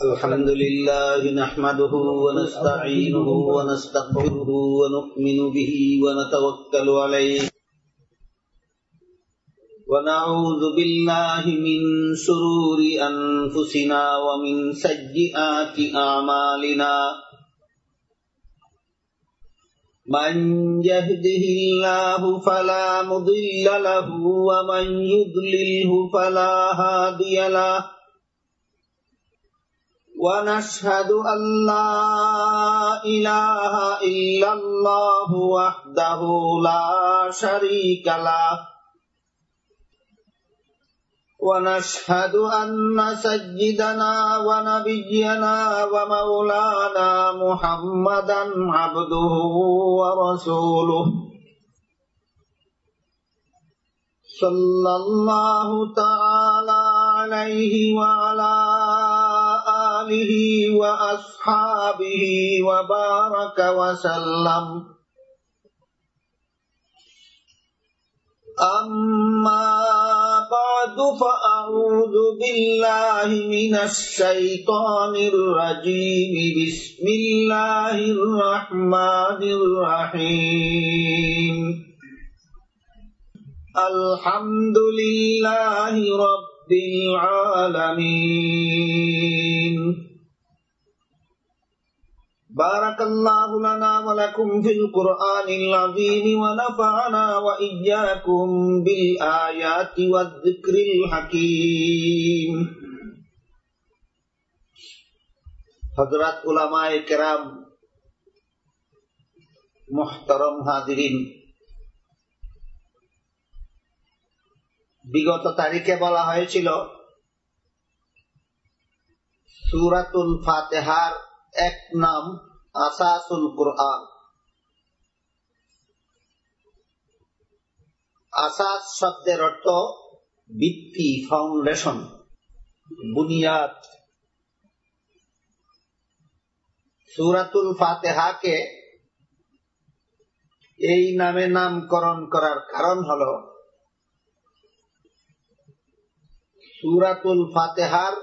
الحمد لله نحمده ونستعينه ونستغفره ونؤمن به ونتوكل عليه ونعوذ بالله من شرور أنفسنا ومن سيئات أعمالنا من يهده الله فلا مضل له ومن يضلله فلا هادي له ونشهد أن لا إله إلا الله وحده لا شريك له ونشهد أن سيدنا ونبينا ومولانا محمدا عبده ورسوله صلى الله تعالى عليه وعلى آله وأصحابه وبارك وسلم أما بعد فأعوذ بالله من الشيطان الرجيم بسم الله الرحمن الرحيم الحمد لله رب العالمين بارك الله لنا ولكم في القرآن العظيم ونفعنا وإياكم بالآيات والذكر الحكيم حضرات علماء کرام محترم হাজিরিন, বিগত তারিখে বলা হয়েছিল সূরাতুল ফাতিহার এক নাম আসাসুল কুরআন। আসাস শব্দের অর্থ ভিত্তি, ফাউন্ডেশন, বুনিয়াদ। সূরাতুল ফাতিহাকে এই নামে নামকরণ করার কারণ হলো সূরাতুল ফাতিহার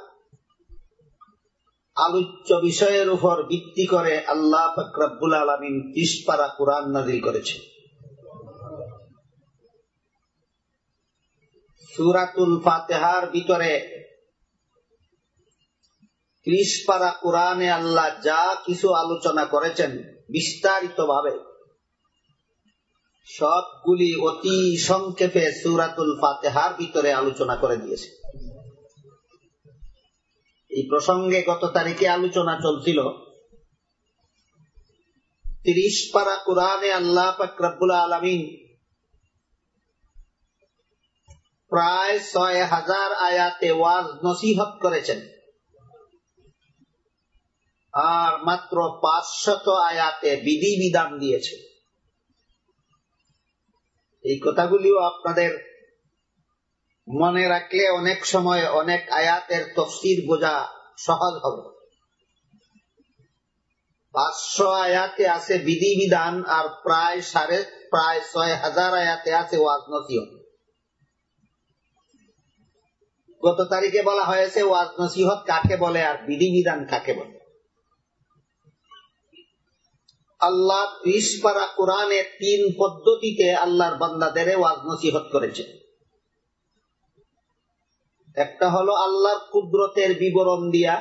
আলোচ্য বিষয়ের উপর ভিত্তি করে আল্লাহ পাক রব্বুল আলামিন 30 পারা কুরআন নাযিল করেছেন। সূরাতুল ফাতিহার ভিতরে 30 পারা কুরআনে আল্লাহ যা কিছু আলোচনা করেছেন বিস্তারিতভাবে, সবগুলি অতি সংক্ষেপে সূরাতুল ফাতিহার ভিতরে আলোচনা করে দিয়েছে। এই প্রসঙ্গে গত তারিখে আলোচনা চলছিল 30 পারা কুরআনে আল্লাহ পাক রব্বুল আলামিন প্রায় 6000 আয়াতে ওয়াজ নসিহত করেছেন, আর মাত্র 500 আয়াতে বিধিবিধান দিয়েছে। এই কথাগুলিও আপনাদের মনে রাখলে অনেক সময় অনেক আয়াতের তাফসীর বোঝা সহজ হবে। 500 আয়াতে আছে বিধিবিধান আর প্রায় 6000 আয়াতে আছে ওয়াজ নসিহত। গত তারিখে বলা হয়েছে ওয়াজ নসিহত কাকে বলে আর বিধিবিধান কাকে বলে। আল্লাহ 30 পারা কুরআনে 3 পদ্ধতিতে আল্লাহর বান্দাদের ওয়াজ নসিহত করেছে। একটা হলো আল্লাহর কুদরতের বিবরণ দিয়া,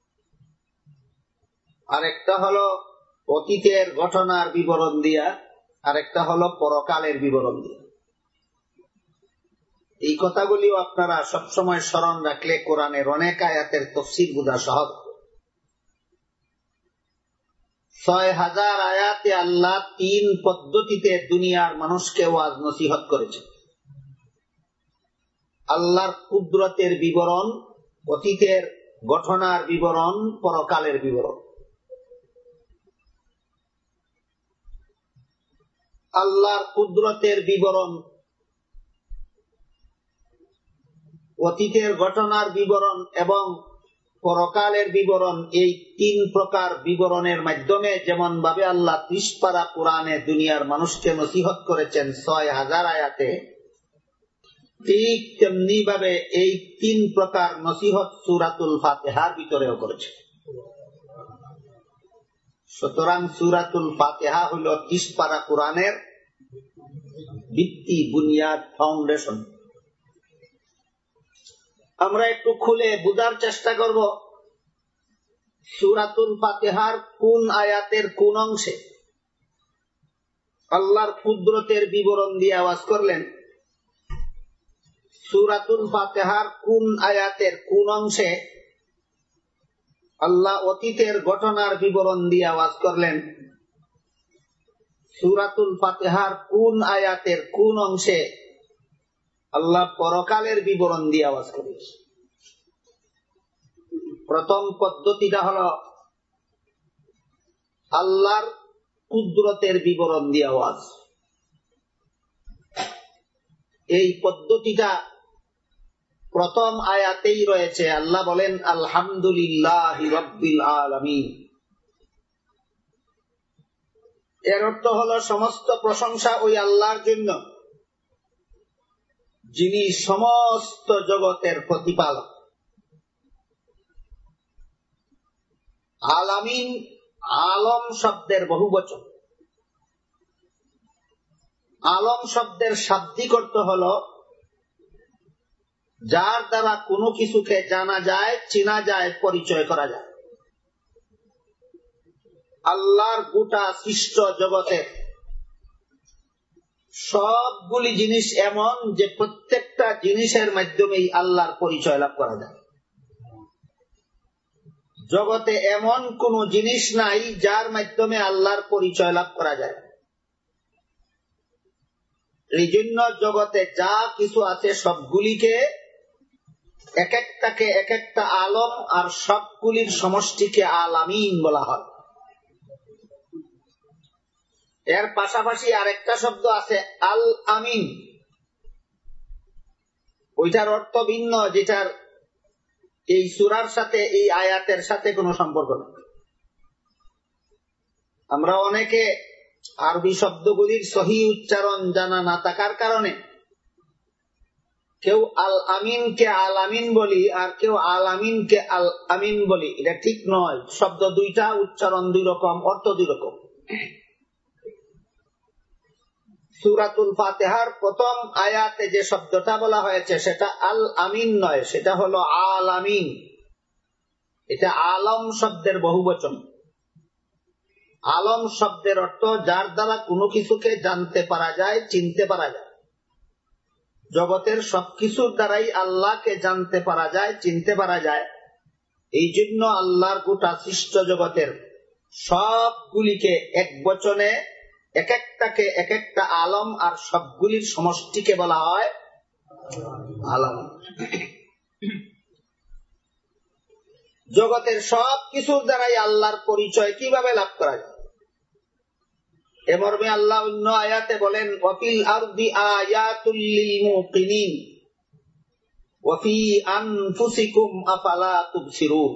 আর একটা হলো অতীতের ঘটনার বিবরণ দিয়া, আর একটা হলো পরকালের বিবরণ দিয়া। এই কথাগুলিও আপনারা সবসময় স্মরণ রাখলে কোরআনের অনেক আয়াতের তাফসীর বোঝা সহজ। 6000 আয়াতে আল্লাহ 3 পদ্ধতিতে দুনিয়ার মানুষকে ওয়াজ নসিহত করেছে। আল্লাহর কুদরতের বিবরণ, অতীতের ঘটনার বিবরণ, পরকালের বিবরণ। আল্লাহর কুদরতের বিবরণ, অতীতের ঘটনার বিবরণ এবং পরকালের বিবরণ, এই 3 প্রকার বিবরণের মাধ্যমে যেমন ভাবে আল্লাহ 30 পারা কুরআনে দুনিয়ার মানুষকে নসিহত করেছেন 6000 আয়াতে, ঠিক তেমনি ভাবে এই তিন প্রকার নসিহত সূরাতুল ফাতিহার ভিতরেও করেছে। সুতরাং সূরাতুল ফাতিহা হল 30 পারা কোরআনের ভিত্তি, বুনিয়াদ, ফাউন্ডেশন। আমরা একটু খুলে বোঝার চেষ্টা করব সূরাতুল ফাতিহার কোন আয়াতের কোন অংশে আল্লাহর কুদরতের বিবরণ দিয়ে আওয়াজ করলেন। সূরাতুল ফাতিহার কোন আয়াতের কোন অংশে আল্লাহ অতীতের ঘটনার বিবরণ দিয়ে আওয়াজ করলেন। সূরাতুল ফাতিহার কোন আয়াতের কোন অংশে আল্লাহ পরকালের বিবরণ দিয়ে আওয়াজ করলেন। প্রথম পদ্ধতিটা হলো আল্লাহর কুদরতের বিবরণ দিয়ে আওয়াজ। এই পদ্ধতিটা প্রথম আয়াতেই রয়েছে। আল্লাহ বলেন আলহামদুলিল্লাহি রাব্বিল আলামিন। এর অর্থ হলো সমস্ত প্রশংসা ওই আল্লাহর জন্য যিনি সমস্ত জগতের প্রতিপালক। আলামিন আলম শব্দের বহুবচন। আলম শব্দের শাব্দিক অর্থ হলো যার দ্বারা কোনো কিছুকে জানা যায়, চেনা যায়, পরিচয় করা যায়। আল্লাহর গোটা সৃষ্ট জগতের সবগুলি জিনিস এমন যে প্রত্যেকটা জিনিসের মাধ্যমেই আল্লাহর পরিচয় লাভ করা যায়। জগতে এমন কোন জিনিস নাই যার মাধ্যমে আল্লাহর পরিচয় লাভ করা যায়। এই জন্য জগতে যা কিছু আছে সবগুলিকে এক একটাকে এক একটা আলম আর সবগুলির সমষ্টিকে আলামিন বলা হয়। এর পাশাপাশি আরেকটা শব্দ আছে আল আমিন। ওইটার অর্থ ভিন্ন, যেটার এই সূরার সাথে এই আয়াতের সাথে কোনো সম্পর্ক নেই। আমরা অনেকে আরবি শব্দগুলির সহি উচ্চারণ জানা না থাকার কারণে কেউ আল আমিনকে আল আমিন বলি আর কেউ আল আমিনকে আল আমিন বলি। এটা ঠিক নয়। শব্দ দুইটা, উচ্চারণ দুই রকম, অর্থ দুই রকম। সূরাতুল ফাতিহার প্রথম আয়াতে যে শব্দটা বলা হয়েছে সেটা আল আমিন নয়, সেটা হলো আল আমিন। এটা আলম শব্দের বহুবচন। আলম শব্দের অর্থ যার দ্বারা কোনো কিছুকে জানতে পারা যায়, চিনতে পারা যায়। জগতের সবকিছুর দ্বারাই আল্লাহকে জানতে পারা যায়, চিনতে পারা যায়। এই জন্য আল্লাহর গোটা সৃষ্ট জগতের সবগুলিকে এক বচনে এক একটাকে এক একটা আলম আর সবগুলির সমষ্টিকে বলা হয় আলম। জগতের সব কিছুর দ্বারাই আল্লাহর পরিচয় কিভাবে লাভ করা যায়? এ মর্মে আল্লাহ অন্য আয়াতে বলেন ওয়াফিল আরদি আয়াতুল লিল মুকিনিন ওয়া ফি আনফুসিকুম আফালা তুবসিরুন।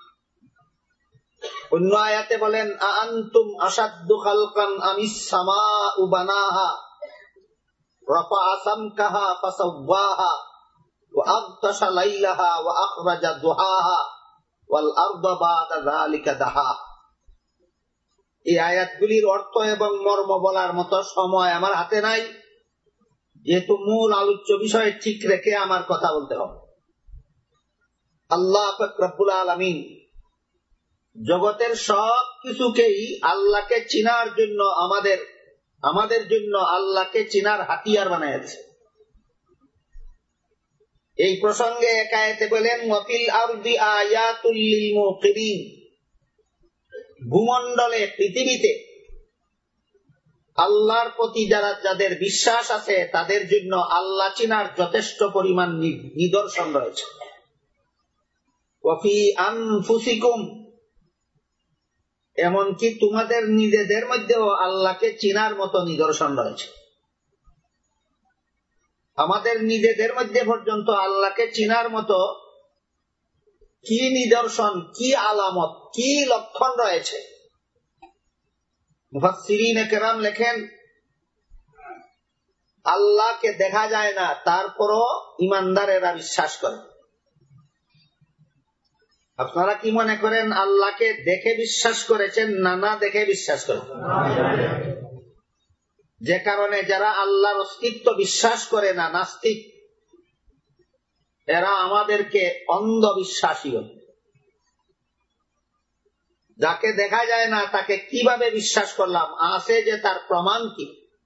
অন্য আয়াতে বলেন আআনতুম আশাদ্দু খালকান আমিস সামাউ বানাহা রাফা'a সামকাহা ফাসাওয়াহা ওয়া আগতাশা লাইলাহা ওয়া আখরাজা দুহাহা ওয়াল আরদা বা'দা যালিকা দাহা। এই আয়াতগুলির অর্থ এবং মর্ম বলার মতো সময় আমার হাতে নাই, যেহেতু মূল আলোচ্য বিষয় ঠিক রেখে আমার কথা বলতে হবে। আল্লাহ পাক রব্বুল আলামিন জগতের সব কিছুকেই আল্লাহকে চিনার জন্য আমাদের জন্য আল্লাহকে চিনার হাতিয়ার বানিয়েছে। এই প্রসঙ্গে এক আয়াতে বলেন ওয়াফিল আরদি আয়াতুল লিল মুকিনিন। ভূমণ্ডলে, পৃথিবীতে আল্লাহর প্রতি যাদের বিশ্বাস আছে তাদের জন্য আল্লাহ চিনার যথেষ্ট পরিমাণ নিদর্শন রয়েছে। ওয়াফি আনফুসিকুম, এমনকি তোমাদের নিজেদের মধ্যেও আল্লাহকে চিনার মতো নিদর্শন রয়েছে। আমাদের নিজেদের মধ্যে পর্যন্ত আল্লাহকে চিনার মতো কি নিদর্শন, কি আলামত, কি লক্ষণ রয়েছে। মুফাসসিরিনে কেরাম লেখেন আল্লাহকে দেখা যায় না, তারপরও ঈমানদারেরা বিশ্বাস করে। আপনারা কি মনে করেন আল্লাহকে দেখে বিশ্বাস করেছেন না না দেখে বিশ্বাস করেছেন? যে কারণে যারা আল্লাহর অস্তিত্ব বিশ্বাস করে না, নাস্তিক, এরা আমাদেরকে অন্ধবিশ্বাসী বলে। যাকে দেখা যায় না তাকে কিভাবে বিশ্বাস করলাম? আছে যে তার প্রমাণ কি?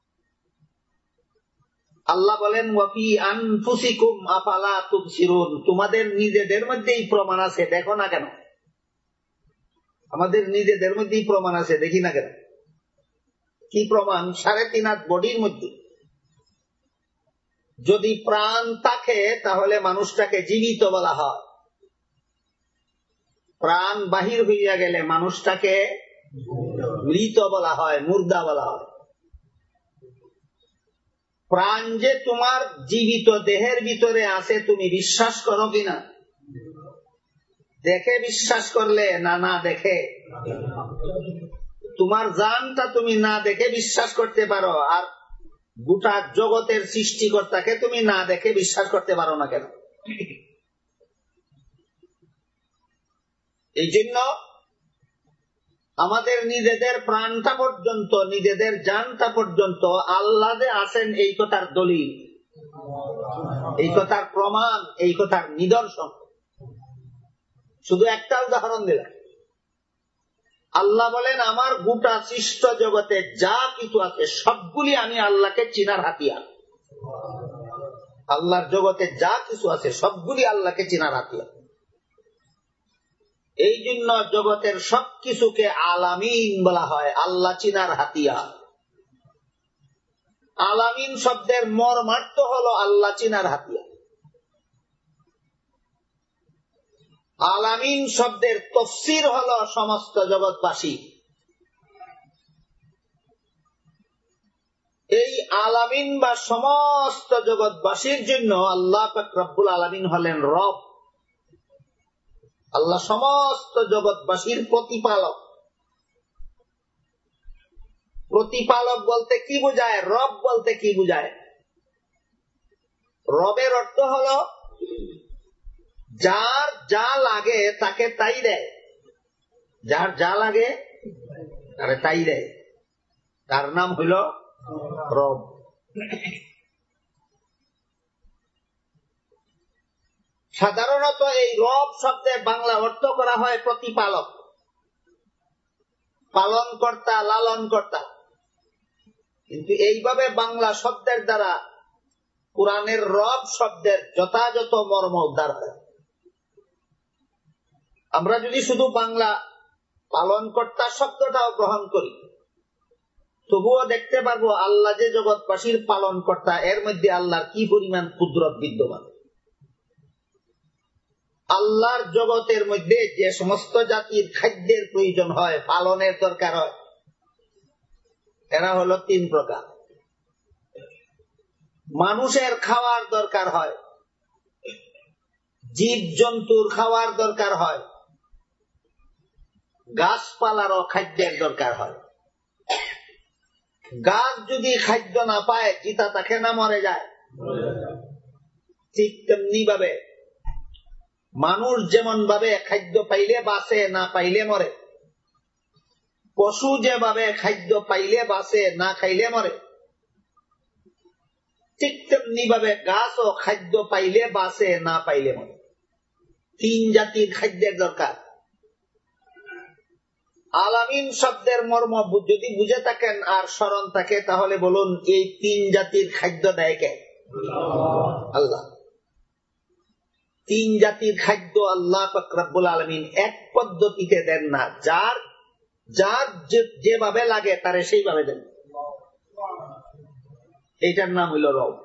আল্লাহ বলেন ওয়াফি আনফুসিকুম আফালা তুবসিরুন, তোমাদের নিজেদের মধ্যেই প্রমাণ আছে, দেখো না কেন? আমাদের নিজেদের মধ্যেই প্রমাণ আছে, দেখি না কেন? কি প্রমাণ? 3.5 হাত বডির মধ্যে যদি প্রাণ থাকে তাহলে মানুষটাকে জীবিত বলা হয়, প্রাণ বাহির হইয়া গেলে মানুষটাকে মৃত বলা হয়, মুর্দা বলা হয়। প্রাণ যে তোমার জীবিত দেহের ভিতরে আছে তুমি বিশ্বাস করো কিনা? দেখে বিশ্বাস করলে না না দেখে? তোমার জানটা তুমি না দেখে বিশ্বাস করতে পারো, আর গোটা জগতের সৃষ্টিকর্তাকে তুমি না দেখে বিশ্বাস করতে পারো না কেন? এই জন্য আমাদের নিজেদের প্রাণটা পর্যন্ত, নিজেদের জানটা পর্যন্ত আল্লাহ যে আছেন এই কথার দলিল, এই কথার প্রমাণ, এই কথার নিদর্শন। শুধু একটা উদাহরণ দিলাম। আল্লাহ বলেন আমার গোটা সৃষ্ট জগতে যা কিছু আছে সবগুলি আমি আল্লাহকে চিনার হাতিয়ার। আল্লাহর জগতে যা কিছু আছে সবগুলি আল্লাহকে চিনার হাতিয়ার। এই জন্য জগতের সবকিছুকে আলামিন বলা হয়, আল্লাহ চিনার হাতিয়ার। আলামিন শব্দের মর্মার্থ হলো আল্লাহ চিনার হাতিয়ার। আলামিন শব্দের তফসির হলো সমস্ত জগৎবাসী। এই আলামিন বা সমস্ত জগৎবাসীর জন্য আল্লাহ পাক রব্বুল আলামিন হলেন রব। আল্লাহ সমস্ত জগৎবাসীর প্রতিপালক। প্রতিপালক বলতে কি বোঝায়? রব বলতে কি বোঝায়? রবের অর্থ হলো যার যা লাগে তাকে তাই দেয়, যার যা লাগে তারে তাই দেয়, তার নাম হইল রব। সাধারণত এই রব শব্দের বাংলা অর্থ করা হয় প্রতিপালক, পালনকর্তা, লালনকর্তা। কিন্তু এইভাবে বাংলা শব্দের দ্বারা কোরআনের রব শব্দের যথাযথ মর্ম উদ্ধার হয়। আমরা যদি শুধু বাংলা পালনকর্তা শব্দটাও গ্রহণ করি, তবুও দেখতে পারবো আল্লাহ যে জগৎবাসীর পালনকর্তা, এর মধ্যে আল্লাহর কি পরিমাণ কুদরত বিদ্যমান। আল্লাহর জগতের মধ্যে যে সমস্ত জাতির খাদ্যের প্রয়োজন হয়, পালনের দরকার হয়, এরা হলো 3 প্রকার। মানুষের খাওয়ার দরকার হয়, জীব জন্তুর খাওয়ার দরকার হয়, গাছপালারও খাদ্যের দরকার হয়। গাছ যদি খাদ্য না পায় চিতা থাকে না, মরে যায়। ঠিক তেমনি ভাবে মানুষ যেমন ভাবে খাদ্য পাইলে বাঁচে, না পাইলে মরে। পশু যেভাবে খাদ্য পাইলে বাঁচে, না খাইলে মরে। ঠিক তেমনি ভাবে গাছও খাদ্য পাইলে বাঁচে, না পাইলে মরে। 3 জাতির খাদ্যের দরকার। আলামিন শব্দের মর্ম যদি বুঝে থাকেন আর স্মরণ থাকে, তাহলে বলুন এই 3 জাতির খাদ্য দেয় কে? আল্লাহ। 3 জাতির খাদ্য আল্লাহ পাক রব্বুল আলামিন এক পদ্ধতিতে দেন না, যার যার যেভাবে লাগে তারে সেইভাবে দেন। এইটার নাম হইল রব।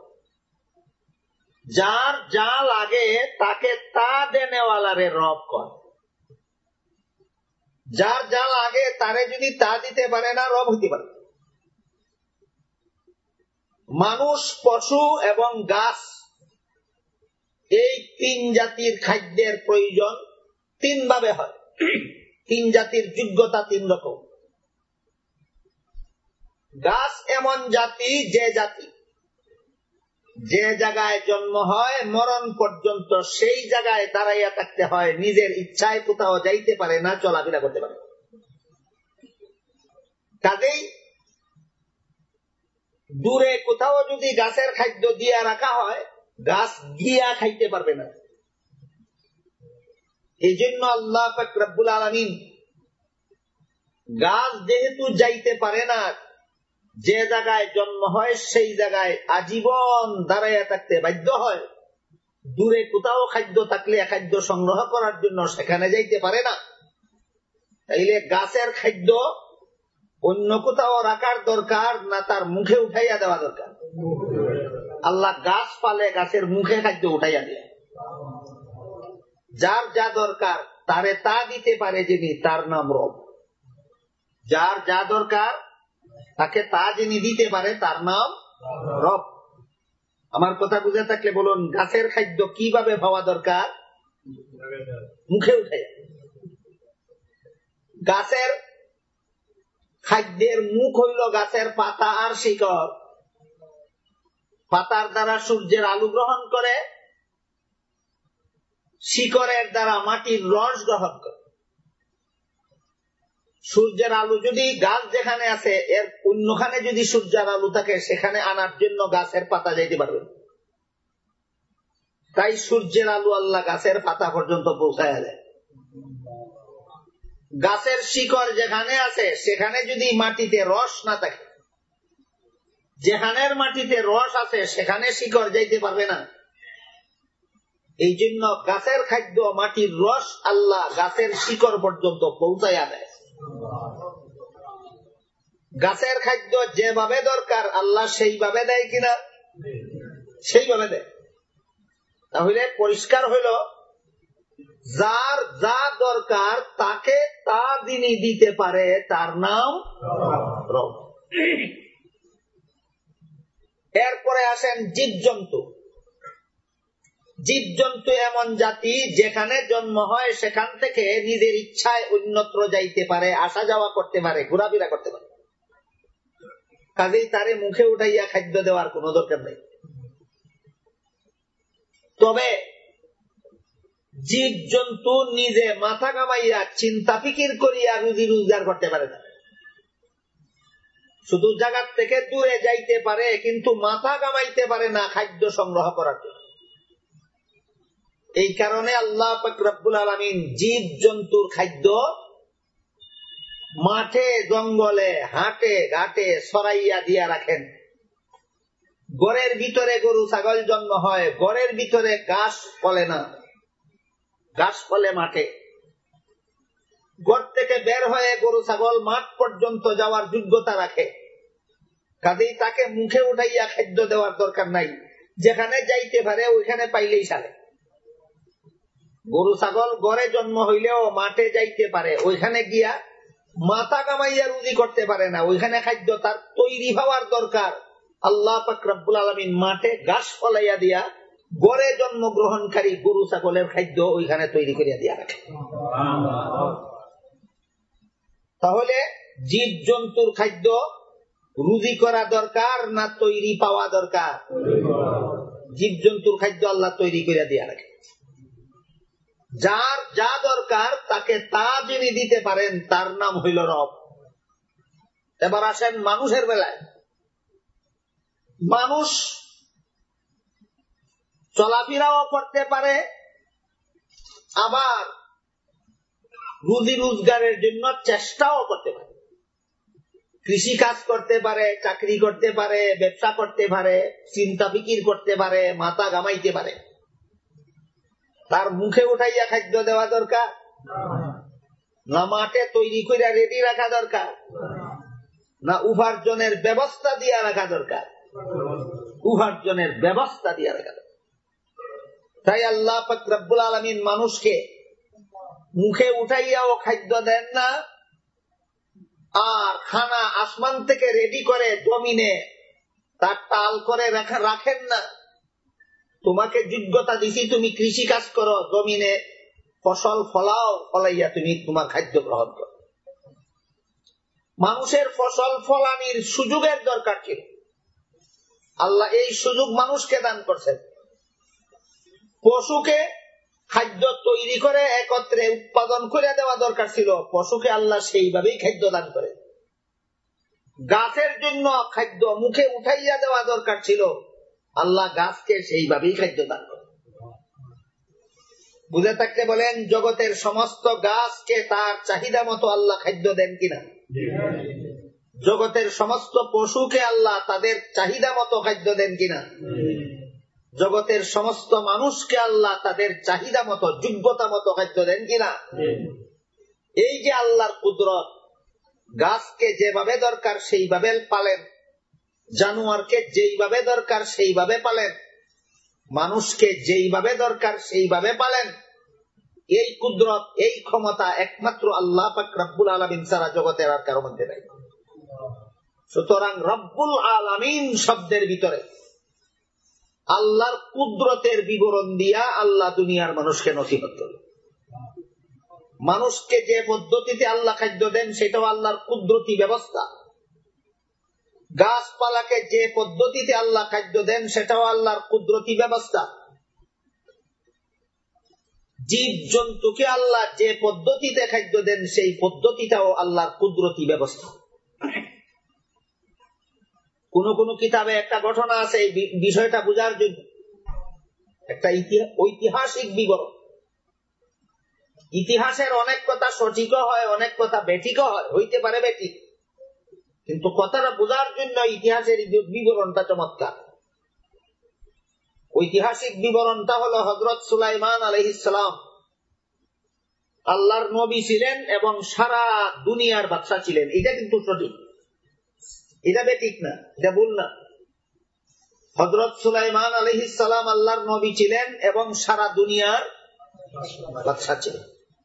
যার যা লাগে তাকে তা দেনেওয়ালারে রব কর। যার যা লাগে তারে যদি তা দিতে পারে না, রব হইতে পারে। মানুষ, পশু এবং গাছ, এই 3 জাতির খাদ্যের প্রয়োজন 3 ভাবে হয়। 3 জাতির যোগ্যতা 3 রকম। গাছ এমন জাতি যে জাতি যে জায়গায় জন্ম হয় মরণ পর্যন্ত সেই জায়গায় দাঁড়াইয়া থাকতে হয়, নিজের ইচ্ছায় কোথাও যাইতে পারে না, চলাফেরা করতে পারে। কাজেই দূরে কোথাও যদি গাছের খাদ্য দিয়া রাখা হয়, গাছ গিয়া খাইতে পারবে না। এই জন্য আল্লাহ পাক রব্বুল আলামিন গাছ যেহেতু যাইতে পারে না, যে জায়গায় জন্ম হয় সেই জায়গায় আজীবন দাঁড়াইয়া থাকতে বাধ্য হয়। দূরে কোথাও খাদ্য থাকলে খাদ্য সংগ্রহ করার জন্য সেখানে যাইতে পারে না। তাইলে গাছের খাদ্য অন্য কোথাও রাখার দরকার না, তার মুখে উঠাইয়া দেওয়া দরকার। আল্লাহ গাছ পালে গাছের মুখে খাদ্য উঠাইয়া দেয়। যার যা দরকার তারে তা দিতে পারে যিনি, তার নাম রব। যার যা দরকার তাকে তা যিনি দিতে পারে, তার নাম রব। আমার কথা বুঝে থাকলে বলুন, গাছের খাদ্য কিভাবে পাওয়া দরকার? মুখে উঠাইয়া। গাছের খাদ্যের মুখ হইল গাছের পাতা আর শিকড়। পাতার দ্বারা সূর্যের আলো গ্রহণ করে, শিকড়ের দ্বারা মাটির রস গ্রহণ করে। সূর্যের আলো যদি গাছ যেখানে আছে এর অন্যখানে যদি সূর্যের আলো থাকে, সেখানে আনার জন্য গাছের পাতা যাইতে পারবে। তাই সূর্যের আলো আল্লাহ গাছের পাতা পর্যন্ত পৌঁছায় দেয়। গাছের শিকড় যেখানে আছে সেখানে যদি মাটিতে রস না থাকে, যেখানের মাটিতে রস আছে সেখানে শিকড় যাইতে পারবে না। এই জন্য গাছের খাদ্য মাটির রস আল্লাহ গাছের শিকড় পর্যন্ত পৌঁছাইয়া দেয়। গাছের খাদ্য যেভাবে দরকার আল্লাহ সেইভাবে দেয় কিনা? সেইভাবে দেয়। তাহলে পরিষ্কার হইল, যার যা দরকার তাকে তা যিনি দিতে পারে, তার নাম রব। এরপরে আসেন জীবজন্তু। জীবজন্তু এমন জাতি যেখানে জন্ম হয় সেখান থেকে নিজের ইচ্ছায় অন্যত্র যাইতে পারে, আসা যাওয়া করতে পারে, ঘোরাফেরা করতে পারে। কাজেই তারে মুখে উঠাইয়া খাদ্য দেওয়ার কোন দরকার নেই। তবে জীবজন্তু নিজে মাথা কামাইয়া চিন্তা ফিকির করিয়া রুজি রোজগার করতে পারে না। শুধু জায়গা থেকে দূরে যাইতে পারে, কিন্তু মাথা কামাইতে পারে না খাদ্য সংগ্রহ করার জন্য। এই কারণে আল্লাহ পাক রব্বুল আলামিন জীব জন্তুর খাদ্য মাঠে জঙ্গলে হাটে ঘাটে ছড়াইয়া দিয়া রাখেন। ঘরের ভিতরে গরু ছাগল জন্ম হয়, ঘরের ভিতরে ঘাস ফলে না, ঘাস ফলে মাঠে। ঘর থেকে বের হয়ে গরু ছাগল মাঠ পর্যন্ত যাওয়ার যোগ্যতা রাখে। কাজেই তাকে মুখে উঠাইয়া খাদ্য দেওয়ার দরকার নাই, যেখানে যাইতে পারে ওইখানে পাইলেই সারে। গরু ছাগল ঘরে জন্ম হইলেও মাঠে যাইতে পারে, ওইখানে গিয়া মাথা কামাইয়া রুজি করতে পারে না, ওইখানে খাদ্য তার তৈরি হওয়ার দরকার। আল্লাহ পাক রব্বুল আলামিন মাঠে ঘাস ফলাইয়া দিয়া ঘরে জন্মগ্রহণকারী গরু ছাগলের খাদ্য ওইখানে তৈরি করিয়া দিয়া রাখে। তাহলে জীব জন্তুর খাদ্য রুজি করা দরকার না তৈরি পাওয়া দরকার? জীব জন্তুর খাদ্য আল্লাহ তৈরি করিয়া দিয়া রাখে। যার যা দরকার তাকে তা যিনি দিতে পারেন, তার নাম হইল রব। এবার আসেন মানুষের বেলায়। মানুষ চলাফেরাও করতে পারে, আবার রুজি রোজগারের জন্য চেষ্টাও করতে পারে। কৃষি কাজ করতে পারে, চাকরি করতে পারে, ব্যবসা করতে পারে, চিন্তা ফিকির করতে পারে, মাথা ঘামাইতে পারে। তার মুখে উঠাইয়া খাদ্য দেওয়া দরকার না মাঠে তৈরি করে রেডি রাখা দরকার, না উপার্জনের ব্যবস্থা দিয়া রাখা দরকার? উপার্জনের ব্যবস্থা দিয়া রাখা দরকার। তাই আল্লাহ পাক রব্বুল আলামিন মানুষকে মুখে উঠাইয়াও খাদ্য দেন না, আর খানা আসমান থেকে রেডি করে জমিনে তার টাল করে রাখেন না। তোমাকে যোগ্যতা দিছি, তুমি কৃষি কাজ করো, জমিনে ফসল ফলাও, ফলাইয়া তুমি তোমার খাদ্য গ্রহণ করো। মানুষের ফসল ফলানির সুযোগের দরকার ছিল, আল্লাহ এই সুযোগ মানুষকে দান করছেন। পশুকে খাদ্য তৈরি করে একত্রে উৎপাদন করে দেওয়া দরকার ছিল, পশুকে আল্লাহ সেইভাবেই খাদ্য দান করে। গাছের জন্য খাদ্য মুখে উঠাইয়া দেওয়া দরকার ছিল, আল্লাহ গাছকে সেইভাবেই খাদ্য দান করে। বুঝে থাকলে বলেন, জগতের সমস্ত গাছকে তার চাহিদা মতো আল্লাহ খাদ্য দেন কিনা? জগতের সমস্ত পশুকে আল্লাহ তাদের চাহিদা মতো খাদ্য দেন কিনা? জগতের সমস্ত মানুষকে আল্লাহ তাদের চাহিদা মতো যোগ্যতা মতো খাদ্য দেন কিনা? এই যে আল্লাহর কুদরত, গাছকে যেভাবে দরকার সেইভাবে পালেন, জানোয়ারকে যেইভাবে দরকার সেইভাবে পালেন, মানুষকে যেইভাবে দরকার সেইভাবে পালেন। এই কুদরত, এই ক্ষমতা একমাত্র আল্লাহ পাক রব্বুল আলামিন ছাড়া জগতের আর কারো মধ্যে নাই। সুতরাং রব্বুল আলামিন শব্দের ভিতরে আল্লাহর কুদরতের বিবরণ দিয়া আল্লাহ দুনিয়ার মানুষকে নসিহত করলেন। মানুষকে যে পদ্ধতিতে আল্লাহ খাদ্য দেন সেটাও আল্লাহর কুদরতি ব্যবস্থা। গাছপালাকে যে পদ্ধতিতে আল্লাহ খাদ্য দেন সেটাও আল্লাহর কুদরতি ব্যবস্থা। জীব জন্তুকে আল্লাহ যে পদ্ধতিতে খাদ্য দেন সেই পদ্ধতিটাও আল্লাহর কুদরতি ব্যবস্থা। কোন কোন কিতাবে একটা ঘটনা আছে এই বিষয়টা বোঝার জন্য, একটা ঐতিহাসিক বিবরণ। ইতিহাসের অনেক কথা সঠিকও হয়, অনেক কথা বেঠিকও হয়, হইতে পারে বেঠিক, কিন্তু কথাটা বোঝার জন্য ইতিহাসের বিবরণটা চমৎকার। ঐতিহাসিক বিবরণটা হলো হযরত সুলাইমান আলাইহিস সালাম আল্লাহর নবী ছিলেন এবং সারা দুনিয়ার বাদশা ছিলেন। এটা কিন্তু সঠিক, এটা বেঠিক না, এটা ভুল না। হযরত সুলাইমান আলাইহিস সালাম আল্লাহর নবী ছিলেন এবং সারা দুনিয়ার বাদশা ছিলেন।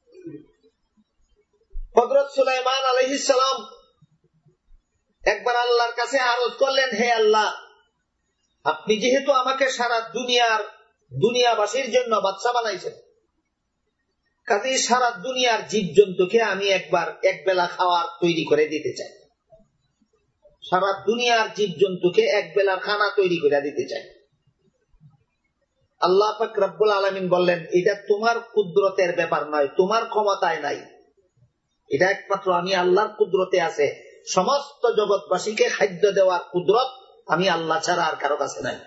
হযরত সুলাইমান আলাইহিস সালাম একবার আল্লাহর কাছে আরজ করলেন, হে আল্লাহ, আপনি যেহেতু আমাকে সারা দুনিয়াবাসীর জন্য বাদশা বানাইছেন, কাজেই সারা দুনিয়ার জীব জন্তুকে আমি একবার এক বেলা খাওয়ার তৈরি করে দিতে চাই। সারা দুনিয়ার জীব জন্তুকে এক বেলার খানা তৈরি করে দিতে চাই। আল্লাহ পাক রব্বুল আলামিন বললেন, এটা তোমার কুদরতের ব্যাপার নয়, তোমার ক্ষমতায় নাই, এটা একমাত্র আমি আল্লাহর কুদরতে আছে। সমস্ত জগৎবাসীকে খাদ্য দেওয়ার কুদরত আমি আল্লাহ ছাড়া আর কারো কাছে নাই।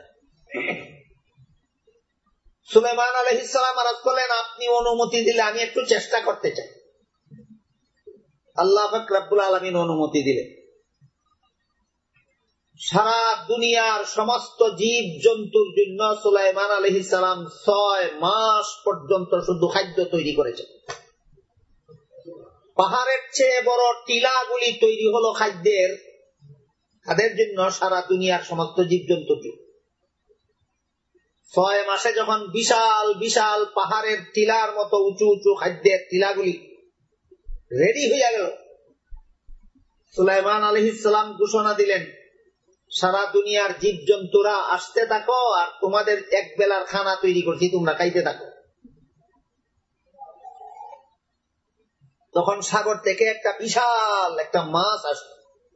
সুলাইমান আলাইহিস সালাম আরজ করলেন, আপনি অনুমতি দিলে আমি একটু চেষ্টা করতে চাই। আল্লাহ পাক রব্বুল আলামিন অনুমতি দিলেন। সারা দুনিয়ার সমস্ত জীব জন্তুর জন্য সুলাইমান আলাইহিস সালাম 6 মাস পর্যন্ত শুধু খাদ্য তৈরি করেছেন। পাহাড়ের চেয়ে বড় টিলাগুলি তৈরি হলো খাদ্যের, তাদের জন্য সারা দুনিয়ার সমস্ত জীব জন্তুকে। 6 মাসে যখন বিশাল বিশাল পাহাড়ের টিলার মতো উঁচু উঁচু খাদ্যের টিলাগুলি রেডি হইয়া গেল, সুলাইমান আলাইহিস সালাম ঘোষণা দিলেন, সারা দুনিয়ার জীব জন্তুরা আসতে থাকো, আর তোমাদের এক বেলার খানা তৈরি করছি, তোমরা খাইতে থাকো। তখন সাগর থেকে একটা বিশাল একটা মাছ আসলো।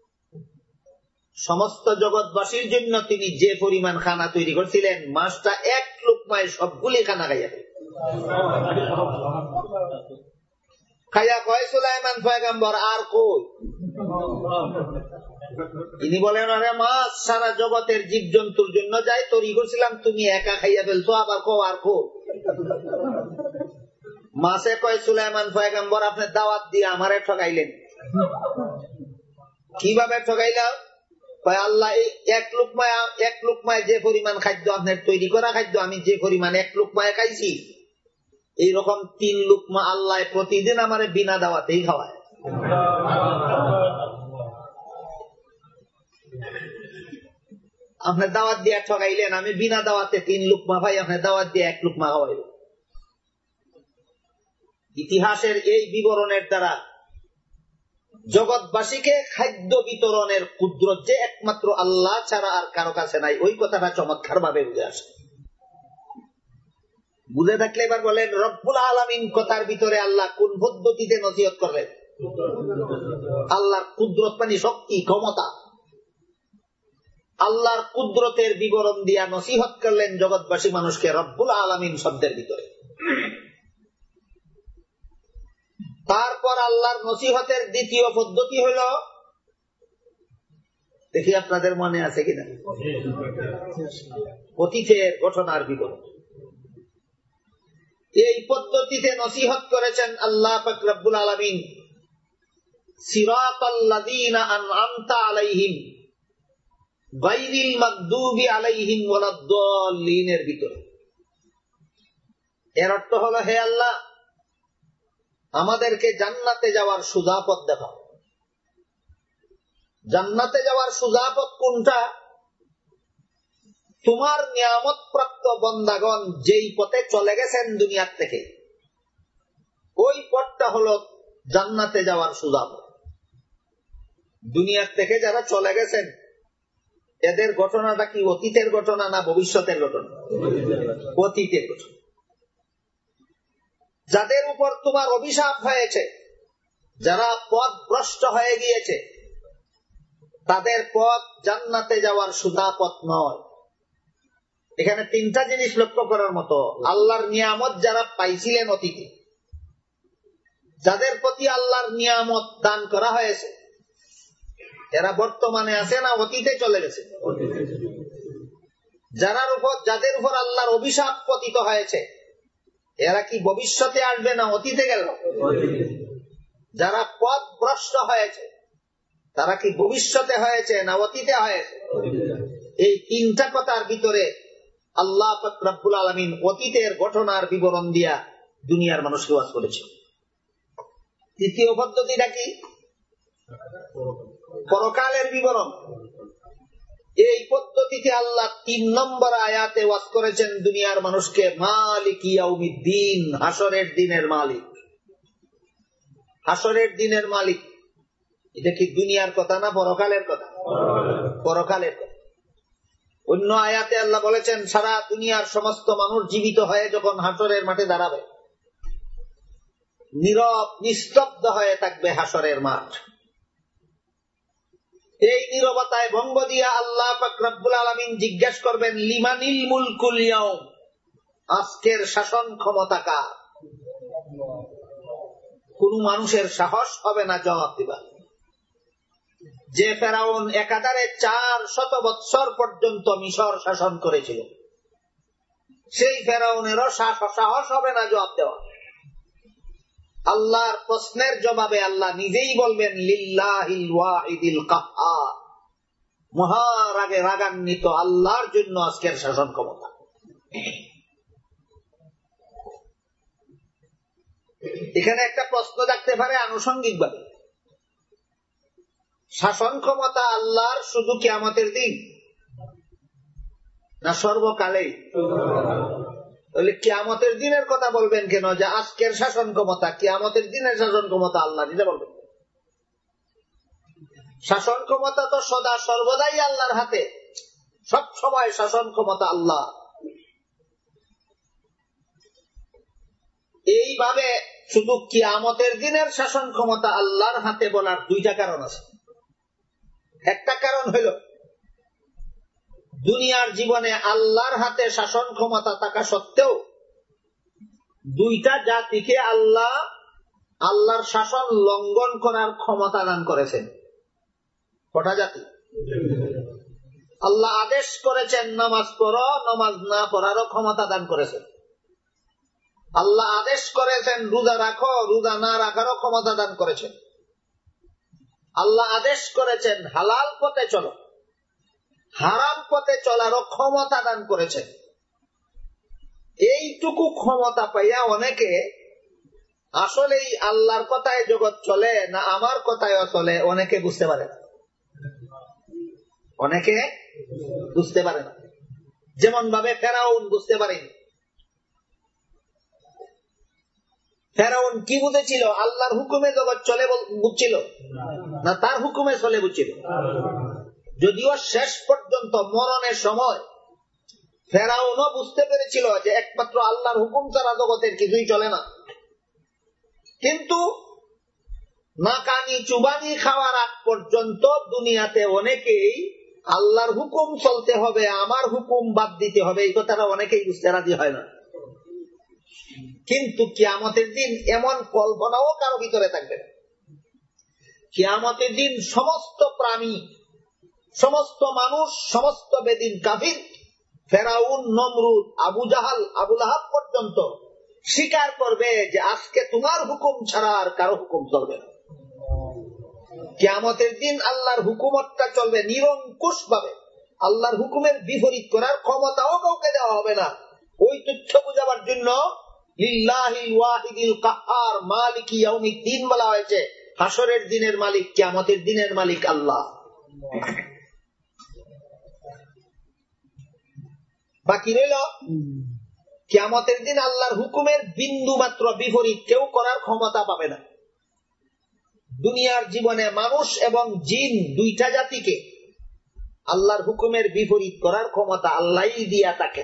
সমস্ত জগৎবাসীর জন্য তিনি যে পরিমাণ খানা তৈরি করছিলেন, মাছটা এক লোকমায় সবগুলি খানা খাইয়া খাইয়া কয়, সুলাইমান পয়গম্বর আর কই? তিনি বলেন, আরে মাছ সারা জগতের জীব জন্তুর জন্য যাই তৈরি করছিলাম, তুমি একা খাইয়া ফেলছো, আবার কো আর কো? মাছে কয়, সুলাইমান পয়গম্বর আপনি দাওয়াত দিয়ে আমারে ঠকাইলেন। কিভাবে ঠকাইলাম? আল্লাহ এই এক লুকমায় যে পরিমাণ খাদ্য আপনার তৈরি করা খাদ্য, আমি যে পরিমাণ এক লুকমায় খাইছি, এইরকম 3 লুকমা আল্লাহ প্রতিদিন আমারে বিনা দাওয়াতেই খাওয়ায়। আপনার দাওয়াত দিয়ে ঠকাইলেন, আমি বিনা দাওয়াতে 3 লুকমা ভাই, আপনার দাওয়াত দিয়ে 1 লুকমা খাওয়াইল। ইতিহাসের এই বিবরণের দ্বারা জগৎবাসীকে খাদ্য বিতরণের কুদরত যে একমাত্র আল্লাহ ছাড়া আর কারো কাছে নাই, ওই কথাটা চমৎকার ভাবে বুঝে আসে। বুঝে থাকলে এবার বলেন, রব্বুল আলামিন কথার ভিতরে আল্লাহ কোন পদ্ধতিতে নসিহত করলেন? আল্লাহর কুদরত মানে শক্তি, ক্ষমতা। আল্লাহর কুদরতের বিবরণ দিয়া নসিহত করলেন জগৎবাসী মানুষকে রব্বুল আলামিন শব্দের ভিতরে। তারপর আল্লাহর নসিহতের দ্বিতীয় পদ্ধতি হল, দেখি আপনাদের মনে আছে কিনা, অতীতের ঘটনার বিবরণ। এই পদ্ধতিতে নসিহত করেছেন আল্লাহ পাক রব্বুল আলামিন সিরাতাল্লাযীনা আন'আমতা আলাইহিম গায়রিল মাগদুবি আলাইহিম ওয়ালাদ-দাল্লিনের ভিতরে। এর অর্থ হলো, হে আল্লাহ, আমাদেরকে জান্নাতে যাওয়ার সোজা পথ দেখাও। জান্নাতে যাওয়ার সোজা পথ কোনটা? তোমার নিয়ামত প্রাপ্ত বন্দাগণ যেই পথে চলে গেছেন দুনিয়ার থেকে, ওই পথটা হলো জান্নাতে যাওয়ার সোজা পথ। দুনিয়ার থেকে যারা চলে গেছেন, এদের ঘটনাটা কি অতীতের ঘটনা না ভবিষ্যতের ঘটনা? অতীতের ঘটনা। যাদের উপর তোমার অভিশাপ হয়েছে, যারা পথ ভ্রষ্ট হয়ে গিয়েছে, তাদের পথ জান্নাতে যাওয়ার সোজা পথ নয়। এখানে তিনটা জিনিস লক্ষ্য করার মতো। আল্লাহর নিয়ামত যারা পাইছিলেন অতীতে, যাদের প্রতি আল্লাহর নিয়ামত দান করা হয়েছে, এরা বর্তমানে আছে না অতীতে চলে গেছে? যাদের উপর আল্লাহর অভিশাপ পতিত হয়েছে, এরা কি ভবিষ্যতে আসবে না অতীতে গেল? যারা পথ ভ্রষ্ট হয়েছে, তারা কি ভবিষ্যতে হয়েছে না অতীতে হয়েছে? এই তিনটা কথার ভিতরে আল্লাহ পাক রব্বুল আলামিন অতীতের ঘটনার বিবরণ দিয়া দুনিয়ার মানুষকে ওয়াজ করেছে। তৃতীয় পদ্ধতিটা কি? পরকালের বিবরণ। এই পদ্ধতিতে আল্লাহ ৩ নম্বর আয়াতে ওয়াজ করেছেন দুনিয়ার মানুষকে মালিক ইয়াউমিদ্দিন, হাসরের দিনের মালিক। হাসরের দিনের মালিক, এটা কি দুনিয়ার কথা না পরকালের কথা? পরকালের কথা। অন্য আয়াতে আল্লাহ বলেছেন সারা দুনিয়ার সমস্ত মানুষ জীবিত হয়ে যখন হাসরের মাঠে দাঁড়াবে, নীরব নিস্তব্ধ হয়ে থাকবে হাসরের মাঠ। এই নীরবতায় ভঙ্গ দিয়া আল্লাহ পাক রব্বুল আলামিন জিজ্ঞাসা করবেন, লিমানিল মুলকুল ইয়াউম, আজকের শাসন ক্ষমতা কার? কোন মানুষের সাহস হবে না জবাব দিবার। যে ফেরাউন একাধারে 400 বৎসর পর্যন্ত মিশর শাসন করেছিল, সেই ফেরাউনেরও সাহস হবে না জবাব দেওয়া। আল্লাহর প্রশ্নের জবাবে আল্লাহ নিজেই বলবেন, লিল্লাহিল ওয়াহিদিল কাহ্হার, মহারাগে রাগান্বিত আল্লাহর জন্য আজকের শাসন ক্ষমতা। এখানে একটা প্রশ্ন থাকতে পারে আনুষঙ্গিক ভাবে, শাসন ক্ষমতা আল্লাহর শুধু কিয়ামতের দিন না সর্বকালেই? তাহলে কিয়ামতের দিনের কথা বলবেন কেন? যে আজকের শাসন ক্ষমতা, কিয়ামতের দিনের শাসন ক্ষমতা আল্লাহ নিজে বলবেন। শাসন ক্ষমতা তো সদা সর্বদাই আল্লাহর হাতে, সব সময় শাসন ক্ষমতা আল্লাহ। এইভাবে শুধু কিয়ামতের দিনের শাসন ক্ষমতা আল্লাহর হাতে বলার দুইটা কারণ আছে। একটা কারণ হইল, দুনিয়ার জীবনে আল্লাহর হাতে শাসন ক্ষমতা থাকা সত্ত্বেও দুইটা জাতিকে আল্লাহ আল্লাহর শাসন লঙ্ঘন করার ক্ষমতা দান করেছেন। কটা জাতি? আল্লাহ আদেশ করেছেন নামাজ পড়ো, নামাজ না পড়ারও ক্ষমতা দান করেছেন। আল্লাহ আদেশ করেছেন রোজা রাখো, রোজা না রাখারও ক্ষমতা দান করেছেন। আল্লাহ আদেশ করেছেন হালাল পথে চলো, হারাম পথে চলারও ক্ষমতা দান করেছেন। এইটুকু ক্ষমতা পাইয়া অনেকে আসলেই আল্লাহর কথায় জগৎ চলে না আমার কথায় চলে অনেকে বুঝতে পারে না। অনেকে বুঝতে পারে না, যেমন ভাবে ফেরাউন বুঝতে পারেনি। ফেরাউন কি বুঝেছিল? আল্লাহর হুকুমে জগৎ চলে বুঝছিল না তার হুকুমে চলে বুঝছিল? যদিও শেষ পর্যন্ত মরণের সময় ফেরাউনও বুঝতে পেরেছিল যে একমাত্র আল্লাহর হুকুম ছাড়া জগতের কিছুই চলে না, কিন্তু নাকানি চুবানি খাওয়ার আগ পর্যন্ত দুনিয়াতে অনেকেই আল্লাহর হুকুম চলতে হবে, আমার হুকুম বাদ দিতে হবে, এই কথাটা অনেকেই বুঝতে রাজি হয় না। কিন্তু কিয়ামতের দিন এমন কল্পনাও কারো ভিতরে থাকবে না। কিয়ামতের দিন সমস্ত প্রাণী, সমস্ত মানুষ, সমস্ত বেদিন কাফির, ফেরাউন, নমরুদ, আবু জাহাল, আবু লাহাব পর্যন্ত স্বীকার করবে যে আজকে তোমার হুকুম ছাড়া আর কারো হুকুম চলবে না। কিয়ামতের দিন আল্লাহর হুকুমতটা চলবে নিরঙ্কুশ ভাবে। আল্লাহর হুকুমের বিপরীত করার ক্ষমতাও কাউকে দেওয়া হবে না। ওই তথ্য বুঝাবার জন্য লিল্লাহিল ওয়াহিদিল কাহ্হার মালিকি ইয়াউমিদ্দিন বলা হয়েছে। হাসরের দিনের মালিক, কিয়ামতের দিনের মালিক আল্লাহ। বাকি রইল কিয়ামতের দিন আল্লাহর হুকুমের বিন্দু মাত্র বিপরীত কেউ করার ক্ষমতা পাবে না। দুনিয়ার জীবনে মানুষ এবং জিন দুইটা জাতিকে আল্লাহর হুকুমের বিপরীত করার ক্ষমতা আল্লাহই দিয়া থাকেন।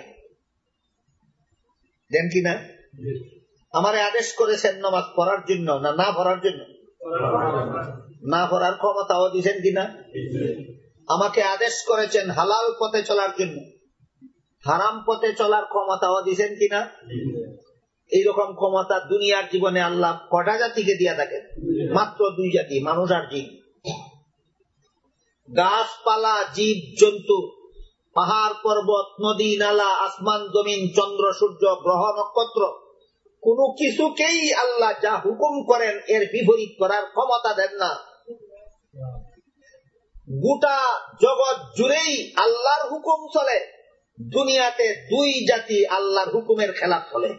দেন কিনা? আমারে আদেশ করেছেন নামাজ পড়ার জন্য না না পড়ার জন্য? না পড়ার ক্ষমতাও দিয়েছেন কিনা? আমাকে আদেশ করেছেন হালাল পথে চলার জন্য, হারাম পথে চলার ক্ষমতাও দিয়েছেন কিনা? এইরকম ক্ষমতা দুনিয়ার জীবনে আল্লাহ কটা জাতিকে দিয়া থাকেন? মাত্র দুই জাতি, মানুষ আর জিন। গাছপালা, জীব জন্তু, পাহাড় পর্বত, নদী নালা, আসমান জমিন, চন্দ্র সূর্য, গ্রহ নক্ষত্র, কোন কিছুকেই আল্লাহ যা হুকুম করেন এর বিপরীত করার ক্ষমতা দেন না। গোটা জগৎ জুড়েই আল্লাহর হুকুম চলে। দুনিয়াতে দুই জাতি আল্লাহর হুকুমের খেলাফ চলে।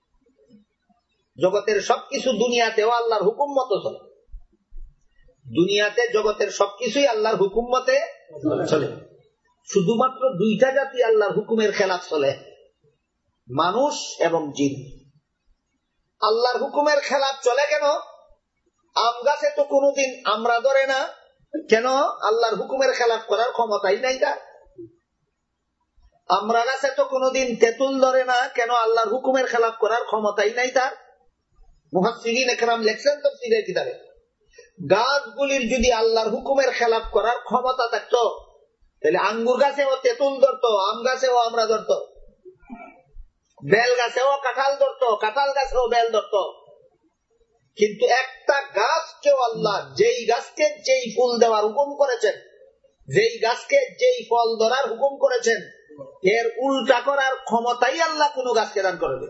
জগতের সবকিছু দুনিয়াতেও আল্লাহর হুকুম মতো চলে। দুনিয়াতে জগতের সবকিছুই আল্লাহর হুকুম মতে চলে। শুধুমাত্র দুইটা জাতি আল্লাহর হুকুমের খেলাফ চলে, মানুষ এবং জিন। আল্লাহর হুকুমের খেলাফ চলে কেন? আম গাছে তো কোনোদিন আমরা ধরে না, কেন? আল্লাহর হুকুমের খেলাফ করার ক্ষমতাই নাই তার। আমরা গাছে তো কোনোদিন তেঁতুল ধরে না, কেন? আল্লাহর হুকুমের খেলাফ করার ক্ষমতাই নাই তার। মুহাসসিরিন একরাম লেখছেন তাফসীরের কিতাবে, গাছগুলির যদি আল্লাহর হুকুমের খেলাফ করার ক্ষমতা থাকতো তাহলে আঙ্গুর গাছেও তেঁতুল ধরতো, আম গাছেও আমরা ধরতো, বেল গাছেও কাঁঠাল ধরতো, কাঁঠাল গাছেও বেল ধরতো। কিন্তু একটা গাছকেও আল্লাহ যেই গাছকে যেই ফুল দেওয়ার হুকুম করেছেন, যেই গাছকে যেই ফল ধরার হুকুম করেছেন, এর উল্টা করার ক্ষমতাই আল্লাহ কোন গাছকে দান করবে।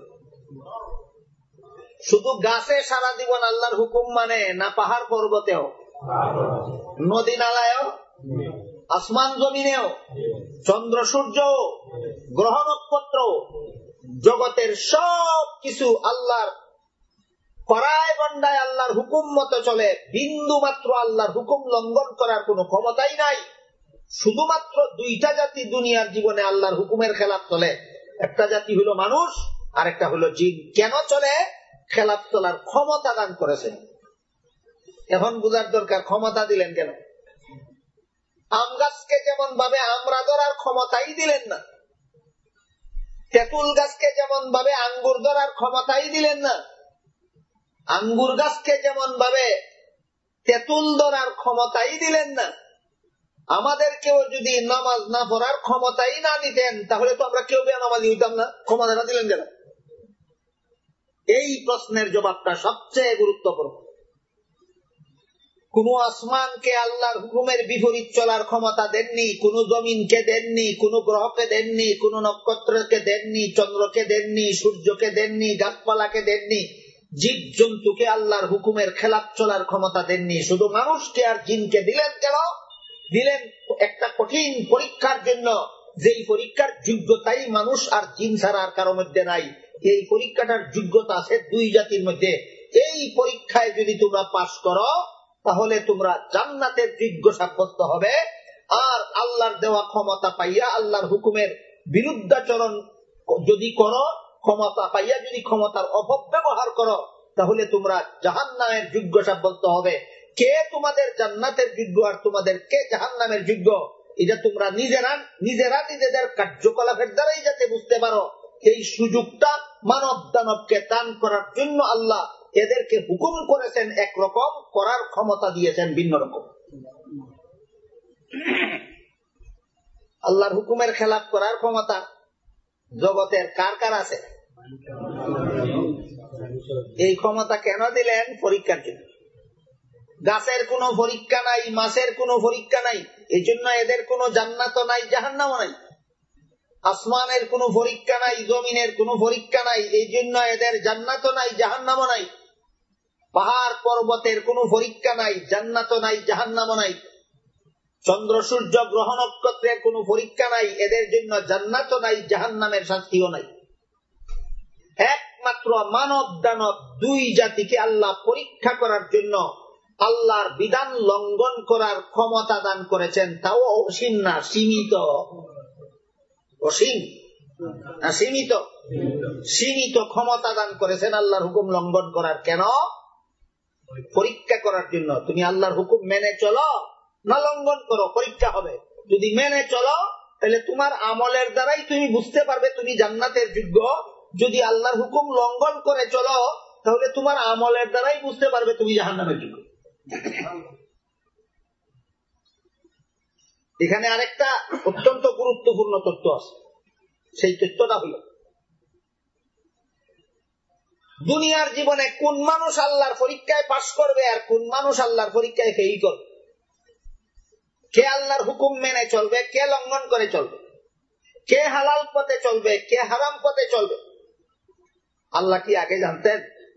শুধু গাছে সারা জীবন আল্লাহর হুকুম মানে না, পাহাড় পর্বতেও, নদী নালায়ও, আসমান জমিনেও, চন্দ্র সূর্য, গ্রহ নক্ষত্র, জগতের সব কিছু আল্লাহর করায় গন্ডায় আল্লাহর হুকুম মতো চলে। বিন্দু মাত্র আল্লাহর হুকুম লঙ্ঘন করার কোন ক্ষমতাই নাই। শুধুমাত্র দুইটা জাতি দুনিয়ার জীবনে আল্লাহর হুকুমের খেলাফ চলে, একটা জাতি হলো মানুষ আর একটা হলো জিন। কেন চলে? খেলাফ চলার ক্ষমতা দান করেছেন। এখন বুঝার দরকার ক্ষমতা দিলেন কেন। আম গাছকে যেমন ভাবে আমরা ধরার ক্ষমতাই দিলেন না, তেঁতুল গাছকে যেমন ভাবে আঙ্গুর ধরার ক্ষমতাই দিলেন না, আঙ্গুর গাছকে যেমন ভাবে তেঁতুল ধরার ক্ষমতাই দিলেন না, আমাদেরকেও যদি নামাজ না পড়ার ক্ষমতাই না দিতেন তাহলে তো আমরা কেউ বেনামাজি হইতাম না। ক্ষমতাটা দিলেন কেন? এই প্রশ্নের জবাবটা সবচেয়ে গুরুত্বপূর্ণ। কোন আসমানকে আল্লাহর হুকুমের বিপরীত চলার ক্ষমতা দেননি, কোন জমিনকে দেননি, কোন গ্রহকে দেননি, কোন নক্ষত্রকে দেননি, চন্দ্রকে দেননি, সূর্যকে দেননি, গাছপালাকে দেননি, জীব জন্তুকে আল্লাহর হুকুমের খেলাফ চলার ক্ষমতা দেননি। শুধু মানুষকে আর জিনকে দিলেন কেন? দিলেন একটা কঠিন পরীক্ষার জন্য, যেই পরীক্ষার যোগ্যতাই মানুষ আর জিন ছাড়া আর কারো মধ্যে নাই। এই পরীক্ষাটার যোগ্যতা আছে দুই জাতির মধ্যে। এই পরীক্ষায় যদি তোমরা পাশ করো তাহলে তোমরা জান্নাতের যোগ্য সাব্যস্ত হবে। আর আল্লাহর দেওয়া ক্ষমতা পাইয়া আল্লাহর হুকুমের বিরুদ্ধাচরণ যদি করো, ক্ষমতা পাইয়া যদি ক্ষমতার অপব্যবহার করো, তাহলে তোমরা জাহান্নামের যোগ্য সাব্যস্ত হবে। কে তোমাদের জান্নাতের যোগ্য আর তোমাদের কে জাহান্নামের যোগ্য, এটা তোমরা নিজেরা নিজেদের কার্যকলাপের দ্বারাই যাতে বুঝতে পারো, এই সুযোগটা মানব দানবকে দান করার জন্য আল্লাহ এদেরকে হুকুম করেছেন একরকম, করার ক্ষমতা দিয়েছেন ভিন্ন রকম। আল্লাহর হুকুমের খেলাফ করার ক্ষমতা জগতের কার কার আছে? এই ক্ষমতা কেন দিলেন? পরীক্ষার জন্য। গাছের কোনো পরীক্ষা নাই, মাছের কোনো পরীক্ষা নাই, এই জন্য এদের কোনো জান্নাত নাই, জাহান্নামও নাই। আসমানের কোনো পরীক্ষা নাই, জমিনের কোনো পরীক্ষা নাই, এই জন্য এদের জান্নাত নাই, জাহান্নামও নাই। পাহাড় পর্বতের কোনো পরীক্ষা নাই, জান্নাত নাই, জাহান্নামও নাই। চন্দ্র সূর্য গ্রহ নক্ষত্রের কোনো পরীক্ষা নাই, এদের জন্য জান্নাত নাই, জাহান্নামের শাস্তিও নাই। একমাত্র মানব দানব দুই জাতিকে আল্লাহ পরীক্ষা করার জন্য আল্লাহর বিধান লঙ্ঘন করার ক্ষমতা দান করেছেন, তাও অসীম না, সীমিত। অসীম না সীমিত? সীমিত ক্ষমতা দান করেছেন আল্লাহর হুকুম লঙ্ঘন করার। কেন? পরীক্ষা করার জন্য। তুমি আল্লাহর হুকুম মেনে চলো না লঙ্ঘন করো, পরীক্ষা হবে। যদি মেনে চলো তাহলে তোমার আমলের দ্বারাই তুমি বুঝতে পারবে তুমি জান্নাতের যোগ্য। যদি আল্লাহর হুকুম লঙ্ঘন করে চলো তাহলে তোমার আমলের দ্বারাই বুঝতে পারবে তুমি জাহান্নামের যোগ্য। এখানে আরেকটা অত্যন্ত গুরুত্বপূর্ণ তথ্য আছে। সেই তথ্যটা হল, দুনিয়ার জীবনে কোন মানুষ আল্লাহর পরীক্ষায় পাশ করবে আর কোন মানুষ আল্লাহর পরীক্ষায় ফেল করবে। কে আল্লাহর হুকুম মেনে চলবে, কে লঙ্ঘন করে চলবে, কে হালাল পথে চলবে, কে হারাম পথে চলবে, আল্লাহ কি আগে জানতেন?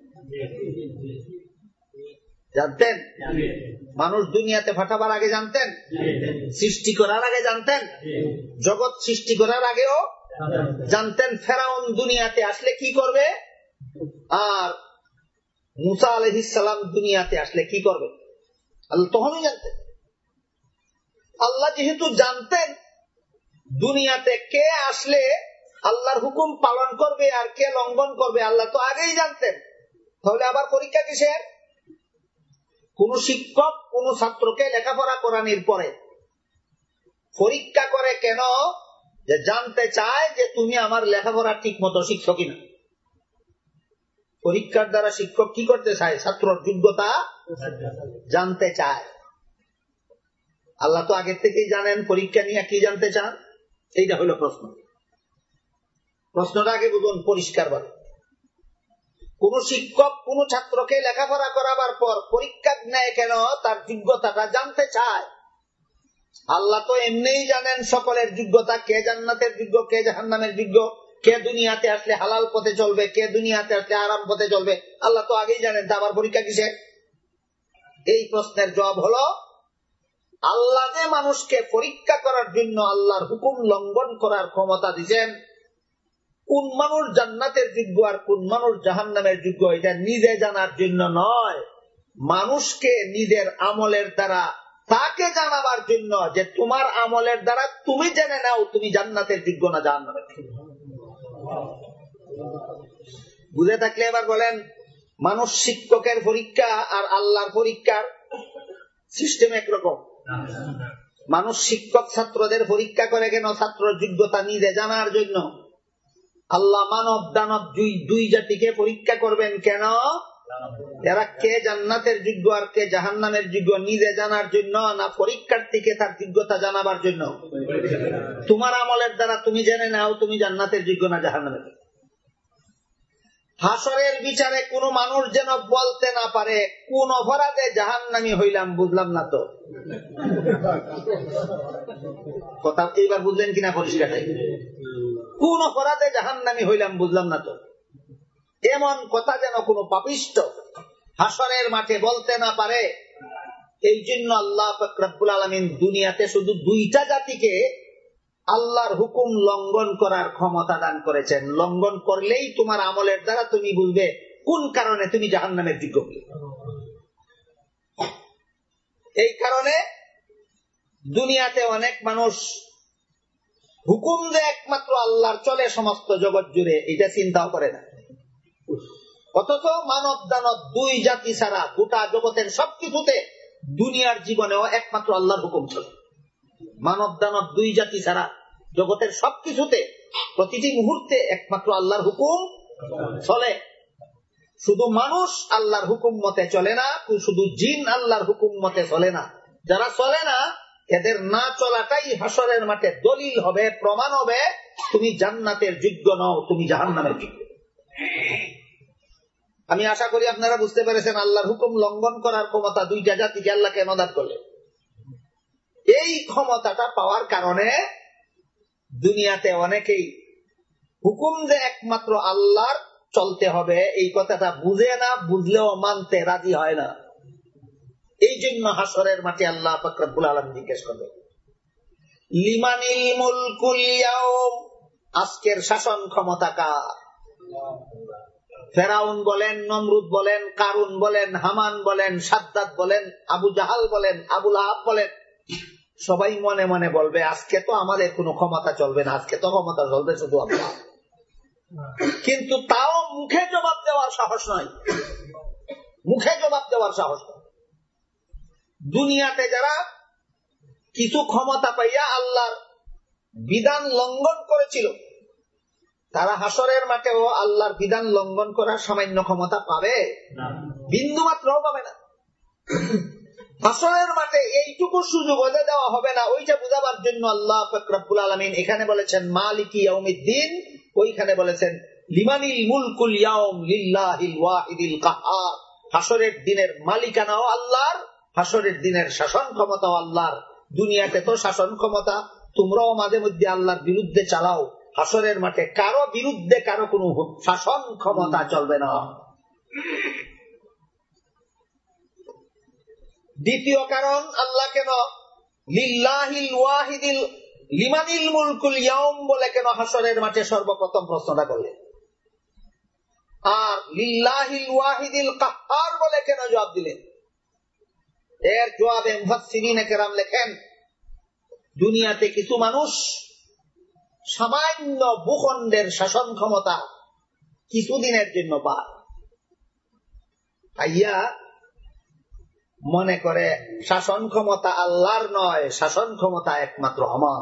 জানতেন। মানুষ দুনিয়াতে পাঠাবার আগে জানতেন, সৃষ্টি করার আগে জানতেন, জগৎ সৃষ্টি করার আগেও জানতেন ফেরাউন দুনিয়াতে আসলে কি করবে, আর মুসা আলাইহিস সালাম দুনিয়াতে আসলে কি করবে, আল্লাহ তখনই জানতেন। আল্লাহ যেহেতু জানতেন দুনিয়াতে কে আসলে আল্লাহর হুকুম পালন করবে আর কে লঙ্ঘন করবে, আল্লাহ তো আগেই জানতেন। তাহলে আবার পরীক্ষা কিসের? কোন শিক্ষক কোন ছাত্রকে লেখাপড়া করানোর পরে পরীক্ষা করে কেন? যে জানতে চায় যে তুমি আমার লেখাপড়া ঠিক মতো শিখছো কিনা। পরীক্ষার দ্বারা শিক্ষক কি করতে চায়? ছাত্রর যোগ্যতা জানতে চায়। আল্লাহ তো আগের থেকেই জানেন পরীক্ষা নিয়ে কি জানতে চান। এইটা হলো প্রশ্ন। প্রশ্নটা আগে বুঝুন পরিষ্কার ভাবে। কোন শিক্ষক কোন ছাত্রকে লেখাপড়া করাবার পর পরীক্ষা নেয় কেন? তার যোগ্যতাটা জানতে চায়। আল্লাহ তো এমনিই জানেন সকলের যোগ্যতা, কে জান্নাতের যোগ্য, কে জাহান্নামের যোগ্য, কে দুনিয়াতে আসলে হালাল পথে চলবে, কে দুনিয়াতে আসলে আরাম পথে চলবে, আল্লাহ তো আগেই জানেন। আবার পরীক্ষা কিসের? এই প্রশ্নের জবাব হলো, আল্লাহ যে মানুষকে পরীক্ষা করার জন্য আল্লাহর হুকুম লঙ্ঘন করার ক্ষমতা দিয়েছেন, কোন মানুষ জান্নাতের যোগ্য আর কোন মানুষ জাহান্নামের যোগ্য এটা নিজে জানার জন্য নয়, মানুষকে নিজের আমলের দ্বারা তাকে জানাবার জন্য, যে তোমার আমলের দ্বারা তুমি জেনে নাও তুমি জান্নাতের যোগ্য না জাহান্নামের যোগ্য। বুঝে থাকলে এবার বলেন, মানুষ শিক্ষকের পরীক্ষা আর আল্লাহর পরীক্ষার সিস্টেম একরকম। মানুষ শিক্ষক ছাত্রদের পরীক্ষা করে কেন? ছাত্রের যোগ্যতা নিজে জানার জন্য। আল্লাহ মানব দানব দুই জাতিকে পরীক্ষা করবেন কেন? এরা কে জান্নাতের যোগ্য আর কে জাহান্নামের যোগ্য নিজে জানার জন্য, না পরীক্ষার্থীকে তার যোগ্যতা জানাবার জন্য? তোমার আমলের দ্বারা তুমি জেনে নাও তুমি জান্নাতের যোগ্য না জাহান্নামের। হাসরের বিচারে কোন মানুষ যেন বলতে না পারে কোন অপরাধে জাহান্নামী হইলাম, বুঝলাম না তো। কথা এইবার বুঝলেন কিনা পরিষ্কার? কোন অপরাধে জাহান্নামী হইলাম বুঝলাম না তো, এমন কথা যেন কোন পাপিষ্ঠ হাসরের মাঠে বলতে না পারে। এই জন্য আল্লাহ পাক রব্বুল আলামিন দুনিয়াতে শুধু দুইটা জাতিকে আল্লাহর হুকুম লঙ্ঘন করার ক্ষমতা দান করেছেন। লঙ্ঘন করলেই তোমার আমলের দ্বারা তুমি বুঝবে কোন কারণে তুমি জাহান্নামের যোগ্য। এই কারণে দুনিয়াতে অনেক মানুষ হুকুম যে একমাত্র আল্লাহর চলে সমস্ত জগৎ জুড়ে এটা চিন্তাও করে না। অথচ মানব দানব দুই জাতি ছাড়া গোটা জগতের সবকিছুতে দুনিয়ার জীবনেও একমাত্র আল্লাহর হুকুম চলে। মানব দানব দুই জাতি ছাড়া জগতের সবকিছুতে প্রতিটি মুহূর্তে একমাত্র আল্লাহর হুকুম চলে। শুধু মানুষ আল্লাহর হুকুম মতে চলে না, শুধু জিন আল্লাহর হুকুম মতে চলে না। যারা চলে না এদের না চলাটাই হাসরের মাঠে দলিল হবে, প্রমাণ হবে তুমি জান্নাতের যোগ্য নও, তুমি জাহান্নামের যোগ্য। আমি আশা করি আপনারা বুঝতে পেরেছেন আল্লাহর হুকুম লঙ্ঘন করার ক্ষমতা দুইটা জাতিকে আল্লাহ কেন দান করলেন। এই ক্ষমতাটা পাওয়ার কারণে দুনিয়াতে অনেকেই হুকুম যে একমাত্র আল্লাহর চলতে হবে এই কথাটা বুঝে না, বুঝলেও মানতে রাজি হয় না। এই জন্য হাসরের মাঠে আল্লাহ পাক রব্বুল আলামিন জিজ্ঞেস করবে, লিমানিল মুলকুল ইয়াউম, আজকের শাসন ক্ষমতা কার? ফেরাউন বলেন, নমরুদ বলেন, কারুন বলেন, হামান বলেন, সাদ্দাত বলেন, আবু জাহাল বলেন, আবু লাহাব বলেন, সবাই মনে মনে বলবে আজকে তো আমাদের কোনো ক্ষমতা চলবে না, আজকে তো ক্ষমতা চলবে শুধু আল্লাহ। কিন্তু তাও মুখে জবাব দেওয়ার সাহস নয়, মুখে জবাব দেওয়ার সাহস নয়। দুনিয়াতে যারা কিছু ক্ষমতা পাইয়া আল্লাহর বিধান লঙ্ঘন করেছিল, তারা হাসরের মাঠেও আল্লাহর বিধান লঙ্ঘন করার সামান্য ক্ষমতা পাবে? বিন্দু মাত্রও পাবে না। হাসরের মাঠে এইটুকু সুযোগ ওদের দেওয়া হবে না। ওইটা বুঝাবার জন্য আল্লাহ পাক রব্বুল আলামিন এখানে বলেছেন মালিকি ইয়াউমিদ্দিন, ওইখানে বলেছেন লিমানিল মুলকুল ইয়াউম লিল্লাহিল ওয়াহিদিল কাহ্হার। হাসরের দিনের মালিকানাও আল্লাহর, হাসরের দিনের শাসন ক্ষমতাও আল্লাহর। দুনিয়াতে তো শাসন ক্ষমতা তোমরাও মাঝে মধ্যে আল্লাহর বিরুদ্ধে চালাও, হাসরের মাঠে কারো বিরুদ্ধে কারো কোনো শাসন ক্ষমতা চলবে না। দ্বিতীয় কারণ আল্লাহ কেন লিল্লাহিল ওয়াহিদিল লিমানিল মুলকুল ইয়াউম বলে কেন হাসরের মাঠে সর্বপ্রথম প্রশ্নটা করলেন, আর লিল্লাহিল ওয়াহিদিল কাহ্হার বলে কেন জবাব দিলেন? এর জবাবে মুফাসসিরিনে কেরাম লেখেন, দুনিয়াতে কিছু মানুষ সামান্য ভূখণ্ডের শাসন ক্ষমতা কিছুদিনের জন্য পায়, আইয়া মনে করে শাসন ক্ষমতা আল্লাহর নয়, শাসন ক্ষমতা একমাত্র আমার।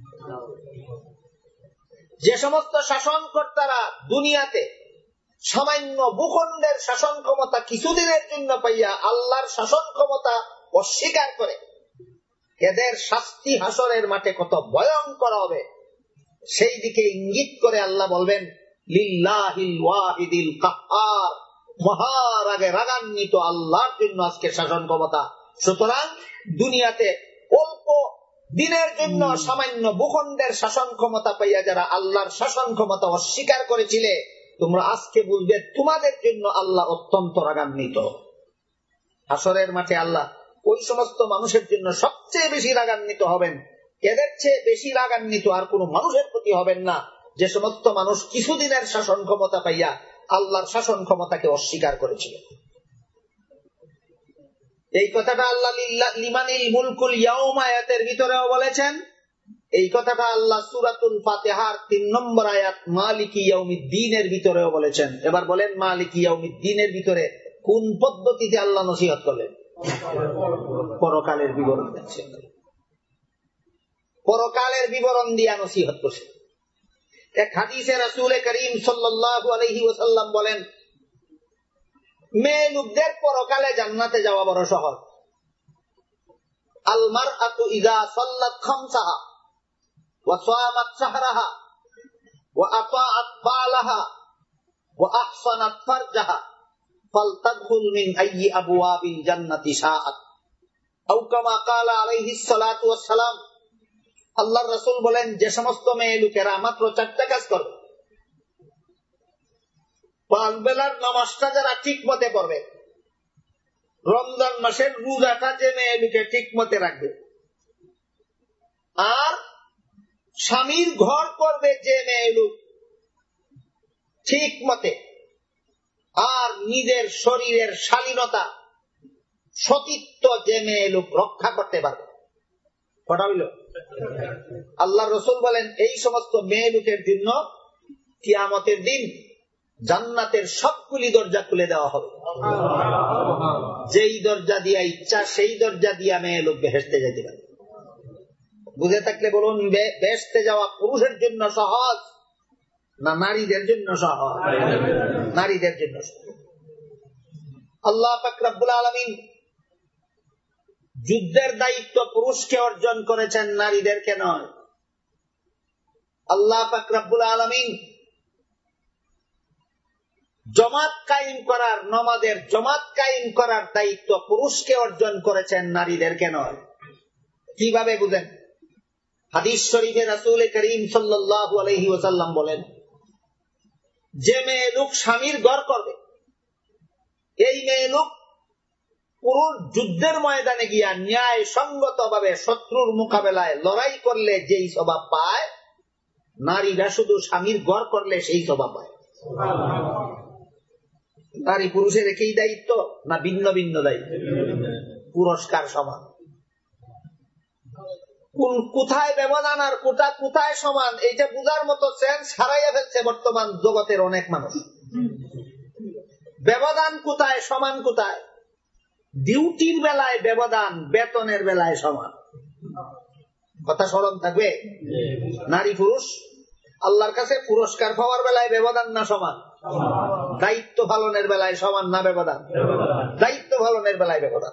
যে সমস্ত শাসনকর্তারা দুনিয়াতে সামান্য ভূখণ্ডের শাসন ক্ষমতা কিছুদিনের জন্য পাইয়া আল্লাহর শাসন ক্ষমতা অস্বীকার করে, এদের শাস্তি হাসরের মাঠে কত ভয়ঙ্কর হবে সেই দিকে ইঙ্গিত করে আল্লাহ বলবেন লিল্লাহিল ওয়াহিদিল কাহ্হার, মহারাগে রাগান্বিত আল্লাহর জন্য আজকে শাসন ক্ষমতা। সুতরাং দুনিয়াতে অল্প দিনের জন্য সামান্য ভূখণ্ডের শাসন ক্ষমতা পাইয়া যারা আল্লাহর শাসন ক্ষমতা অস্বীকার করেছিলে, তোমরা আজকে বুঝবে তোমাদের জন্য আল্লাহ অত্যন্ত রাগান্বিত। হাসরের মাঠে আল্লাহ ওই সমস্ত মানুষের জন্য সবচেয়ে বেশি রাগান্বিত হবেন। এদের চেয়ে বেশি রাগান্বিত আর কোন মানুষের প্রতি হবেন না, যে সমস্ত মানুষ কিছুদিনের শাসন ক্ষমতা পাইয়া আল্লাহর শাসন ক্ষমতাকে অস্বীকার করেছিল। এই কথাটা আল্লাহ লিমানিল মুলকুল ইয়াউম আয়াতের ভিতরেও বলেছেন। এই কথাটা আল্লাহ সূরাতুল ফাতিহার 3 নম্বর আয়াত মালিকি ইয়াউমিদ্দিনের ভিতরেও বলেছেন। এবার বলেন মালিকি ইয়াউমিদ্দিনের ভিতরে কোন পদ্ধতিতে আল্লাহ নসিহত করলেন? পরকালের বিবরণ দিচ্ছেন, পরকালের বিবরণ দিয়া নসিহত করছেন। এক হাদিসে রাসূল করিম সাল্লাল্লাহু আলাইহি ওয়াসাল্লাম বলেন, মেয়ে লোকদের পরকালে জান্নাতে যাওয়া বড় সহজ। আল মারআতু ইযা সাল্লাত খামসাহা ওয়া সামাত শাহরাহা ওয়া আতাআত বালাহা ওয়া আহসানাত ফারজাহা ফালতাদখুল মিন আইয়ি আবওয়াবিল জান্নাতি শাআত আও কামা ক্বালা আলাইহিস সালাতু ওয়াস সালাম। আল্লাহর রাসূল বলেন, যে সমস্ত মেয়ে লোকেরা মাত্র 4টা কাজ করবে, 5 বেলার নামাজটা যারা ঠিক মতে পড়বে, রমজান মাসের রোজাটা যে মেয়ে লোকে ঠিক মতে রাখবে, আর স্বামীর ঘর করবে যে মেয়ে লোক ঠিক মতে, আর নিজের শরীরের শালীনতা সতীত্ব যে মেয়ে লোক রক্ষা করতে পারবে। কটা হইল? আল্লাহ রাসূল বলেন এই সমস্ত মেয়ে লোকের জন্য কিয়ামতের দিন জান্নাতের সবগুলি দরজা খুলে দেওয়া হবে। যেই দরজা দিয়া ইচ্ছা সেই দরজা দিয়া মেয়ে লোক বেহেশতে যেতে পারে। বুঝে থাকলে বলুন, বেহেশতে যাওয়া পুরুষের জন্য সহজ না নারীদের জন্য সহজ? নারীদের জন্য সহজ। আল্লাহ পাক রব্বুল আলামিন যুদ্ধের দায়িত্ব পুরুষকে অর্জন করেছেন, নারীদেরকে নয়। আল্লাহ পাক রব্বুল আলামিন জামাত কায়েম করার, নামাজের জামাত কায়েম করার দায়িত্ব পুরুষকে অর্জন করেছেন, নারীদেরকে নয়। কিভাবে বুঝেন? হাদিস শরীফে রাসূল করিম সাল্লাল্লাহু আলাইহি ওয়াসাল্লাম বলেন, যে মেয়ে লোক স্বামীর ঘর করবে, এই মেয়ে লোক পুরুষ যুদ্ধের ময়দানে গিয়া ন্যায় সঙ্গত ভাবে শত্রুর মোকাবেলায় লড়াই করলে যেই স্বভাব পায়, নারীরা শুধু স্বামীর ঘর করলে সেই স্বভাব পায়। নারী পুরুষের একই দায়িত্ব না ভিন্ন ভিন্ন দায়িত্ব? পুরস্কার সমান। কোথায় ব্যবধান আর কোথায় সমান, এইটা বুঝার মতো সেন্স হারাইয়া ফেলছে বর্তমান জগতের অনেক মানুষ। ব্যবধান কোথায়, সমান কোথায়? ডিউটির বেলায় ব্যবধান, বেতনের বেলায় সমান। কথা স্মরণ থাকবে? নারী পুরুষ আল্লাহর কাছে পুরস্কার পাওয়ার বেলায় ব্যবধান না সমান? দায়িত্ব পালনের বেলায় সমান না ব্যবধান? দায়িত্ব পালনের বেলায় ব্যবধান।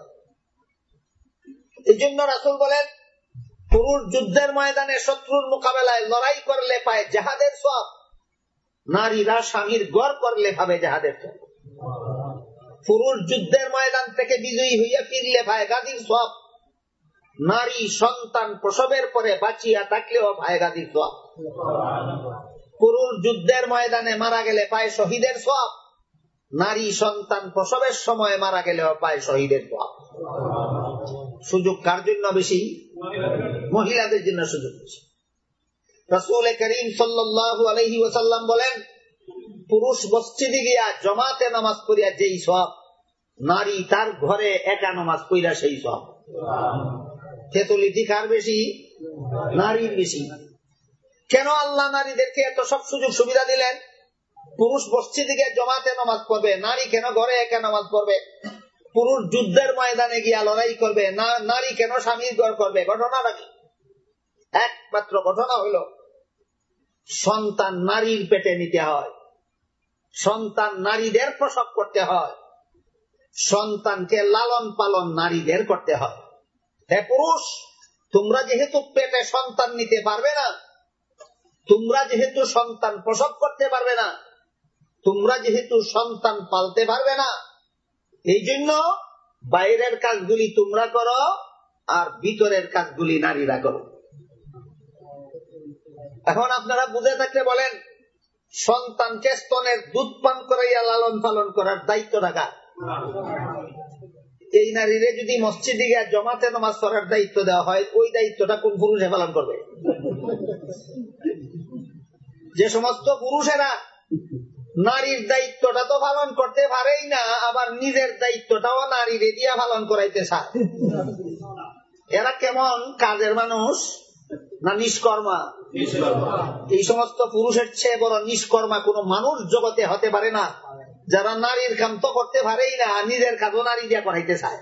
এই জন্য রাসূল বলেন, পুরুষ যুদ্ধের ময়দানে শত্রুর মোকাবেলায় লড়াই করলে পায় জিহাদের সওয়াব, নারীরা স্বামীর ঘর করলে পাবে জিহাদের সওয়াব। পুরুষ যুদ্ধের ময়দান থেকে বিজয়ী হইয়া ফিরলে পায় গাজীর সওয়াব, নারী সন্তান প্রসবের পরে বাঁচিয়া থাকলেও পায় গাজীর সওয়াব। পুরুষ যুদ্ধের ময়দানে মারা গেলে পায় শহীদের সওয়াব, নারী সন্তান প্রসবের সময় মারা গেলেও পায় শহীদের সওয়াব। সুযোগ কার জন্য বেশি? মহিলাদের জন্য সুযোগ বেশি। রাসূল করিম সাল্লাল্লাহু আলাইহি ওয়াসাল্লাম বলেন, পুরুষ মসজিদে গিয়া জামাতে নামাজ পড়িয়া যেই সওয়াব, নারী তার ঘরে একা নামাজ পড়িয়া সেই সওয়াব। তেতুলিটি কার বেশি? নারীর বেশি। কেন আল্লাহ নারীদেরকে এত সব সুযোগ সুবিধা দিলেন? পুরুষ মসজিদে গিয়ে জামাতে নামাজ পড়বে, নারী কেন ঘরে একা নামাজ পড়বে? পুরুষ যুদ্ধের ময়দানে গিয়া লড়াই করবে, নারী কেন স্বামীর ঘর করবে? ঘটনাটা কি? একমাত্র ঘটনা হইল, সন্তান নারীর পেটে নিতে হয়, সন্তান নারীদের প্রসব করতে হয়, সন্তানকে লালন পালন নারীদের করতে হয়। হে পুরুষ, তোমরা যেহেতু পেটে সন্তান নিতে পারবে না, তোমরা যেহেতু সন্তান প্রসব করতে পারবে না, তোমরা যেহেতু সন্তান পালতে পারবে না, এই জন্য বাইরের কাজগুলি তোমরা করো আর ভিতরের কাজগুলি নারীরা করো। এখন আপনারা বুঝে থাকলে বলেন, সন্তানকে স্তনের দুধ পান করাইয়া লালন পালন করার দায়িত্ব রাখা, এই নারীরে যদি মসজিদে গিয়ে জামাতে নামাজ পড়ার দায়িত্ব দেওয়া হয়, ওই দায়িত্বটা কোন পুরুষে পালন করবে? যে সমস্ত পুরুষেরা নারীর দায়িত্বটা তো পালন করতে পারেই না, আবার নিজের দায়িত্বটাও নারীরে দিয়া পালন করাইতে চায়, এরা কেমন কাজের মানুষ না নিষ্কর্মা? এই সমস্ত পুরুষের চেয়ে বড় নিষ্কর্মা কোন মানুষ জগতে হতে পারে না, যারা নারীর কাম তো করতে পারেই না, নিজের কাজও নারী দিয়া করাইতে চায়।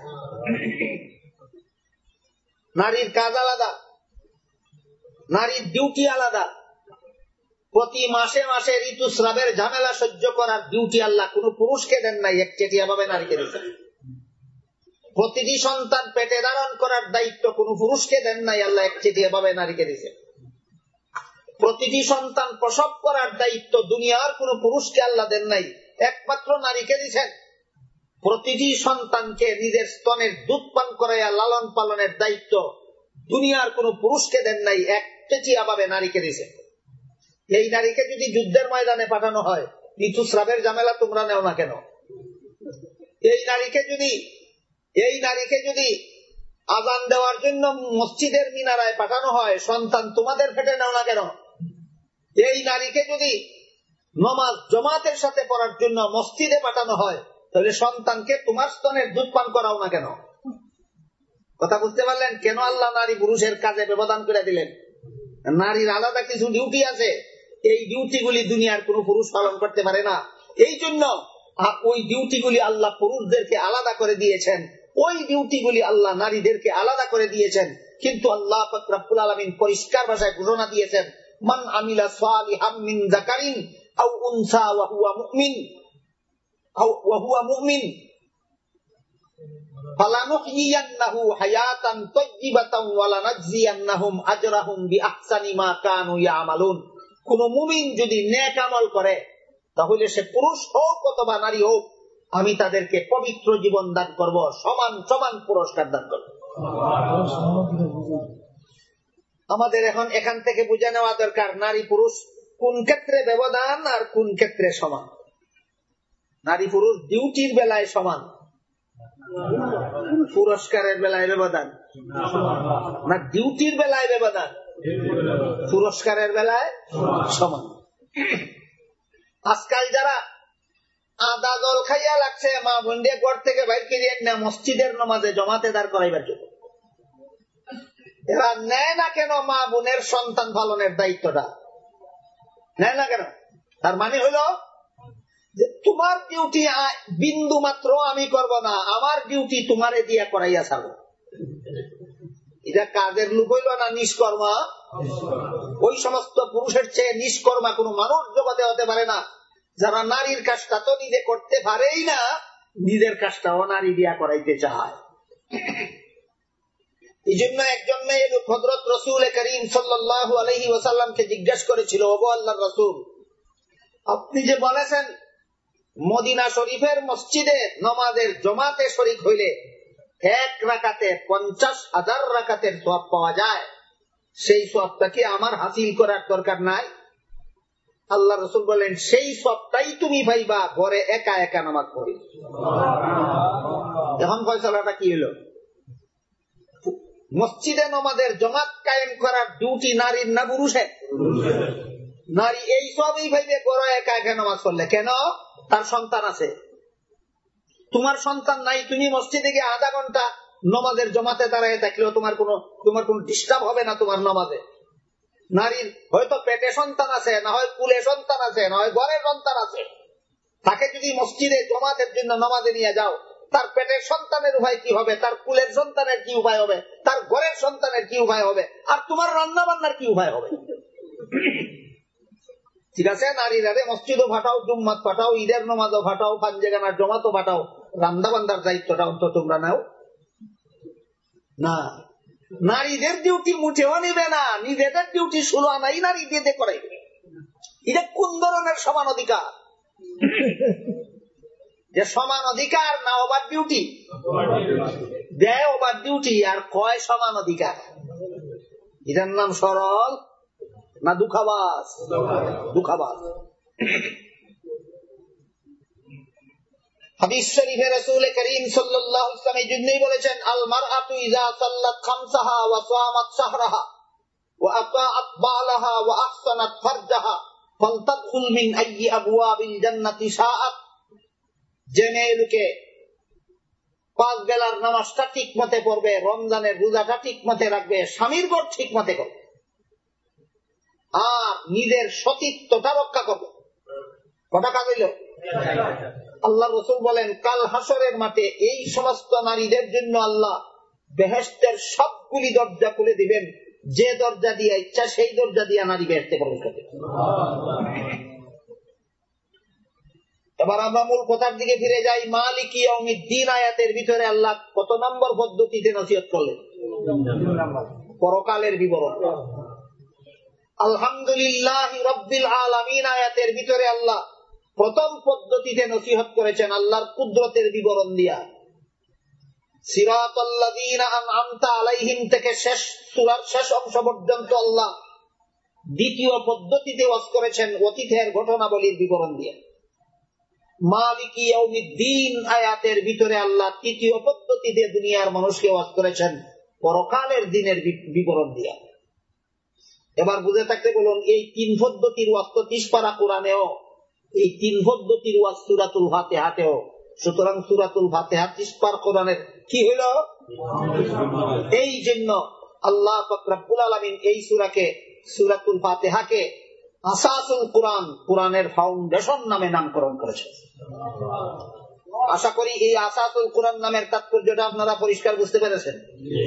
নারীর কাজ আলাদা, নারীর ডিউটি আলাদা। প্রতি মাসে মাসে ঋতুস্রাবের ঝামেলা সহ্য করার ডিউটি আল্লাহ কোন পুরুষকে দেন নাই, একচেটিয়া ভাবে নারীকে দিয়েছেন। প্রতিটি সন্তান পেটে ধারণ করার দায়িত্ব কোন পুরুষকে দেন নাই, আল্লাহ একচেটিয়া ভাবে নারীকে দিয়েছেন। প্রতিটি সন্তান প্রসব করার দায়িত্ব দুনিয়ার কোন পুরুষকে আল্লাহ দেন নাই, একমাত্র নারীকে দিয়েছেন। প্রতিটি সন্তানকে নিজের স্তনের দুধ পান করাইয়া লালন পালনের দায়িত্ব দুনিয়ার কোন পুরুষকে দেন নাই, একচেটিয়া ভাবে নারীকে দিয়েছেন। এই নারীকে যদি যুদ্ধের ময়দানে পাঠানো হয়, ঋতুস্রাবের ঝামেলা তোমরা নেও না কেন? এই নারীকে যদি আযান দেওয়ার জন্য মসজিদের মিনারায় পাঠানো হয়, সন্তান তোমাদের পেটে নেও না কেন? এই নারীকে যদি নামাজ জামাতের সাথে পড়ার জন্য মসজিদে পাঠানো হয়, তাহলে সন্তানকে তোমার স্তনের দুধ পান করাও না কেন? কথা বুঝতে পারলেন কেন আল্লাহ নারী পুরুষের কাজে ব্যবধান করে দিলেন? নারীর আলাদা কিছু ডিউটি আছে, এই ডিউটিগুলি দুনিয়ার কোন পুরুষ পালন করতে পারে না। এই জন্য ওই ডিউটিগুলি আল্লাহ পুরুষদেরকে আলাদা করে দিয়েছেন, ওই ডিউটিগুলি আল্লাহ নারীদেরকে আলাদা করে দিয়েছেন। কিন্তু আল্লাহ পাক রব্বুল আলামিন পরিষ্কার ভাষায় ঘোষণা দিয়েছেন, মান আমিলা সালিহাম মিন যাকারিন আও উনসা ওয়া হুয়া মুমিন ফালানুহইয়ান্নাহু হায়াতান তাইয়্যিবাতান ওয়া লানাজজিয়ান্নাহুম আজরাহুম বিআহসানি মা কানু ইয়ামালুন। কোন মুমিন যদি নেক আমল করে, তাহলে সে পুরুষ হোক অথবা নারী হোক, আমি তাদেরকে পবিত্র জীবন দান করব, সমান সমান পুরস্কার দান করব। আমাদের এখন এখান থেকে বুঝে নেওয়া দরকার নারী পুরুষ কোন ক্ষেত্রে ব্যবধান আর কোন ক্ষেত্রে সমান। নারী পুরুষ ডিউটির বেলায় সমান, পুরস্কারের বেলায় ব্যবধান না, ডিউটির বেলায় ব্যবধান, পুরস্কারের বেলায় সমান। আজকাল যারা আদা জল খাইয়া লাগছে মা বোনদের ঘর থেকে বাইর করিয়ে না মসজিদের নামাজে জমাতে দাঁড় করাইবার জন্য, এরা নেয় না কেন মা বোনের সন্তান পালনের দায়িত্বটা? নেয় না কেন? তার মানে হলো যে তোমার ডিউটি বিন্দু মাত্র আমি করব না, আমার ডিউটি তোমারে দিয়া করাইয়া ছাড়ব। এটা কাজের লোক হইল না নিষ্কর্মা? ওই সমস্ত পুরুষের চেয়ে নিষ্কর্মা কোন মানুষ জগতে হতে পারে না, যারা নারীর কাজটা তো নিজে করতে পারেই না, নিজের কাজটাও নারী দিয়া করাইতে চায়। এই জন্য একজন মেয়ে হযরত রাসূল করিম সাল্লাল্লাহু আলাইহি ওয়াসাল্লামকে জিজ্ঞাসা করেছিল, ওগো আল্লাহর রাসূল, আপনি যে বলেছেন মদিনা শরীফের মসজিদে নামাজের জমাতে শরীক হইলে এক রাকাতে 50,000 রাকাতের সওয়াব পাওয়া যায়, সেই সওয়াবটা কি আমার হাসিল করার দরকার নাই? আল্লাহ রাসূল বলেন, সেই সওয়াবটাই তুমি পাইবা ঘরে একা একা নামাজ পড়ে। এখন ফয়সালাটা কি হলো? মসজিদে নামাজের জমাত কায়েম করার ডিউটি নারীর না পুরুষের? নারী এই সবই ভাইবে ঘরে একা একা নামাজ পড়লে। কেন? তার সন্তান আছে। তোমার সন্তান নাই, তুমি মসজিদে গিয়ে আধা ঘন্টা নামাজের জমাতে দাঁড়ায় থাকলেও তোমার কোন ডিস্টার্ব হবে না তোমার নামাজে। নারীর হয়তো পেটে সন্তান আছে, না হয় কুলে সন্তান আছে, না হয় ঘরের সন্তান আছে, তাকে যদি মসজিদে জমাতের জন্য নামাজে নিয়ে যাও, তার পেটের সন্তানের উপায় কি হবে, তার কুলের সন্তানের কি উপায় হবে, তার ঘরের সন্তানের কি উপায় হবে, আর তোমার রান্না বান্নার কি উপায় হবে? ঠিক আছে, নারীরা মসজিদও ফাটাও, জুম্মাত ফাটাও, ঈদের নামাজও ফাটাও, পাঞ্জেগানার জমাতও ফাটাও, রান্না বান্নার দায়িত্বটা অন্তত তোমরা নাও না। নারীদের ডিউটি মুঠেও নিবে না, নিজেদের ডিউটি 16 আনাই নারী দিয়ে করাইবে। এটা কোন ধরনের সমান অধিকার? যে সমান অধিকার না ওভার ডিউটি? দেয় ওভার ডিউটি আর কয় সমান অধিকার। এটার নাম সরল না দুঃখাবাস? দুঃখাবাস। হাদিস শরীফে রাসূল করিম সাল্লাল্লাহু আলাইহি ওয়াসাল্লাম এই জন্যই বলেছেন, আল মারআতু ইযা সাল্লাত খামসাহা ওয়া সামাত শাহরাহা ওয়া আতাআত বালাহা ওয়া আহসানাত ফারজাহা ফালতাদখুল মিন আইয়ি আবওয়াবিল জান্নাতি শাআত। যে মেয়েকে 5 বেলার নামাজটা ঠিক মতে পড়বে, রমজানের রোজাটা ঠিক মতে রাখবে, স্বামীর ঘর ঠিক মতে করবে, আর নিজের সতীত্বটা রক্ষা করবে, কটা কাজ হইল? আল্লাহ রাসূল বলেন, কাল হাসরের মাঠে এই সমস্ত নারীদের জন্য আল্লাহ বেহেশতের সবগুলি দরজা খুলে দিবেন, যে দরজা দিয়ে ইচ্ছা সেই দরজা দিয়ে নারী বেহেশতে প্রবেশ করবে। এবার আমরা মূল কথার দিকে ফিরে যাই। মালিকি ইয়াউমিদ্দিন আয়াতের ভিতরে আল্লাহ কত নম্বর পদ্ধতিতে নসিহত করলেন? পরকালের বিবরণ। আলহামদুলিল্লাহি রাব্বিল আলামিন আয়াতের ভিতরে আল্লাহ প্রথম পদ্ধতিতে নসিহত করেছেন আল্লাহর কুদরতের বিবরণ দিয়া। সিরাতাল্লাযীনা আন'আমতা আলাইহিম থেকে শেষ সূরার শেষ অংশ পর্যন্ত আল্লাহ দ্বিতীয় পদ্ধতিতে ওয়াজ করেছেন অতীতের ঘটনাবলীর বিবরণ দিয়ে। মালিকি ইয়াউমিদ্দিন আয়াতের ভিতরে আল্লাহ তৃতীয় পদ্ধতিতে দুনিয়ার মানুষকে ওয়াজ করেছেন পরকালের দিনের বিবরণ দিয়া। এবার বুঝে থাকতে বলুন, এই 3 পদ্ধতির ওয়াজ তো 30 পারা কোরআনেও, এই 3 পদ্ধতির ওয়াজ সূরাতুল ফাতিহাতেও। সুতরাং সূরাতুল ফাতিহা 30 পারা কোরআনের কি হইল? এই জন্য আল্লাহ পাক রব্বুল আলামিন এই সূরাকে, সূরাতুল ফাতিহাকে আসাসুল কুরআন, কুরআনের ফাউন্ডেশন নামে নামকরণ করেছেন। আশা করি এই আসাসুল কুরআন নামের তাৎপর্যটা আপনারা পরিষ্কার বুঝতে পেরেছেন।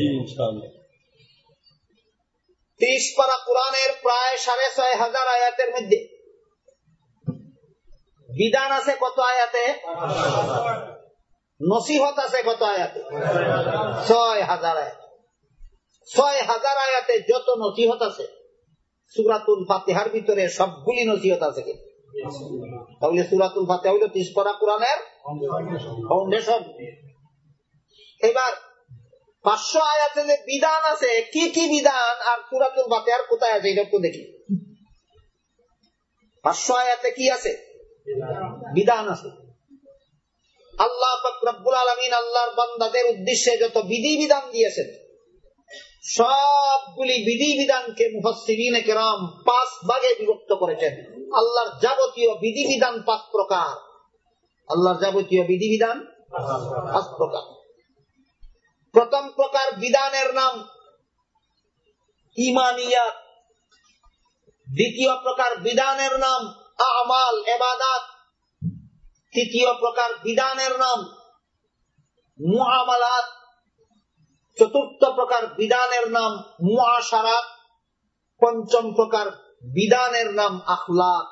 30 পারা কোরআনের প্রায় 6,500 আয়াতের মধ্যে বিধান আছে কত আয়াতে? নসিহত আছে কত আয়াতে? 6000 আয়াত। 6000 আয়াতে যত নসিহত আছে সূরাতুল ফাতিহার ভিতরে সবগুলি নসিহত আছে। তাহলে সূরাতুল ফাতিহা হলো 30 পারা কোরআনের ফাউন্ডেশন। এবার 500 আয়াতে যে বিধান আছে, কি কি বিধান আর সূরাতুল ফাতিহার কোথায় আছে এটা একটু দেখি। 500 আয়াতে কি আছে? বিধান আছে। আল্লাহ পাক রব্বুল আলামিন আল্লাহর বান্দাদের উদ্দেশ্যে যত বিধি বিধান দিয়েছেন, সবগুলি বিধি বিধানকে মুফাসসিরিনে কেরাম 5 ভাগে বিভক্ত করেছেন। আল্লাহর যাবতীয় বিধি বিধান 5 প্রকার। আল্লাহর যাবতীয় বিধি বিধান 5 প্রকার। প্রথম প্রকার বিধানের নাম ঈমানিয়াত। দ্বিতীয় প্রকার বিধানের নাম আমাল ইবাদত। তৃতীয় প্রকার বিধানের নাম মুআমালাত। চতুর্থ প্রকার বিধানের নাম মুআশারাত। পঞ্চম প্রকার বিধানের নাম আখলাক।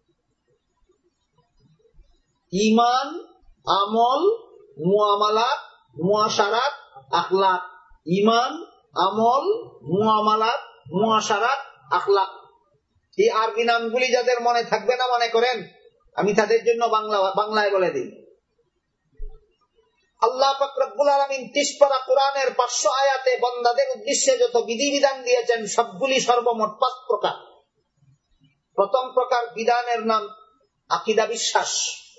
ঈমান, আমল, মুআমালাত, মুআশারাত, আখলাক। ঈমান, আমল, মুআমালাত, মুআশারাত, আখলাক। এই আরবি নামগুলি যাদের মনে থাকবে না মনে করেন, আমি তাদের জন্য বাংলায় বলে দিই। আল্লাহ পাক রব্বুল আলামিন 30 পারা কোরআনের 500 আয়াতে বান্দাদের উদ্দেশ্যে যত বিধিবিধান দিয়েছেন সবগুলি সর্বমোট 5 প্রকার। প্রথম প্রকার বিধানের নাম আকীদা, বিশ্বাস।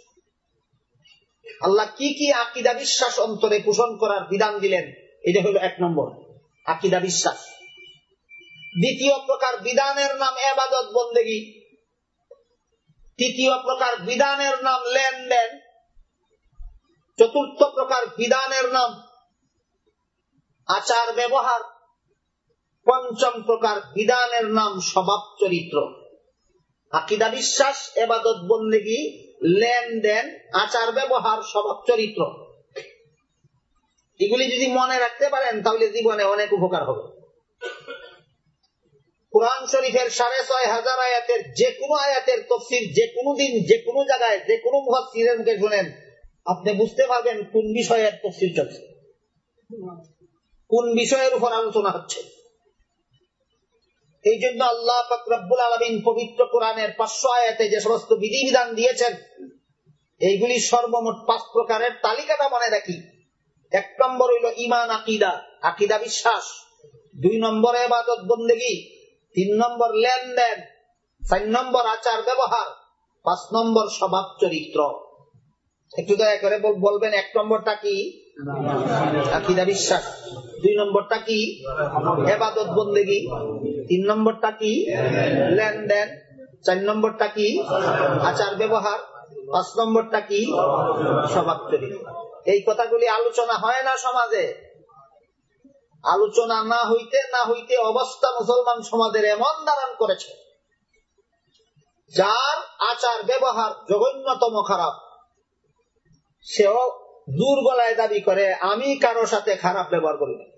আল্লাহ কি কি আকীদা বিশ্বাস অন্তরে পোষণ করার বিধান দিলেন, এটা হলো 1 নম্বর আকীদা বিশ্বাস। দ্বিতীয় প্রকার বিধানের নাম ইবাদত বন্দেগী। তৃতীয় প্রকার বিধানের নাম লেনদেন। চতুর্থ প্রকার বিধানের নাম আচার ব্যবহার। পঞ্চম প্রকার বিধানের নাম স্বভাব চরিত্র। আকীদা বিশ্বাস, ইবাদত বন্দেগী, লেনদেন, আচার ব্যবহার, স্বভাব চরিত্র। এগুলি যদি মনে রাখতে পারেন তাহলে জীবনে অনেক উপকার হবে। কুরআন শরীফের 6500 আয়াতের যে কোনো আয়াতের তাফসীর যে কোনো দিন যে কোনো জায়গায় যে কোনো মুফাসসিরের মুখে শুনেন, আপনি বুঝতে পারবেন কোন বিষয়ের তাফসীর চলছে, কোন বিষয়ের উপর আলোচনা হচ্ছে। এই জন্য আল্লাহ পাক রব্বুল আলামিন পবিত্র কোরআনের 500 আয়াতে যে সমস্ত বিধিবিধান দিয়েছেন এইগুলি সর্বমোট 5 প্রকারের। তালিকাটা মনে রাখি। 1 নম্বর হইল ঈমান, আকীদা, আকীদা বিশ্বাস। 2 নম্বর ইবাদত বন্দেগী। 3 নম্বর লেনদেন। 4 নম্বর আচার ব্যবহার। 5 নম্বর স্বভাব চরিত্র। একটু দয়া করে বলবেন 1 নম্বরটা কি? আকীদা বিশ্বাস। 2 নম্বরটা কি? ইবাদত বন্দেগী। 3 নম্বরটা কি? লেনদেন। 4 নম্বরটা কি? আচার ব্যবহার। 5 নম্বরটা কি? স্বভাব চরিত্র। এই কথাগুলি আলোচনা হয় না সমাজে। আলোচনা না হইতে অবস্থা মুসলমান সমাজের এমন ধারণ করেছে, যার আচার ব্যবহার জঘন্যতম খারাপ, সেও জোর গলায় দাবি করে আমি কারো সাথে খারাপ ব্যবহার করি না।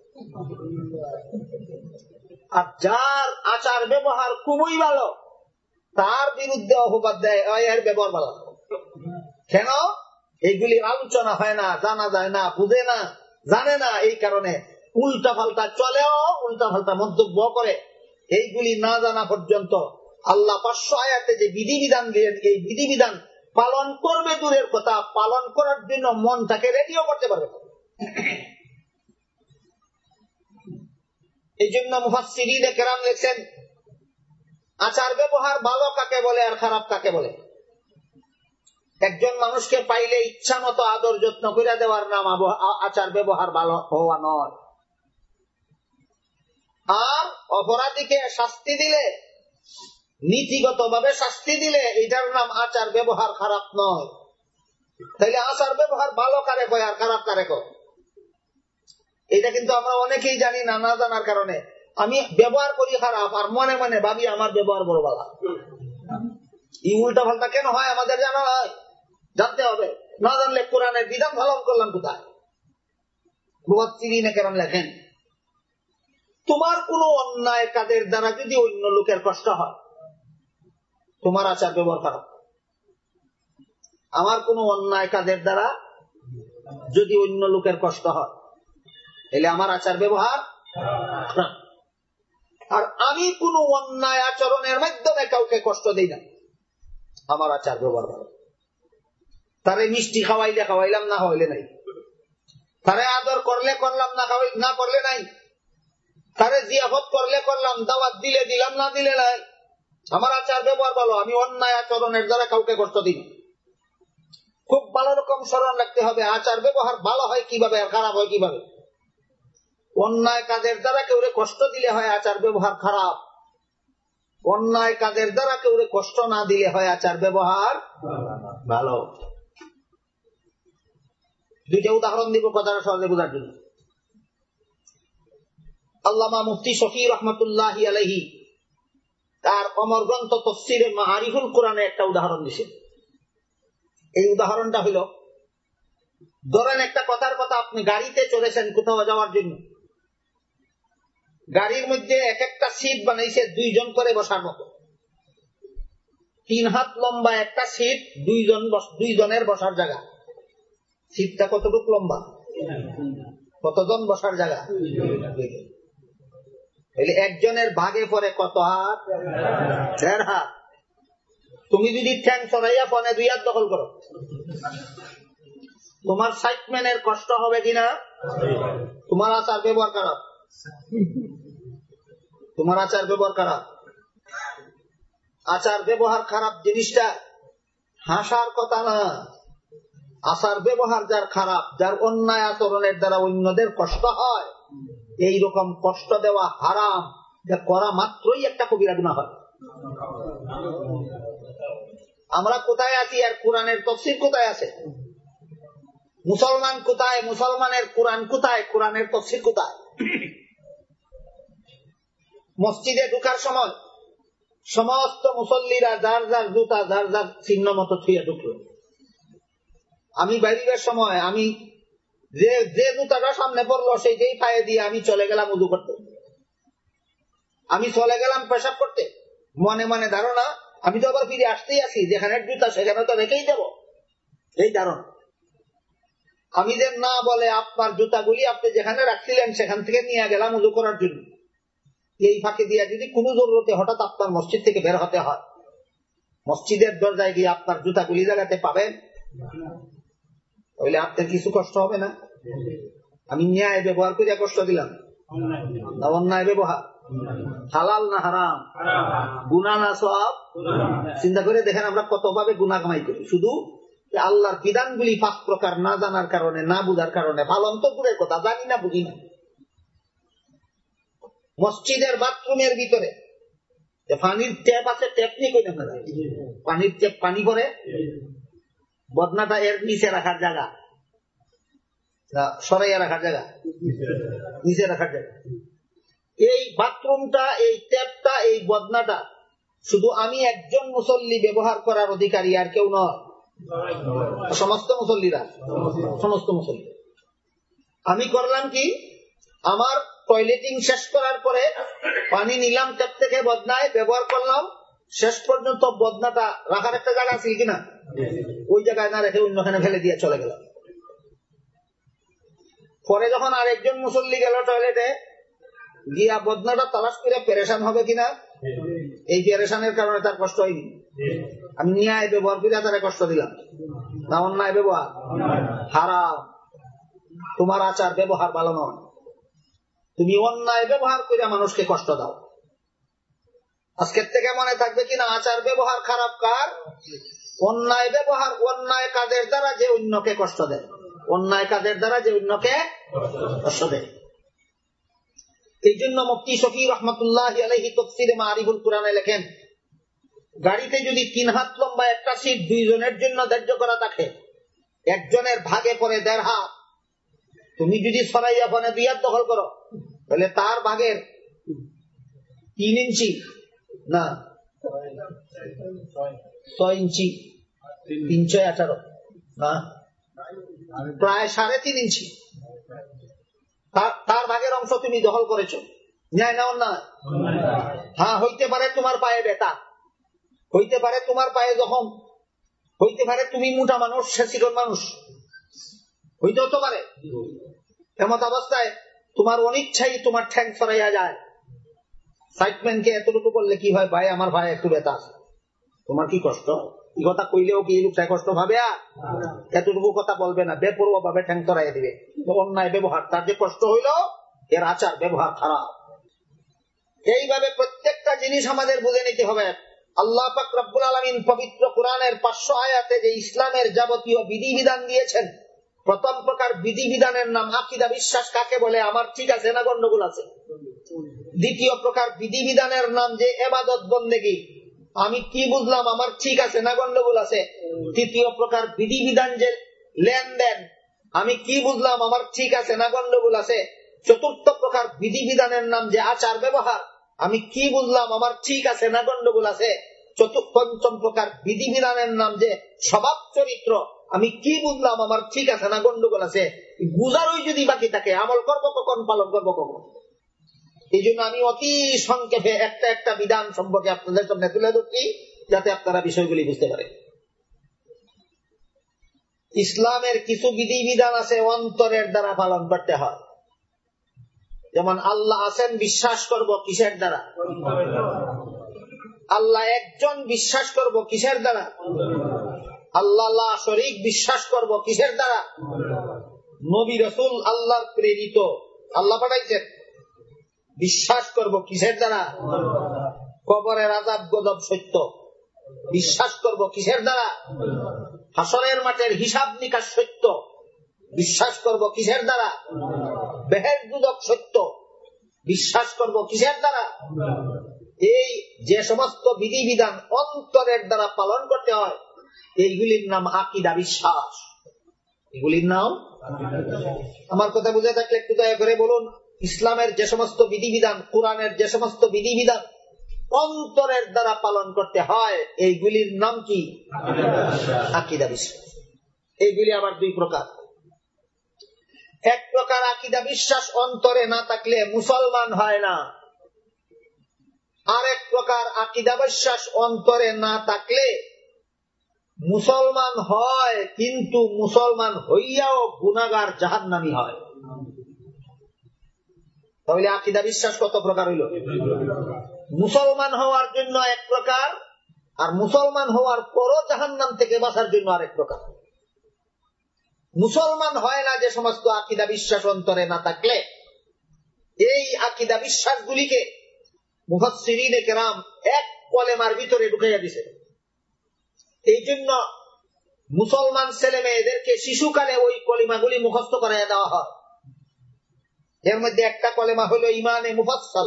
আর যার আচার ব্যবহার খুবই ভালো তার বিরুদ্ধে অপবাদ দেয় এর ব্যবহার ভালো। কেন? এইগুলি আলোচনা হয় না, জানা যায় না, বুঝে না, জানে না। এই কারণে উল্টা পাল্টা চলেও উল্টা পাল্টা মন্তব্য করে। এইগুলি না জানা পর্যন্ত আল্লাহ 500 আয়াতে যে বিধিবিধান দিলেন এই বিধিবিধান পালন করবে দূরের কথা, পালন করার জন্য মনটাকে রেডিও করতে পারবে না। এই জন্য মুফাসসিরিনে কেরাম লিখছেন আচার ব্যবহার ভালো কাকে বলে আর খারাপ কাকে বলে। একজন মানুষকে পাইলে ইচ্ছা মতো আদর যত্ন করে দেওয়ার নাম আচার ব্যবহার ভালো হওয়া নয়। আর অপরাধীকে শাস্তি দিলে, নীতিগত ভাবে শাস্তি দিলে এটার নাম আচার ব্যবহার খারাপ নয়। তাইলে আচার ব্যবহার ভালো কারে কয় আর খারাপ কারে কয়? এটা কিন্তু আমরা অনেকেই জানি না, না জানার কারণে আমি ব্যবহার করি খারাপ আর মনে মনে ভাবি আমার ব্যবহার বড় ভালো। এই উল্টা পাল্টা কেন হয় আমাদের জানা হয়, জানতে হবে। না জানলে কোরআনের বিধান পালন করলাম কোথায়? মুফাসসিরিনে কেরাম লেখেন তোমার কোন অন্যায় কাজের দ্বারা যদি অন্য লোকের কষ্ট হয় তোমার আচার ব্যবহার খারাপ। আমার কোন অন্যায় কাজের দ্বারা যদি অন্য লোকের কষ্ট হয়, তাহলে আমার আচার ব্যবহার খারাপ। আর আমি কোন অন্যায় আচরণের মাধ্যমে কাউকে কষ্ট দিই না, আমার আচার ব্যবহার ভালো। তারে মিষ্টি খাওয়াইলে খাওয়াইলাম, না খাওয়াইলে নাই। তারে আদর করলে করলাম, না করলে নাই। তারে জিয়াফত করলে করলাম, দাওয়াত দিলে দিলাম, না দিলে নাই। আমার আচার ব্যবহার ভালো, আমি অন্যায় আচরণের দ্বারা কাউকে কষ্ট দিই না। খুব ভালো রকম স্মরণ রাখতে হবে আচার ব্যবহার ভালো হয় কিভাবে আর খারাপ হয় কিভাবে। অন্যায় কাজের দ্বারা কেউ কষ্ট দিলে হয় আচার ব্যবহার খারাপ, অন্যায় কাজের দ্বারা কেউ কষ্ট না দিলে হয় আচার ব্যবহার ভালো। দুইটা উদাহরণ দিব কথাটা সহজে বোঝার জন্য। আল্লামা মুফতি শফি রহমতুল্লাহি আলাইহি তার অমর গ্রন্থ তাফসীরে মাআরিফুল কোরআনে একটা উদাহরণ দিয়েছেন। এই উদাহরণটা হইল, ধরেন একটা কথার কথা, আপনি গাড়িতে চলেছেন কোথাও যাওয়ার জন্য। গাড়ির মধ্যে এক একটা সিট বানাইছে 2 জন করে বসার মতো। 3 হাত লম্বা একটা সিট, 2 জনের বসার জায়গা। সিটটা কতটুকু লম্বা? কতজন বসার জায়গা? একজনের ভাগে পরে কত হাত? 1.5 হাত। তুমি যদি ঠ্যাং সরাইয়া ফোনে 2 হাত দখল করো, তোমার সাইটম্যানের কষ্ট হবে কিনা? তোমার আচার ব্যবহার খারাপ, তোমার আচার ব্যবহার খারাপ। আচার ব্যবহার খারাপ জিনিসটা হাসার কথা না। আচার ব্যবহার যার খারাপ, যার অন্যায় আচরণের দ্বারা অন্যদের কষ্ট হয়, এই রকম কষ্ট দেওয়া হারাম, যা করা মাত্রই একটা কবিরা গুনাহ হয়। আমরা কোথায় আছি আর কোরআনের তাফসীর কোথায় আছে? মুসলমান কোথায়? মুসলমানের কোরআন কোথায়? কোরআনের তাফসীর কোথায়? মসজিদে ঢুকার সময় সমস্ত মুসল্লিরা যার যার জুতা যার যার চিহ্ন মতো ছুঁয়ে ঢুকলো। আমি বাইরের সময় আমি যে জুতাটা সামনে পড়লো সেইটাই পায়ে দিয়ে আমি চলে গেলাম উযু করতে। আমি চলে গেলাম পেশাব করতে, মনে মনে ধারণা আমি তো আবার ফিরে আসতেই আছি, যেখানে জুতা সেখানে তো রেখেই দেব, এই ধারণা। আমি যে না বলে আপনার জুতাগুলি আপনি যেখানে রাখছিলেন সেখান থেকে নিয়ে গেলাম উযু করার জন্য। এই ফাঁকে দিয়ে যদি কোনো জরুরতে হঠাৎ আপনার মসজিদ থেকে বের হতে হয়, মসজিদের দরজায় গিয়ে আপনার জুতাগুলি জায়গাতে পাবেন, তাহলে আপনার কিছু কষ্ট হবে না? আমি ন্যায় ব্যবহার করে কষ্ট দিলাম না অন্যায় ব্যবহার? হালাল না হারাম? গুনাহ না সওয়াব? চিন্তা করে দেখেন আমরা কতভাবে গুনাহ কামাই করি, শুধু আল্লাহর বিধানগুলি 5 প্রকার না জানার কারণে, না বুঝার কারণে। ভালো অন্তরের কথা জানি না, বুঝি না। মসজিদের বাথরুমের ভিতরে পানির ট্যাপ আছে, ট্যাপ নিয়ে কই না পানির ট্যাপ, পানি পরে বদনাটা এর নিচে রাখার জায়গা, সরাইয়া রাখার জায়গা, নিচে রাখার জায়গা। এই বাথরুমটা, এই ট্যাপটা, এই বদনাটা শুধু আমি একজন মুসল্লি ব্যবহার করার অধিকারী, আর কেউ নয়। সমস্ত মুসল্লিরা, সমস্ত মুসল্লি। আমি করলাম কি, আমার টয়লেটিং শেষ করার পরে পানি নিলাম ট্যাপ থেকে, বদনায় ব্যবহার করলাম, শেষ পর্যন্ত বদনাটা রাখার একটা জায়গা আছে কিনা, ওই জায়গায় না রেখে অন্যখানে ফেলে দিয়ে চলে গেলাম। পরে যখন আরেকজন মুসল্লি গেল টয়লেটে গিয়া বদনাটা তালাশ করে পেরেশান হবে কিনা, এই পেরেশানের কারণে তার কষ্ট হয়নি। আমি ন্যায় ব্যবহার করে তারা কষ্ট দিলাম না অন্যায় ব্যবহার? হারাম। তোমার আচার ব্যবহার ভালো নয়, তুমি অন্যায় ব্যবহার করে মানুষকে কষ্ট দাও। আজকের থেকে মনে থাকবে কিনা, আচার ব্যবহার খারাপ কার? অন্যায় ব্যবহার, অন্যায় কাজের দ্বারা যে অন্যকে কষ্ট দেয়, অন্যায় কাজের দ্বারা যে অন্যকে কষ্ট দেয়। এই জন্য মুফতি শফি রহমতুল্লাহি আলাইহি তাফসীরে মাআরিফুল কোরআনে লেখেন, গাড়িতে যদি 3 হাত লম্বা একটা সিট 2 জনের জন্য ধার্য করা থাকে, একজনের ভাগে পড়ে 1.5 হাত। তুমি যদি সরাইয়া ফোনে 2 হাত দখল করো, তাহলে তার ভাগের 3 ইঞ্চি না 6 ইঞ্চি, 318 না প্রায় 3.5 ইঞ্চি তার ভাগের অংশ তুমি দখল করেছো। ন্যায় না অন্যায়? হ্যাঁ, হইতে পারে তোমার পায়ে ব্যথা, হইতে পারে তোমার পায়ে জখম, হইতে পারে তুমি মোটা মানুষ, সে চিকন মানুষ, হইতে হতে পারে। এমত অবস্থায় তোমার অনিচ্ছাই তোমার ঠ্যাং ছড়াইয়া যায়। সাইটম্যানকে এতটুকু বললে কি হয়, ভাই আমার ভাই একটু ব্যথা আছে, তোমার কি কষ্ট? এই কথা কইলেও কি লোকটা কষ্ট ভাবে? এতটুকু কথা বলবে না, বেপরোয়া ভাবে ঠ্যাং ছড়াইয়া দিবে। অন্যায় ব্যবহার, তার যে কষ্ট হইল, এর আচার ব্যবহার খারাপ। এইভাবে প্রত্যেকটা জিনিস আমাদের বুঝে নিতে হবে। আল্লাহ পাক রব্বুল আলামিন পবিত্র কোরআনের 500 আয়াতে যে ইসলামের যাবতীয় বিধিবিধান দিয়েছেন, প্রথম প্রকার বিধিবিধানের নাম আকীদা, বিশ্বাস কাকে বলে, আমার ঠিক আছে না গন্ডগোল আছে। দ্বিতীয় প্রকার বিধিবিধানের নাম যে ইবাদত বন্দেগী, আমি কি বুঝলাম, আমার ঠিক আছে না গন্ডগোল আছে। তৃতীয় প্রকার বিধিবিধান যে লেনদেন, আমি কি বুঝলাম, আমার ঠিক আছে না গন্ডগোল আছে। চতুর্থ প্রকার বিধিবিধানের নাম যে আচার ব্যবহার, আমি কি বুঝলাম, আমার ঠিক আছে না গন্ডগোল আছে। পঞ্চম প্রকার বিধিবিধানের নাম যে স্বভাব চরিত্র, আমি কি বুঝলাম, আমার ঠিক আছে না গন্ডগোল আছে। বুঝারই যদি বাকি থাকে, আমল করবো কখন, পালন করবো কখন। এই জন্য আমি অতি সংক্ষেপে একটা একটা বিধান সম্পর্কে আপনাদের সামনে তুলে ধরছি, যাতে আপনারা বিষয়গুলি বুঝতে পারেন। ইসলামের কিছু বিধিবিধান আছে অন্তরের দ্বারা পালন করতে হয়। যেমন আল্লাহ আছেন, বিশ্বাস করব কিসের দ্বারা? আল্লাহ একজন, বিশ্বাস করব কিসের দ্বারা? আল্লাহ লা শরীক, বিশ্বাস করব কিসের দ্বারা? নবী রাসূল আল্লাহর প্রেরিত, আল্লাহ পাঠাইছেন, বিশ্বাস করব কিসের দ্বারা? কবরের আযাব গজব সত্য, বিশ্বাস করব কিসের দ্বারা? হাসরের মাঠের হিসাব নিকাশ সত্য, বিশ্বাস করব কিসের দ্বারা? বেহেশত দুজক সত্য, বিশ্বাস করব কিসের দ্বারা? এই যে সমস্ত বিধিবিধান অন্তরের দ্বারা পালন করতে হয়, এইগুলির নাম আকীদা, বিশ্বাস। এগুলির নাম, আমার কথা বুঝে থাকলে একটু দয়া করে বলুন, ইসলামের যে সমস্ত বিধিবিধান, কোরআনের যে সমস্ত বিধিবিধান অন্তরের দ্বারা পালন করতে হয়, এইগুলির নাম কি? আকীদা, বিশ্বাস। এইগুলি আবার দুই প্রকার। এক প্রকার আকীদা বিশ্বাস অন্তরে না থাকলে মুসলমান হয় না। আরেক প্রকার আকীদা বিশ্বাস অন্তরে না থাকলে মুসলমান হয়, কিন্তু মুসলমান হইয়াও গুনাহগার, জাহান্নামী হয়। তাহলে আকীদা বিশ্বাস কত প্রকার হইল? মুসলমান হওয়ার জন্য এক প্রকার, আর মুসলমান হওয়ার পরও জাহান্নাম থেকে বাঁচার জন্য আরেক প্রকার। মুসলমান হয় না যে সমস্ত আকীদা বিশ্বাস অন্তরে না থাকলে। এই আকীদা বিশ্বাসগুলিকে মুফাসসিরিনে কেরাম এক কলেমার ভিতরে ঢুকাইয়া দিয়েছে। এই জন্য মুসলমান ছেলে মেয়েদেরকে শিশুকালে ওই কলিমাগুলি মুখস্থ করাইয়া দেওয়া হয়। এর মধ্যে একটা কলেমা হলো ঈমানে মুফাসসাল,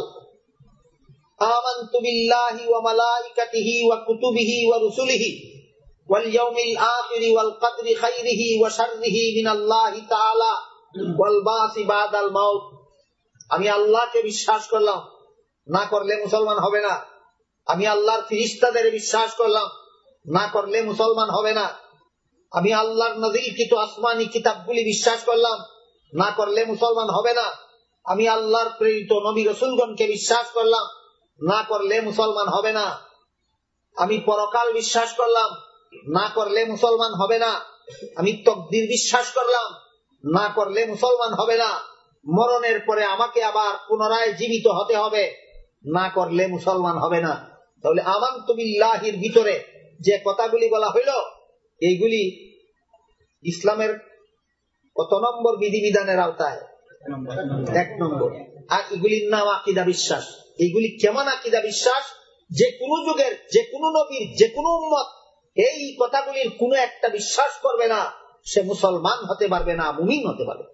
আমানতু বিল্লাহি ওয়া মালাইকাতিহি ওয়া কুতুবিহি ওয়া রুসুলিহি ওয়াল ইয়াউমিল আখিরি ওয়াল কদরি খাইরিহি ওয়া শাররিহি মিনাল্লাহি তাআলা ওয়াল বাসি বাদাল মাউত। আমি আল্লাহকে বিশ্বাস করলাম, না করলে মুসলমান হবে না। আমি আল্লাহর ফেরেশতাদের বিশ্বাস করলাম, না করলে মুসলমান হবে না। আমি আল্লাহর নাযিলকৃত আসমানি কিতাবগুলি বিশ্বাস করলাম, না করলে মুসলমান হবে না। আমি আল্লাহর প্রেরিত নবী রাসূলগণকে বিশ্বাস করলাম, না করলে মুসলমান হবে না। আমি পরকাল বিশ্বাস করলাম, না করলে মুসলমান হবে না। আমি তাকদীর বিশ্বাস করলাম, না করলে মুসলমান হবে না। মরণের পরে আমাকে আবার পুনরায় জীবিত হতে হবে, না করলে মুসলমান হবে না। তাহলে আমানতু বিল্লাহির ভিতরে যে কথাগুলি বলা হইল, এইগুলি ইসলামের কত নম্বর বিধিবিধানের আওতায়? 1 নম্বর। আর এগুলির নাম আকীদা বিশ্বাস। এইগুলি কেমন আকীদা বিশ্বাস? যে কোন যুগের, যে কোন নবীর, যে কোন উম্মত এই কথাগুলির কোন একটা বিশ্বাস করবে না, সে মুসলমান হতে পারবে না, মুমিন হতে পারবে।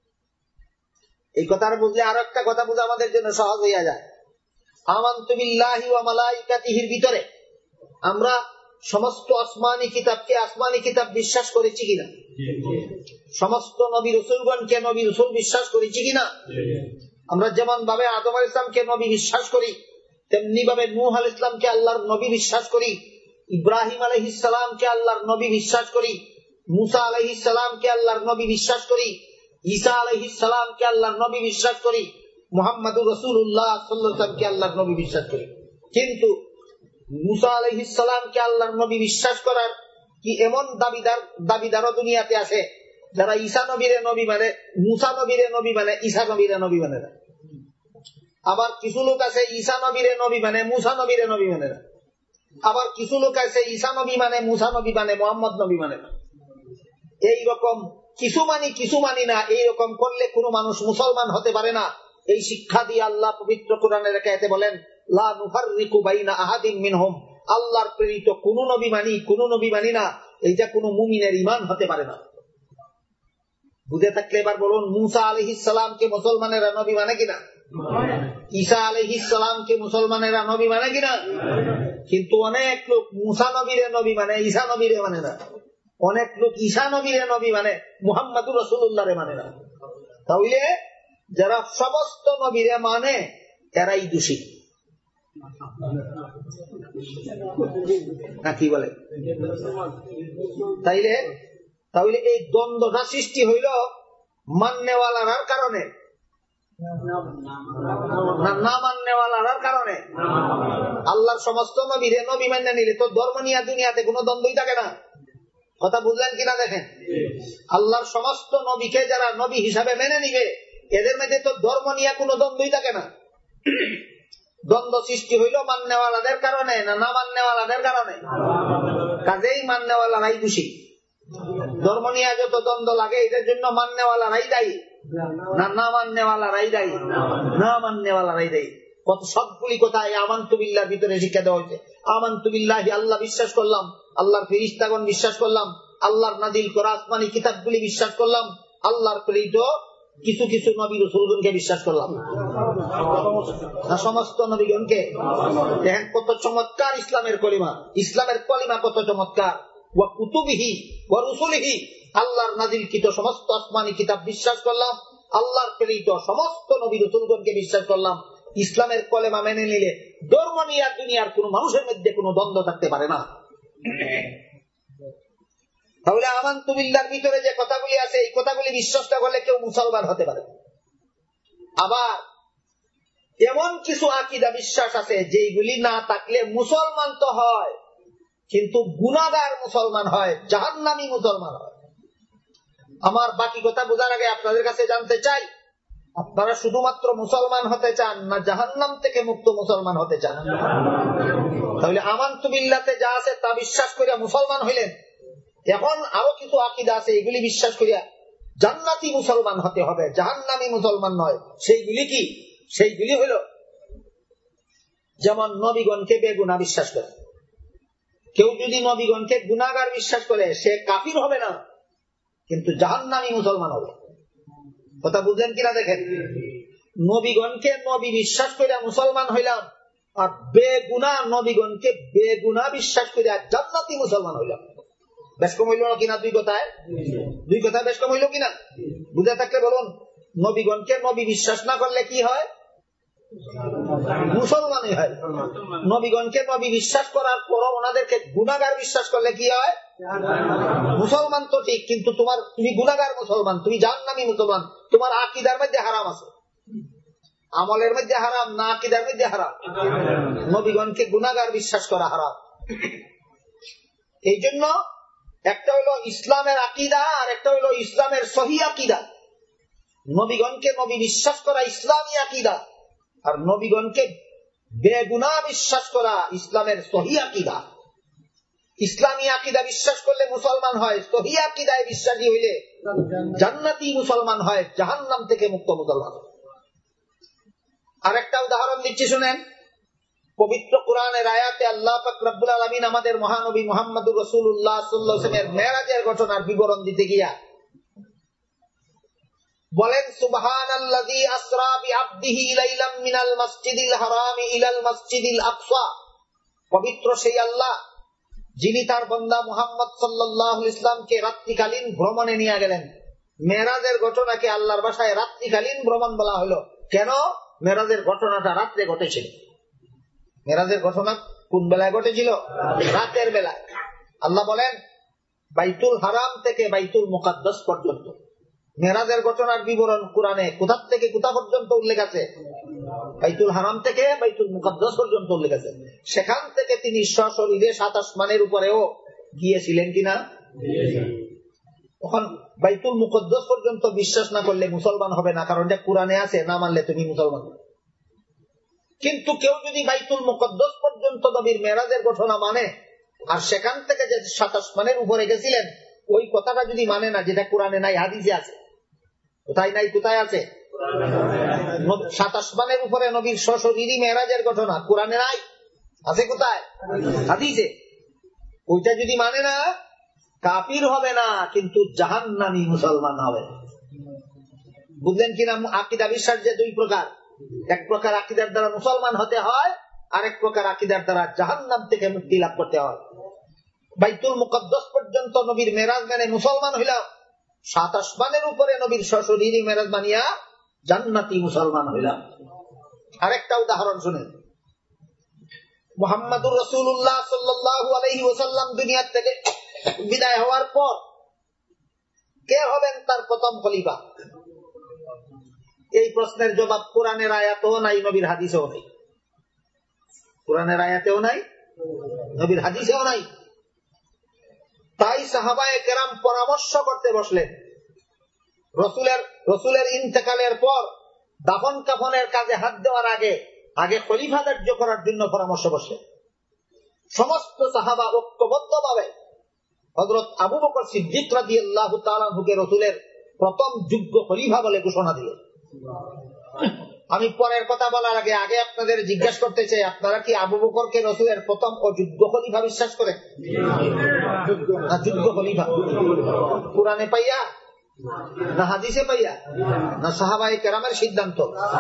এই কথাটা বুঝলে আরো একটা কথা বুঝা আমাদের জন্য সহজ হইয়া যায়। আমানতু বিল্লাহি ওয়া মালাইকাতিহির ভিতরে আমরা সমস্ত আসমানি কিতাবকে আসমানি কিতাব বিশ্বাস করেছি কিনা? সমস্ত নবী রাসূলগণকে নবী রাসূল বিশ্বাস করেছি কিনা? আমরা যেমন ভাবে আদম আলাইহিস সালামকে নবী বিশ্বাস করি, তেমনি ভাবে নূহ আলাইহিস সালামকে আল্লাহর নবী বিশ্বাস করি, ইব্রাহিম আলাইহিস সালামকে আল্লাহর নবী বিশ্বাস করি, মুসা আলাইহিস সালামকে আল্লাহর নবী বিশ্বাস করি, ঈসা আলাইহিস সালামকে আল্লাহর নবী বিশ্বাস করি, মুহাম্মদুর রাসূলুল্লাহ সাল্লাল্লাহু আলাইহি ওয়াসাল্লামকে আল্লাহর নবী বিশ্বাস করি। কিন্তু মুসা আলাইহিস সালামকে আল্লাহর নবী বিশ্বাস করার কি এমন দাবিদারও দুনিয়াতে আছে যারা ঈসা নবীরে নবী মানে, মুসা নবীরে নবী মানে, ঈসা নবীরে নবী মানে না। আবার কিছু লোক আছে ঈসা নবীরে নবী মানে, মুসা নবীরে নবী মানে না। আবার কিছু লোক আছে ঈসা নবী মানে, মুসা নবী মানে, মোহাম্মদ নবী মানে না। এইরকম কিছু মানি না, এইরকম করলে কোনো মানুষ মুসলমান হতে পারে না। এই শিক্ষা দিয়ে আল্লাহ পবিত্র কোরআনের এতে বলেন, লা নুফাররিকু বাইনা আহাদিম মিনহুম, আল্লাহর প্রেরিত কোন নবী মানি না, এইটা কোন মুমিনের ঈমান হতে পারে না। বুঝে থাকলে এবার বলুন, মুসা আলাইহিস সালামকে মুসলমানেরা নবী মানে কিনা? ঈসা আলাইহিস সালামকে মুসলমানেরা নবী মানে কিনা? কিন্তু অনেক লোক মুসা নবীরে নবী মানে, ঈসা নবীরে মানে না। অনেক লোক ঈসা নবীরে নবী মানে, মুহাম্মদুর রাসূলুল্লাহরে মানে না। তাহলে যারা সমস্ত নবীরে মানে এরাই দোষী, না কি বলে? তাহলে এই দ্বন্দ্বটা সৃষ্টি হইল মাননেওয়ালার কারণে না মাননেওয়ালার কারণে। আল্লাহর সমস্ত নবীরে নবী মেনে নিলে তো ধর্ম নিয়ে দুনিয়াতে কোনো দ্বন্দ্বই থাকে না। কথা বুঝলেন কিনা দেখেন, আল্লাহর সমস্ত নবীকে যারা নবী হিসাবে মেনে নিবে এদের মধ্যে তো ধর্ম নিয়ে কোনো দ্বন্দ্বই থাকে না। দ্বন্দ্ব সৃষ্টি হইল মাননেওয়ালাদের কারণে না মাননেওয়ালাদের কারণে? কাজেই মাননেওয়ালারাই দোষী। ধর্ম নিয়ে যত দ্বন্দ্ব লাগে এদের জন্য মাননেওয়ালারাই দায়ী না মাননেওয়ালারাই দায়ী? না মাননেওয়ালারাই দায়ী। কত সবগুলি কথা আমানতু বিল্লাহর ভিতরে শিক্ষা দেওয়া হয়েছে। আমানতু বিল্লাহি, আল্লাহ বিশ্বাস করলাম, আল্লাহর ফেরেশতাগণ বিশ্বাস করলাম, আল্লাহর নাযিল করা আসমানি কিতাবগুলি বিশ্বাস করলাম, আল্লাহর প্রেরিত কিছু কিছু নবী রাসূলগণকে বিশ্বাস করলাম, না সমস্ত নবীগণকে? দেখেন কত চমৎকার ইসলামের কলিমা। ইসলামের কলিমা কত চমৎকার। ওয়া কুতুবিহি ওয়া রুসুলিহি, আল্লাহর নাযিলকৃত সমস্ত আসমানি কিতাব বিশ্বাস করলাম, আল্লাহর প্রেরিত সমস্ত নবী রাসূলগণকে বিশ্বাস করলাম। ইসলামের কলেমা মেনে নিলে ধর্ম নিয়ে দুনিয়ার কোন মানুষের মধ্যে কোনো দ্বন্দ্ব থাকতে পারে না। তাহলে আমানতু বিল্লাহর ভিতরে যে কথাগুলি আছে এই কথাগুলি বিশ্বাস না করলে কেউ মুসলমান হতে পারে। আবার এমন কিছু আকীদা বিশ্বাস আছে যেগুলি না থাকলে মুসলমান তো হয় কিন্তু গুনাহগার মুসলমান হয়, জাহান্নামী মুসলমান হয়। আমার বাকি কথা বোঝার আগে আপনাদের কাছে জানতে চাই, আপনারা শুধুমাত্র মুসলমান হতে চান না জাহান্নাম থেকে মুক্ত মুসলমান হতে চান? তাহলে আমানতু বিল্লাহতে যা আছে তা বিশ্বাস করিয়া মুসলমান হইলেন। এখন আরো কিছু আকীদা আছে এগুলি বিশ্বাস করিয়া জান্নাতি মুসলমান হতে হবে, জাহান্নামী মুসলমান নয়। সেইগুলি কি? সেইগুলি হইল যেমন নবীগণকে বেগুনাহ বিশ্বাস করে। কেউ যদি নবীগণকে গুনাহগার বিশ্বাস করে সে কাফির হবে না, কিন্তু জাহান্নামী মুসলমান হবে। কথা বুঝলেন কিনা দেখেন, নবীগণকে নবী বিশ্বাস করে মুসলমান হইলাম, আর বেগুনাহ নবীগণকে বেগুনাহ বিশ্বাস করে জান্নাতি মুসলমান হইলাম। বেশ কম হইল কিনা? দুই কথায় বেশ কম হইল কিনা? বুঝে থাকলে বলুন, নবীগণকে নবী বিশ্বাস না করলে কি হয়? মুসলমানই হয়। নবীগণকে নবী বিশ্বাস করার পর ওনাদেরকে গুনাহগার বিশ্বাস করলে কি হয়? মুসলমান তো ঠিক, কিন্তু তুমি গুনাহগার মুসলমান, তুমি জাহান্নামী মুসলমান। তোমার আকীদার মধ্যে হারাম আছে, আমলের মধ্যে হারাম না আকীদার মধ্যে হারাম? নবীগণকে গুনাহগার বিশ্বাস করা হারাম। এই জন্য একটা হলো ইসলামের আকীদা আর একটা হলো ইসলামের সহিহ আকীদা। নবীগণকে নবী বিশ্বাস করা ইসলামী আকীদা, আর নবীগণকে বেগুনাহ বিশ্বাস করা ইসলামের সহিহ আকীদা। ইসলামী আকীদা বিশ্বাস করলে মুসলমান হয়, সহিহ আকীদায় বিশ্বাসী হইলে জান্নাতি মুসলমান হয়, জাহান্নাম থেকে মুক্ত মুসলমান। আরেকটা উদাহরণ দিচ্ছি শুনেন। পবিত্র কোরআনের আয়াতে আল্লাহ পাক রব্বুল আলামিন আমাদের মহানবী মুহাম্মদুর রাসূলুল্লাহ সাল্লাল্লাহু আলাইহি ওয়াসাল্লামের মেরাজের ঘটনার বিবরণ দিতে গিয়া বলেন, সুবহানাল্লাযী আসরা বিআবদিহি লাইলাম মিনাল মাসজিদিল হারামি ইলাল মাসজিদিল আকসা। পবিত্র সেই আল্লাহ যিনি তার বান্দা মুহাম্মদ সাল্লাল্লাহু আলাইহি ওয়াসাল্লামকে রাত্রিকালীন ভ্রমণে নিয়ে গেলেন। মেরাজের ঘটনাকে আল্লাহর ভাষায় রাত্রিকালীন ভ্রমণ বলা হলো। কেন? মেরাজের ঘটনাটা রাত্রে ঘটেছিল। মেরাজের ঘটনা কোন বেলায় ঘটেছিল? রাতের বেলায়। আল্লাহ বলেন বাইতুল হারাম থেকে বাইতুল মুকাদ্দাস পর্যন্ত মেরাজের ঘটনার বিবরণ কোরআনে কোথা থেকে কোথা পর্যন্ত উল্লেখ আছে? বাইতুল হারাম থেকে বাইতুল মুকাদ্দাস পর্যন্ত উল্লেখ আছে। সেখান থেকে তিনি সশরীরে 7 আসমানের উপরেও গিয়েছিলেন কিনা? তখন বাইতুল মুকদ্দাস পর্যন্ত বিশ্বাস না করলে মুসলমান হবে না, কারণ এটা কোরআনে আছে, না মানলে তুমি মুসলমান। কিন্তু কেউ যদি বাইতুল মুকদ্দাস পর্যন্ত নবীর মেরাজের ঘটনা মানে, আর সেখান থেকে যে 7 আসমানের উপরে গেছিলেন ওই কথাটা যদি মানে না, যেটা কোরআনে নাই হাদিসে আছে, কোথায় নাই, কোথায় আছে? 7 আসমানের উপরে নবীর সশরীরী মেরাজের ঘটনা কোরআনে নাই, আছে কোথায়? হাদিসে। ওইটা যদি মানে না, কাফির হবে না, কিন্তু জাহান্নামী মুসলমান হবে। বুঝলেন কিনা? আকীদা বিশ্বাস যে 2 প্রকার, এক প্রকার আকীদার দ্বারা মুসলমান হতে হয়, আরেক প্রকার আকীদার দ্বারা জাহান্নাম থেকে মুক্তি লাভ করতে হয়। বাইতুল মুকদ্দাস পর্যন্ত নবীর মেরাজ মানে মুসলমান হইলাম, 7 আসমানের উপরে নবীর সশরীরী মেরাজ মানিয়া জান্নাতি মুসলমান হইলাম। আরেকটা উদাহরণ শুনেন। মুহাম্মদুর রাসূলুল্লাহ সাল্লাল্লাহু আলাইহি ওয়াসাল্লাম দুনিয়া থেকে বিদায় হওয়ার পর কে হবেন তার প্রথম খলিফা? এই প্রশ্নের জবাব কোরআনের আয়াতেও নাই, নবীর হাদিসেও নাই। কোরআনের আয়াতেও নাই, নবীর হাদিসেও নাই। তাই সাহাবায়ে কেরাম পরামর্শ করতে বসলেন। রসুলের ইন্তেকালের পর দাফন কাফনের কাজে হাত দেওয়ার আগে খলিফা ধার্য করার জন্য পরামর্শ বসলেন। সমস্ত সাহাবা ঐক্যবদ্ধভাবে হযরত আবু বকর সিদ্দিক রাদিয়াল্লাহু তাআলা আনহুকে রসুলের প্রথম যোগ্য খলিফা বলে ঘোষণা দিলেন। আমি পরের কথা বলার আগে আপনাদের জিজ্ঞাসা করতে চাই, আপনারা কি আবু বকরকে রসুলের প্রথম অযোগ্য খলিফা বিশ্বাস করেন? না যোগ্য খলিফা? কোরআনে পাইয়া, না হাদিসে পাইয়া, না সাহাবায়ে কেরামের সিদ্ধান্ত?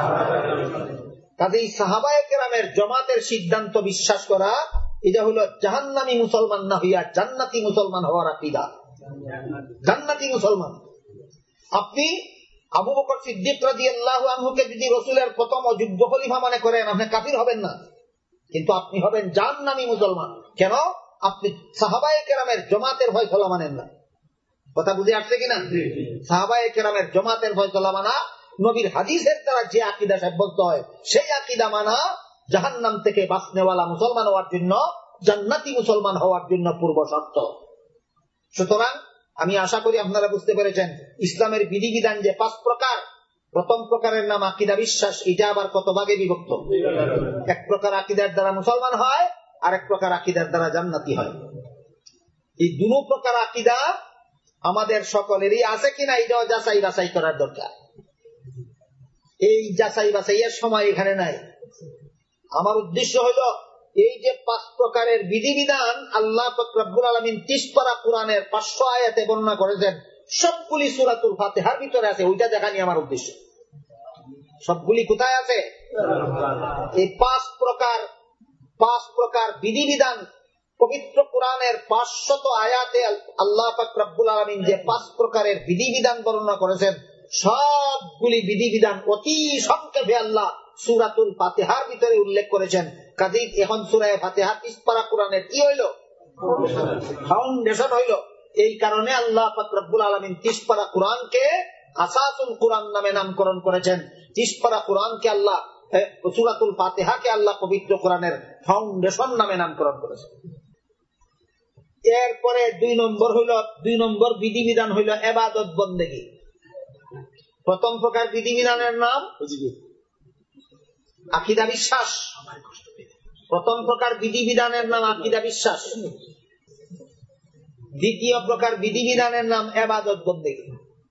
কাজেই সাহাবায়ে কেরামের জমাতের সিদ্ধান্ত বিশ্বাস করা, এটা হলো জাহান্নামী মুসলমান না হইয়া জান্নাতি মুসলমান হওয়ার আকীদা। জান্নাতি মুসলমান। আপনি আবু বকর সিদ্দিক রাদিয়াল্লাহু আনহুকে যদি রসুলের প্রথম অযোগ্য খলিফা মনে করেন, আপনি কাফির হবেন না, কিন্তু আপনি হবেন জাহান্নামী মুসলমান। কেন? আপনি সাহাবায়ে কেরামের জমাতের ফয়সালা মানেন না। কথা বুঝে আসছে কিনা? সাহাবায়ে কেরামের জমাতের ফয়সালা মানা, নবীর হাদিসের দ্বারা যে আকীদা সাব্যস্ত হয় সেই আকীদা মানা জাহান্নাম থেকে বাঁচনেওয়ালা মুসলমান হওয়ার জন্য, জান্নাতি মুসলমান হওয়ার জন্য পূর্ব শর্ত। সুতরাং আমি আশা করি আপনারা বুঝতে পেরেছেন ইসলামের বিধিবিধান যে 5 প্রকার। প্রথম প্রকারের নাম আকীদা বিশ্বাস। এটা আবার কত ভাগে বিভক্ত? এক প্রকার আকীদার দ্বারা মুসলমান হয়, আরেক প্রকার আকীদার দ্বারা জান্নাতি হয়। এই 2 প্রকার আকীদা আমাদের সকলেরই আছে কিনা এটাও যাচাই বাছাই করার দরকার। এই যাচাই বাছাইয়ের সময় এখানে নাই। আমার উদ্দেশ্য হলো এই যে 5 প্রকারের বিধিবিধান আল্লাহ পাক রব্বুল আলামিন 30 পারা কোরআনের 500 আয়াতে বর্ণনা করেছেন, সবগুলি সূরাতুল ফাতিহার ভিতরে আছে। ওইটা দেখানি আমার উদ্দেশ্য। সবগুলি কোথায় আছে? এই 5 প্রকার বিধিবিধান পবিত্র কোরআনের 500 আয়াতে আল্লাহ পাক রব্বুল আলামিন যে 5 প্রকারের বিধিবিধান বর্ণনা করেছেন, সবগুলি বিধিবিধান অতি সংক্ষেপে আল্লাহ সূরাতুল ফাতিহার ভিতরে উল্লেখ করেছেন। কাজেই এখন সূরা ফাতিহা 30 পারা কোরআনের কি হইল? ফাউন্ডেশন হইল। এই কারণে আল্লাহ পাক রব্বুল আলামিন 30 পারা কোরআনকে আসাসুল কোরআন নামে নামকরণ করেছেন। 30 পারা কোরআনকে আল্লাহ, সূরাতুল ফাতিহাকে আল্লাহ পবিত্র কোরআনের ফাউন্ডেশন নামে নামকরণ করেছেন। এরপরে 2 নম্বর বিধিবিধান হইল ইবাদত বন্দেগী। প্রথম প্রকার বিধিবিধানের নাম আকীদা বিশ্বাস। প্রথম প্রকার বিধিবিধানের নাম আকীদা বিশ্বাস। দ্বিতীয় প্রকার বিধিবিধানের নাম ইবাদত বন্দেগী।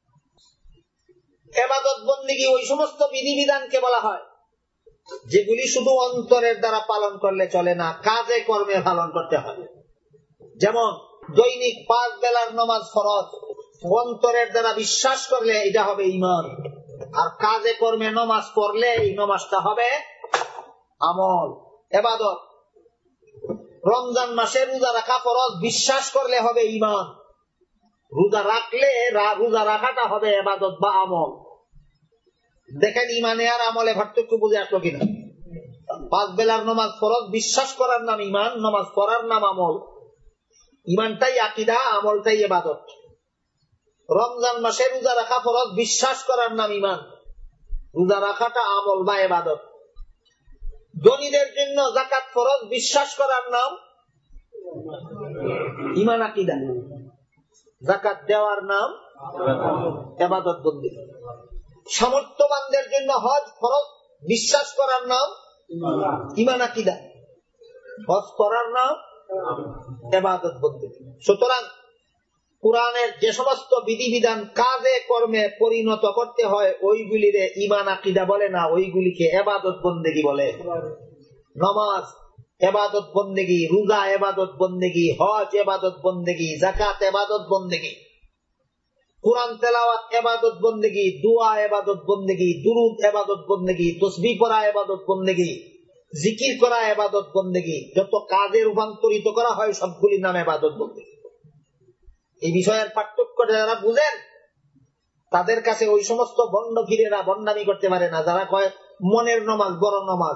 ইবাদত বন্দেগী ওই সমস্ত বিধিবিধানকে বলা হয় যেগুলি শুধু অন্তরের দ্বারা পালন করলে চলে না, কাজে কর্মে পালন করতে হয়। যেমন দৈনিক 5 বেলার নামাজ ফরজ, অন্তরের দ্বারা বিশ্বাস করলে এটা হবে ঈমান, আর কাজে কর্মে নামাজ পড়লে এই নামাজটা হবে আমল, ইবাদত। রমজান মাসে রোজা রাখা ফরজ, বিশ্বাস করলে হবে ঈমান, রোজা রাখাটা হবে ইবাদত বা আমল। দেখেন ঈমানে আর আমলে পার্থক্য বুঝে আসলো কিনা? 5 বেলার নামাজ ফরজ, বিশ্বাস করার নাম ঈমান, নামাজ পড়ার নাম আমল। ঈমানটাই আকীদা, আমলটাই ইবাদত। রমজান মাসে রোজা রাখা ফরজ, বিশ্বাস করার নাম ঈমান, রোজা রাখাটা আমল বা ইবাদত। ধনীদের জন্য যাকাত ফরজ, বিশ্বাস করার নাম ঈমান আকীদা, যাকাত দেওয়ার নাম ইবাদত বন্দেগী। সামর্থ্যবানদের জন্য হজ ফরজ, বিশ্বাস করার নাম ঈমান আকীদা, হজ করার নাম ইবাদত বন্দেগী। সুতরাং কুরআনের যে সমস্ত বিধিবিধান কাজে কর্মে পরিণত করতে হয় ওইগুলিরে ঈমান আকীদা বলে না, ওইগুলিকে ইবাদত বন্দেগী বলে। নামাজ ইবাদত বন্দেগী, রোজা ইবাদত বন্দেগী, হজ ইবাদত বন্দেগী, যাকাত ইবাদত বন্দেগী, কুরআন তেলাওয়াত ইবাদত বন্দেগী, দোয়া ইবাদত বন্দেগী, দুরূদ ইবাদত বন্দেগী, তাসবিহ পড়া ইবাদত বন্দেগী, জিকির করা ইবাদত বন্দেগী। যত কাজে রূপান্তরিত করা হয় সবগুলির নাম ইবাদত বন্দেগী। এই বিষয়ের পার্থক্য যারা বুঝেন তাদের কাছে ওই সমস্ত ভণ্ড ফিরেরা ভণ্ডামি করতে পারে না যারা কয় মনের নামাজ বড় নামাজ,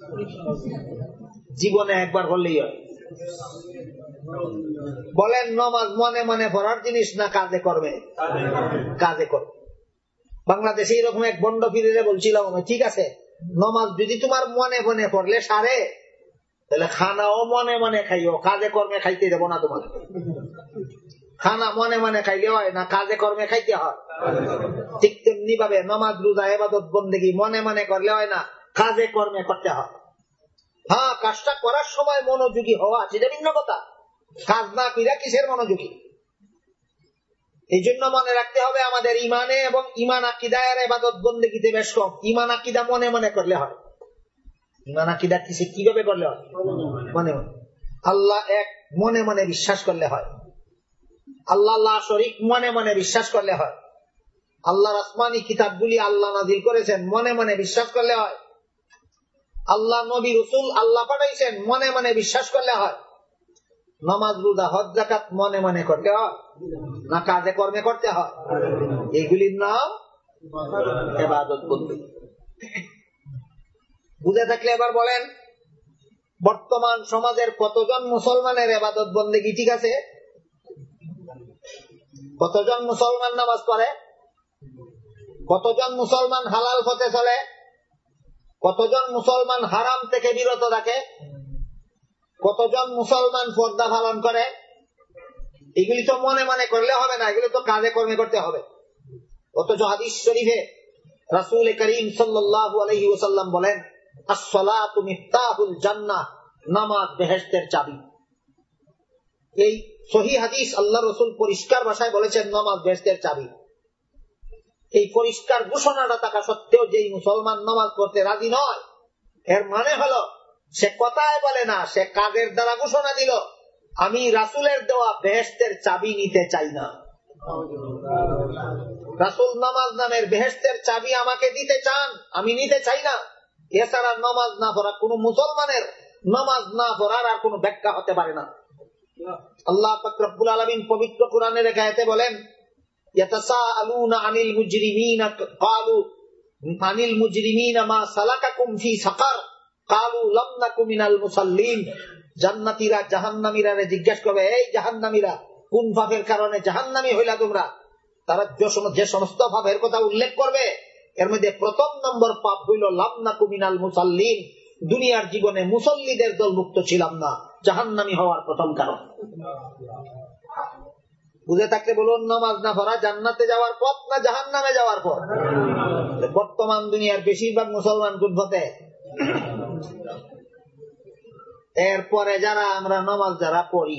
জীবনে একবার বললেই হয়। বলেন নামাজ মনে মনে পড়ার জিনিস না কাজে করবে? কাজে করবে। বাংলাদেশে এরকম এক ভণ্ড ফিরে বলছিলাম, ঠিক আছে নামাজ যদি তোমার মনে মনে পড়লে সারে, তাহলে খানাও মনে মনে খাইও, কাজে কর্মে খাইতে দেবো না তোমার। খানা মনে মনে খাইলে হয় না, কাজে কর্মে খাইতে হয়। ঠিক তেমনি ভাবে নামাজ রোজা ইবাদত বন্দেগী মনে মনে করলে হয় না, কাজে কর্মে করতে হয়। হ্যাঁ, কাজটা করার সময় মনোযোগী হওয়া সেটা ভিন্ন কথা, কাজ না কইরা কিসের মনোযোগী। এই জন্য মনে রাখতে হবে আমাদের ইমানে এবং ঈমান আকীদার ইবাদত বন্দেগীতে বেশ কম। ঈমান আকীদা মনে মনে করলে হয়। ঈমান আকীদা কিভাবে করলে হয়? মনে মনে। আল্লাহ এক মনে মনে বিশ্বাস করলে হয়। আল্লাহ লা শরীক মনে মনে বিশ্বাস করলে হয়। আল্লাহর আসমানি কিতাবগুলি আল্লাহ নাযিল করেছেন মনে মনে বিশ্বাস করলে হয়। আল্লাহ নবী রাসূল আল্লাহ পাঠাইছেন মনে মনে বিশ্বাস করলে হয়। নামাজ রোজা হজ যাকাত মনে মনে করতে হয় না কাজে কর্মে করতে হয়? এগুলির নাম ইবাদত বন্দেগী। বুঝে থাকলে এবার বলেন, বর্তমান সমাজের কতজন মুসলমানের ইবাদত বন্দেগী ঠিক আছে? কতজন মুসলমান নামাজ পড়ে? কতজন মুসলমান হালাল পথে চলে? কতজন মুসলমান হারাম থেকে বিরত থাকে? কতজন মুসলমান পর্দা পালন করে? এগুলি তো মনে মনে করলে হবে না, এগুলি তো কাজে কর্মে করতে হবে। অথচ হাদিস শরীফে রাসূল করিম সাল্লাল্লাহু আলাইহি ওয়াসাল্লাম বলেন, আস-সালাতু মিফতাহুল জান্নাহ, নামাজ বেহেশতের চাবি। এই সহিহ হাদিস আল্লাহ রাসূল পরিষ্কার ভাষায় বলেছেন নামাজ বেহেশতের চাবি। এই পরিষ্কার ঘোষণাটা থাকা সত্ত্বেও যেই মুসলমান নামাজ পড়তে রাজি নয়, এর মানে হলো সে কথায় বলে না, সে কাজের দ্বারা ঘোষণা দিল আমি রাসূলের দেওয়া বেহেশতের চাবি নিতে চাই না। রাসূল নামাজ নামের বেহেশতের চাবি আমাকে দিতে চান, আমি নিতে চাই না। এছাড়া নামাজ না পড়া কোন মুসলমানের নামাজ না পড়ার আর কোন ব্যাখ্যা হতে পারে না। আল্লাহ পাক রব্বুল আলামিন পবিত্র কোরআনের এক আয়াতে বলেন, ইয়াতাসাআলুনা আনিল মুজরিমিনা ক্বালু আনিল মুজরিমিনা মা সালাকাকুম ফি সাকার ক্বালু লাম নাকু মিনাল মুসাল্লিন। জান্নাতীরা জাহান্নামীরা জিজ্ঞাসা করবে, এই জাহান্নামীরা কোন পাপের কারণে জাহান্নামী হইলা তোমরা? তারা যে সমস্ত পাপের কথা উল্লেখ করবে এর মধ্যে প্রথম নম্বর পাপ হইল লাম নাকু মিনাল মুসাল্লিন, দুনিয়ার জীবনে মুসল্লিদের দলভুক্ত ছিলাম না, জাহান্নামী হওয়ার প্রথম কারণ। বুঝে থাকলে বলুন, নামাজ না পড়া জান্নাতে যাওয়ার পথ না জাহান্নামে যাওয়ার পথ? বর্তমান দুনিয়ার বেশিরভাগ মুসলমান কোন পথে? এরপরে যারা আমরা নামাজ যারা পড়ি,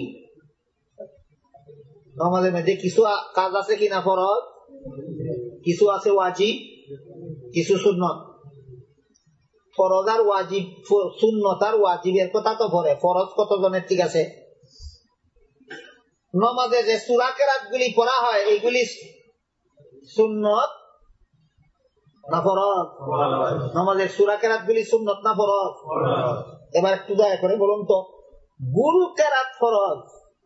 নামাজের মধ্যে কিছু কাজ আছে কিনা ফরজ, কিছু আছে ওয়াজিব, কিছু সুন্নত। ফরজ আর ওয়াজিব, সুন্নত আর ওয়াজিবের কথা তো পড়ে, ফরজ কতজনের ঠিক আছে? নামাজে যে সূরা কেরাত গুলি পড়া হয় এগুলি সুন্নত না ফরজ? নামাজের সূরা কেরাত গুলি সুন্নত না ফরজ? এবার একটু দয়া করে বলুন তো, গুরু কেরাত ফরজ,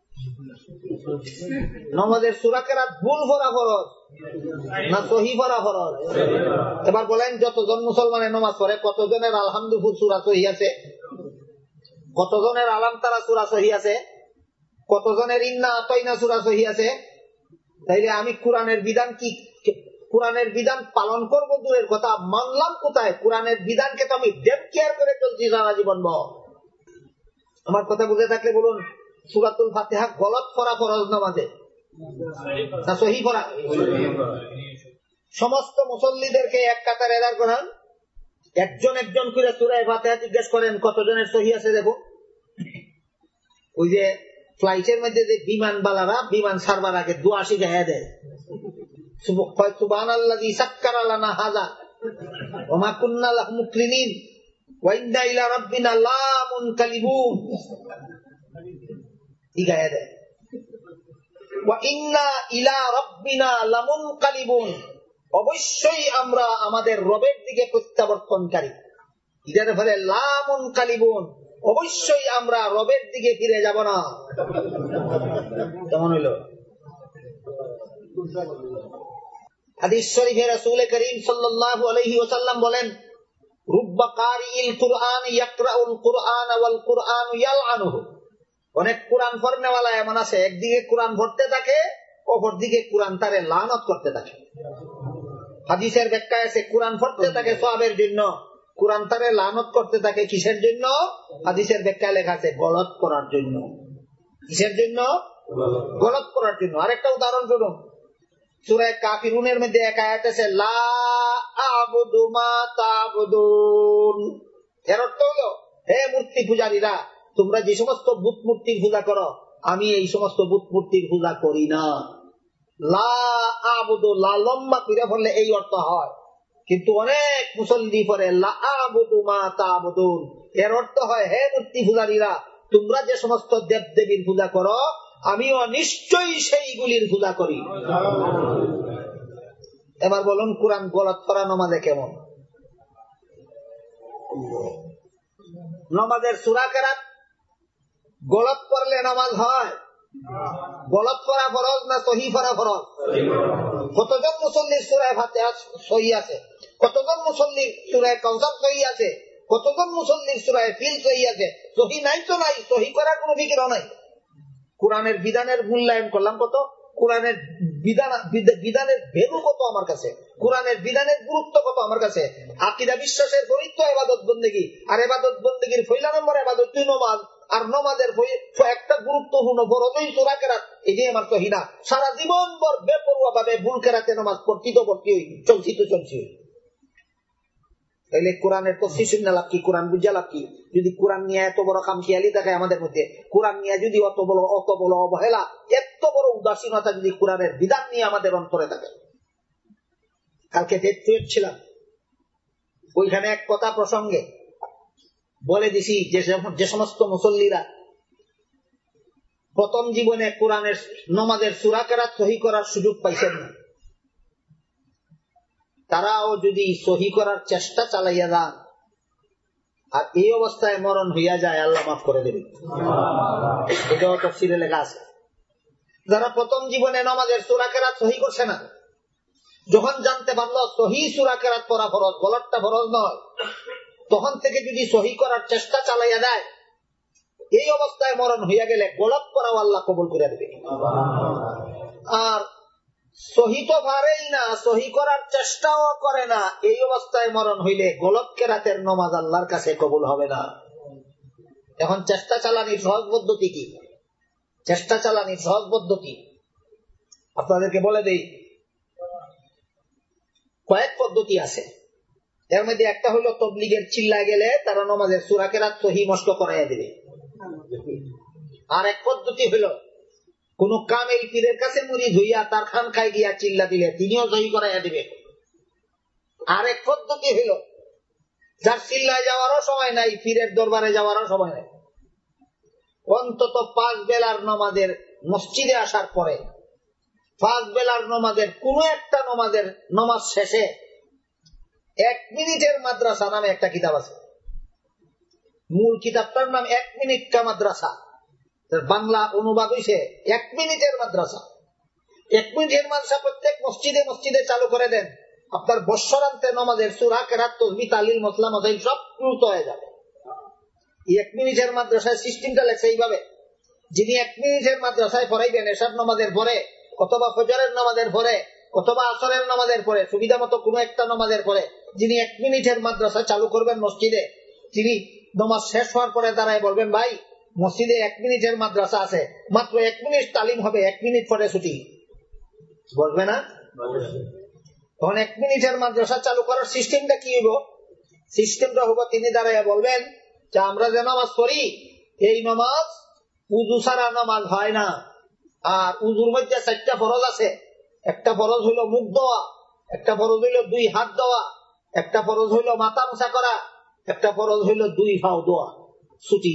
নামাজের সূরা কেরাত ভুল পড়া ফরজ না সহি পড়া ফরজ? এবার বলেন, যতজন মুসলমানের নামাজ পড়ে কতজনের আলহামদুলিল্লাহ সূরা সহি আছে? কতজনের আলাম তারা সূরা সহি আছে? কতজনের ইন্না আতাইনা সূরা সহি আছে? তাইলে আমি কোরআনের বিধান কি, কোরআনের বিধান পালন করবো দূরের কথা, মানলাম কোথায়? কোরআনের বিধানকে তো আমি ডেপ কেয়ার করে চলছি সারা জীবন। আমার কথা বুঝে থাকলে বলুন, সূরাতুল ফাতিহা গলত পড়া ফরজ নামাজে, না সহি পড়া? সমস্ত মুসল্লিদেরকে এক কাতারে দাঁড় করান, একজন একজন করে সূরা ফাতিহা জিজ্ঞেস করেন কতজনের সহি আছে দেখো। ওই যে ফ্লাইটের মধ্যে যে বিমান বালারা বিমান ছাড়বার আগে দোয়া শিখাইয়া দেয়, সুবহানাল্লাযী সাক্কারা লানা হাযা ওয়া মা কুন্না লাহু মুকরিনিন ওয়া ইন্না ইলা রাব্বিনা লামুনকালিবুন, শিখাইয়া দেয় ওয়া ইন্না ইলা রাব্বিনা লামুনকালিবুন, অবশ্যই আমরা আমাদের রবের দিকে প্রত্যাবর্তনকারী। এটার ফলে লামুনকালিবুন, অবশ্যই আমরা রবের দিকে ফিরে যাব না। কেমন হইল? হাদিস শরীফে রাসূল করিম সাল্লাল্লাহু আলাইহি ওয়াসাল্লাম বলেন, রুব্বা কারিইল কুরআন ইয়াকরাউল কুরআন ওয়াল কুরআন ইয়ালআনুহু। অনেক কোরআন পড়নেওয়ালা এমন আছে, একদিকে কোরআন পড়তে থাকে, অপরদিকে কোরআন তারে লানত করতে থাকে। হাদিসের ব্যাখ্যা আছে কোরআন পড়তে থাকে সওয়াবের জন্য, কোরআন তারে লানত করতে থাকে কিসের জন্য? হাদিসের ব্যাখ্যায় লেখা আছে গলত করার জন্য। কিসের জন্য? গলত করার জন্য। আরেকটা উদাহরণ শুনুন, সূরা কাফিরুনের মধ্যে এক আয়াত আছে, লা আ'বুদু মা তা'বুদুন। এর অর্থ হলো, হে মূর্তি পূজারীরা, তোমরা যে সমস্ত বুত মূর্তির পূজা করো, আমি এই সমস্ত বুত মূর্তির পূজা করি না। লা আ'বুদু, লা লম্বা করে বললে এই অর্থ হয়, কিন্তু অনেক মুসল্লি পরে লা আ'বুদু মা তা'বুদুন। এর অর্থ হয়, হে মূর্তি পূজারীরা, তোমরা যে সমস্ত দেব দেবীর পূজা করো, আমিও নিশ্চয়ই সেইগুলির পূজা করি। এবার বলুন, কোরআন গলত করা নামাজে কেমন? নামাজের সূরা কেরাত গলত করলে নামাজ হয়? গলত করা ফরজ না সহি করা ফরজ? কতজন মুসল্লির সূরা ফাতিহা সহি আছে? কতজন মুসল্লির সূরা কাউসার সহি আছে? কতজন মুসল্লির সূরা ফিল সহি আছে? সহি নাই তো নাই, সহি করার কোনো ফিকির নাই। কোরআনের বিধানের মূল্যায়ন করলাম কত, কোরআনের বিধানের ভ্যালু কত আমার কাছে, কোরআনের বিধানের গুরুত্ব কত আমার কাছে। আকীদা বিশ্বাসের পরিত্য ইবাদত বন্দেগী, আর ইবাদত বন্দেগীর পয়লা নম্বর ইবাদত নমাজ, আর নমাজের একটা গুরুত্বপূর্ণ ফরজই সূরা কেরাত। এটাই আমার সহি না। সারা জীবন ভর বেপরোয়া ভাবে ভুল কেরাতে নামাজ পড়তি তো পড়তি হই, চলছি তো চলছি। তাইলে কোরআনের তফসির শুনে লাভ কি? কোরআন বুঝা লাভ কি? যদি কোরআন নিয়ে এত বড় খামখেয়ালি থাকে আমাদের মধ্যে, কোরআন নিয়ে যদি অত বড় অবহেলা, এত বড় উদাসীনতা যদি কোরআনের বিধান নিয়ে আমাদের অন্তরে থাকে। কালকে ছিলাম, ওইখানে এক কথা প্রসঙ্গে বলে দিছি যে সমস্ত মুসল্লিরা প্রথম জীবনে কোরআনের নমাজের সূরা কেরাত সহি করার সুযোগ পাইছেন না, তারাও যদি সহি করার চেষ্টা চালাইয়া যান আর এই অবস্থায় মরণ হইয়া যায়, আল্লাহ মাফ করে দেবে। এটাও তাফসীরে লেখা আছে। যারা প্রথম জীবনে নামাজের সূরা কেরাত সহি করছে না, যখন জানতে পারলো সহি সূরা কেরাত পড়া ফরজ, গলতটা ফরজ নয়, তখন থেকে যদি সহি করার চেষ্টা চালাইয়া যায়, এই অবস্থায় মরণ হইয়া গেলে গলত করাও আল্লাহ কবুল করে দেবে। আর সহি তো পারেই না, সহি করার চেষ্টাও করে না, এই অবস্থায় মরণ হইলে গলত কেরাতের নামাজ আল্লাহর কাছে কবুল হবে না। এখন চেষ্টা চালানির সহজ পদ্ধতি কি? চেষ্টা চালানির সহজ পদ্ধতি আপনাদেরকে বলে দেই। কয়েক পদ্ধতি আছে, এর মধ্যে একটা হলো তবলিগের চিল্লা গেলে তারা নামাজের সূরা কেরাত সহি মস্ত করাইয়া দেবে। আর এক পদ্ধতি হলো কোন কামেল পীরের কাছে মুরিদ হইয়া তার খানকায় গিয়া চিল্লা দিলে তিনিও সহি করাইয়া দিবে। আর এক পদ্ধতি হইল যার চিল্লায় যাওয়ারও সময় নাই, পীরের দরবারে যাওয়ারও সময় নাই, অন্তত 5 বেলার নামাজের মসজিদে আসার পরে 5 বেলার নামাজের কোন একটা নামাজ শেষে 1 মিনিটের মাদ্রাসা নামে একটা কিতাব আছে। মূল কিতাবটার নাম 1 মিনিট কা মাদ্রাসা, বাংলা অনুবাদ হইছে 1 মিনিটের মাদ্রাসা। 1 মিনিটের মাদ্রাসা প্রত্যেক মসজিদে মসজিদে চালু করে দেন, আপনার বৎসরান্তে নামাজের সূরা কেরাত তাসবিহ তাহলিল মাসলা মাসাইল সব দ্রুত হয়ে যাবে। 1 মিনিটের মাদ্রাসায় সিস্টেমটা লেখছে এইভাবে, যিনি 1 মিনিটের মাদ্রাসায় পড়াইবেন এশার নামাজের পরে অথবা ফজরের নামাজের পরে অথবা আসরের নামাজের পরে, সুবিধা মতো কোন একটা নামাজের পরে যিনি 1 মিনিটের মাদ্রাসা চালু করবেন মসজিদে, তিনি নামাজ শেষ হওয়ার পরে দাঁড়ায় বলবেন, ভাই মসজিদে 1 মিনিটের মাদ্রাসা আছে, মাত্র 1 মিনিট তালিম হবে, 1 মিনিট পরে ছুটি, বলবে না? তখন 1 মিনিটের মাদ্রাসা চালু করার সিস্টেমটা কি হইব? সিস্টেমটা হবো তিনি দাঁড়াইয়া বলবেন যে আমরা যে নামাজ পড়ি এই নামাজ উযু ছাড়া নামাজ হয় না। আর উযুর মধ্যে 4টা ফরজ আছে। একটা ফরজ হইল মুখ ধোয়া, একটা ফরজ হইল 2 হাত ধোয়া, একটা ফরজ হইল মাথা মোছা করা, একটা ফরজ হইল 2 পাও ধোয়া। ছুটি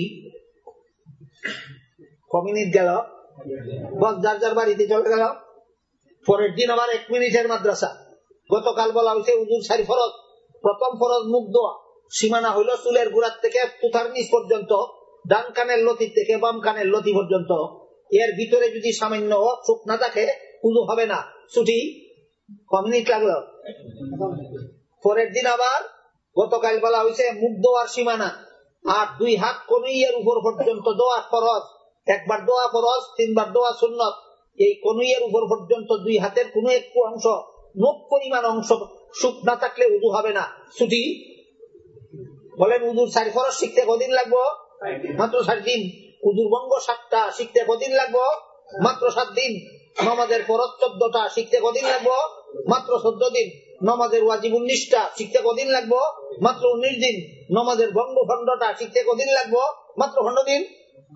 কমিনিট গেল, বস যার যার বাড়িতে চলে গেল। পরের দিন আবার 1 মিনিটের মাদ্রাসা। গতকাল বলা হয়েছে উযুর 4 ফরজ। প্রথম ফরজ মুখ ধোয়া, সীমানা হইল চুলের গোড়ার থেকে তুথার নিচ পর্যন্ত, ডান কানের লতি থেকে বাম কানের লতি পর্যন্ত। এর ভিতরে যদি সামান্য চোখ না থাকে উযু হবে না, ছুটি। কমিনিট লাগলো। পরের দিন আবার গতকাল বলা হয়েছে মুখ ধোয়ার সীমানা আর 2 হাত কনুইয়ের উপর পর্যন্ত দোয়া ফরজ। একবার দোয়া ফরজ, 3 বার দোয়া সুন্নত। এই কনুইয়ের উপর পর্যন্ত 2 হাতের কোনো একটু অংশ, মুখ পরিমাণ অংশ সুখ না থাকলে উযু হবে না, ছুটি। বলেন উযুর 4 ফরজ শিখতে কদিন লাগবো? মাত্র 7 দিন। উযুর ভঙ্গ 7টা শিখতে কদিন লাগবো? মাত্র 7 দিন। নামাজের ফরজ 14টা শিখতে কদিন লাগবো? মাত্র 14 দিন। নামাজের ওয়াজিব 19টা শিখতে কদিন লাগবো? মাত্র 19 দিন। নামাজের ভঙ্গ 15টা শিখতে কদিন লাগবো? মাত্র 15 দিন।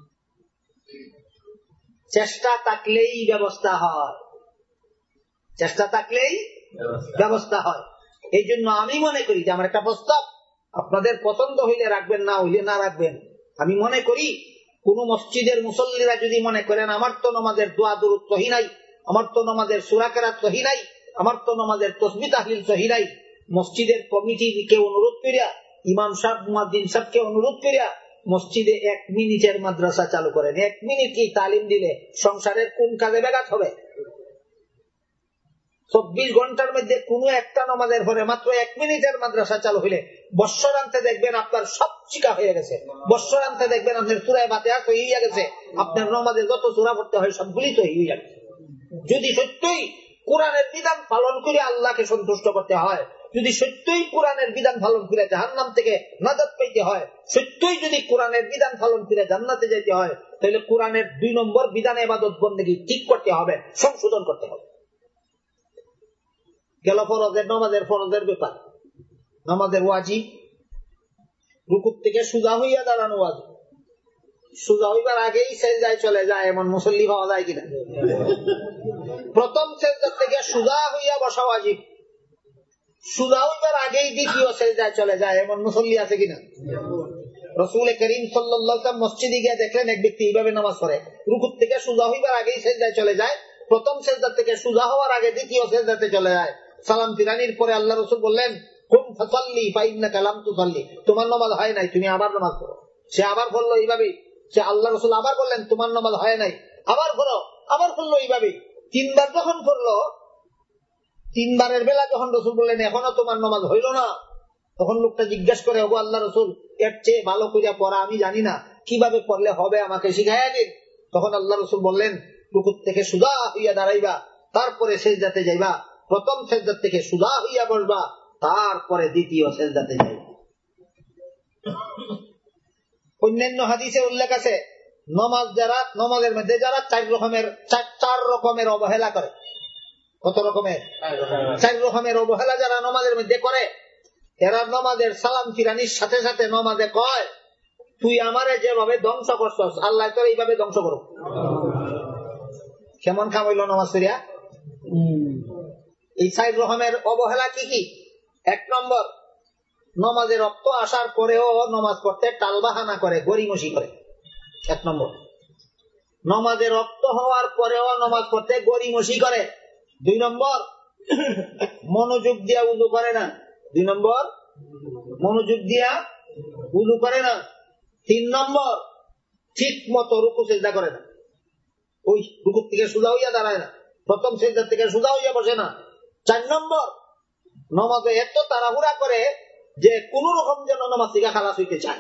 চেষ্টা থাকলেই ব্যবস্থা হয়, চেষ্টা থাকলেই ব্যবস্থা হয়। এই জন্য আমি মনে করি যে আমার একটা প্রস্তাব, আপনাদের পছন্দ হইলে রাখবেন, না হইলে না রাখবেন। আমি মনে করি কোন মসজিদের মুসল্লিরা যদি মনে করেন আমার তো নামাজের দোয়া দুরূদ সহি নাই, আমার তো নামাজের সূরা কেরাত সহি নাই, আমার তো নামাজের তাসবিহ তাহলিল সহি নাই, মসজিদের কমিটিকে অনুরোধ করিয়া, ইমাম সাহেব মুয়াজ্জিন সাহেবকে অনুরোধ করিয়া মসজিদে 1 মিনিটের মাদ্রাসা চালু করেন। 1 মিনিট কি তালিম দিলে সংসারের কোন কাজে ব্যাঘাত হবে? 24 ঘন্টার মধ্যে কোন একটা নামাজের পরে মাত্র 1 মিনিটের মাদ্রাসা চালু হইলে বৎসরান্তে দেখবেন আপনার সব শিক্ষা হয়ে গেছে। বৎসরান্তে দেখবেন আপনার সূরা ফাতিহা সহি হয়ে গেছে, আপনার নামাজে যত সূরা পড়তে হয় সবগুলি সহি হয়ে গেছে। যদি সত্যই কোরআনের বিধান পালন করে আল্লাহকে সন্তুষ্ট করতে হয়, যদি সত্যই কোরআনের বিধান পালন করে জাহান্নাম থেকে নাজাত পাইতে হয়, সত্যই যদি কোরআনের বিধান পালন করে জান্নাতে যেতে হয়, তাহলে কোরআনের 2 নম্বর বিধান ইবাদত বন্দেগী ঠিক করতে হবে, সংশোধন করতে হবে। গেল ফরজের, নামাজের ফরজের ব্যাপার। নামাজের ওয়াজিব রুকু থেকে সুজা হইয়া দাঁড়ানো ওয়াজিব। সুজা হইবার আগেই সেজদায় চলে যায় এমন মুসল্লি পাওয়া যায় কিনা? প্রথম সেজদা থেকে সুজা হইয়া বসা ওয়াজিব। সুজা হইবার আগেই দ্বিতীয় সেজদায় চলে যায় এমন মুসল্লি আছে কিনা? রাসূল করিম সাল্লাল্লাহু আলাইহি ওয়াসাল্লাম মসজিদে গিয়ে দেখলেন এক ব্যক্তি এইভাবে নামাজ পড়ে, রুকু থেকে সুজা হইবার আগেই সেজদায় চলে যায়, প্রথম সেজদা থেকে সুজা হওয়ার আগে দ্বিতীয় সেজদাতে চলে যায়। সালাম ফিরানির পরে আল্লাহ রাসূল বললেন, কুম ফাসাল্লি ফাইন্নাকা লাম তুসাল্লি, তোমার নামাজ হয় নাই, তুমি আবার নামাজ পড়ো। সে আবার বলল এইভাবে, সে আল্লাহ রাসূল আবার বললেন তোমার নামাজ হয় নাই, আবার পড়ো, আবার পড়লো এইভাবে। 3 বার যখন পড়লো, 3 বারের বেলা যখন রাসূল বললেন এখনো তোমার নামাজ হইল না, তখন লোকটা জিজ্ঞাসা করে, ওগো আল্লাহ রাসূল, এর চেয়ে ভালো করে পড়া আমি জানি না, কিভাবে পড়লে হবে আমাকে শিখাইয়া দিন। তখন আল্লাহ রাসূল বললেন, রুকু থেকে সুজা হইয়া দাঁড়াইবা, তারপরে সেজদাতে যাইবা, প্রথম সেজদা থেকে সুজা হইয়া বসবা, তারপরে দ্বিতীয় সেজদাতে যাইবা। অন্যান্য হাদিসে উল্লেখ আছে নামাজের মধ্যে যারা 4 রকমের অবহেলা করে। কত রকমের? 4 রকমের অবহেলা যারা নামাজের মধ্যে করে, এরা নামাজের সালাম ফিরানির সাথে সাথে নামাজে কয়, তুই আমারে যেভাবে ধ্বংস করছস আল্লাহ তোর এইভাবে ধ্বংস করো। কেমন কাম হইল নামাজ ফিরিয়া? এই 4 রকমের অবহেলা কি কি? 1 নম্বর, নামাজের রক্ত আসার পরেও নামাজ পড়তে টালবাহানা করে, গড়িমসি করে। 1 নম্বর। নামাজের রক্ত হওয়ার পরেও নামাজ পড়তে গড়িমসি করে। 2 নম্বর, মনোযোগ দিয়া উযু করে না। 2 নম্বর, মনোযোগ দিয়া উযু করে না। 3 নম্বর, ঠিক মতো রুকু সিজদা করে না, ওই রুকু থেকে সোজা হইয়া দাঁড়ায় না, প্রথম সিজদা থেকে সোজা হইয়া বসে না। 4 নম্বর, নামাজে এত তাড়াহুড়া করে যে কোন রকম যেন নামাজ থেকে খালাস হইতে চায়,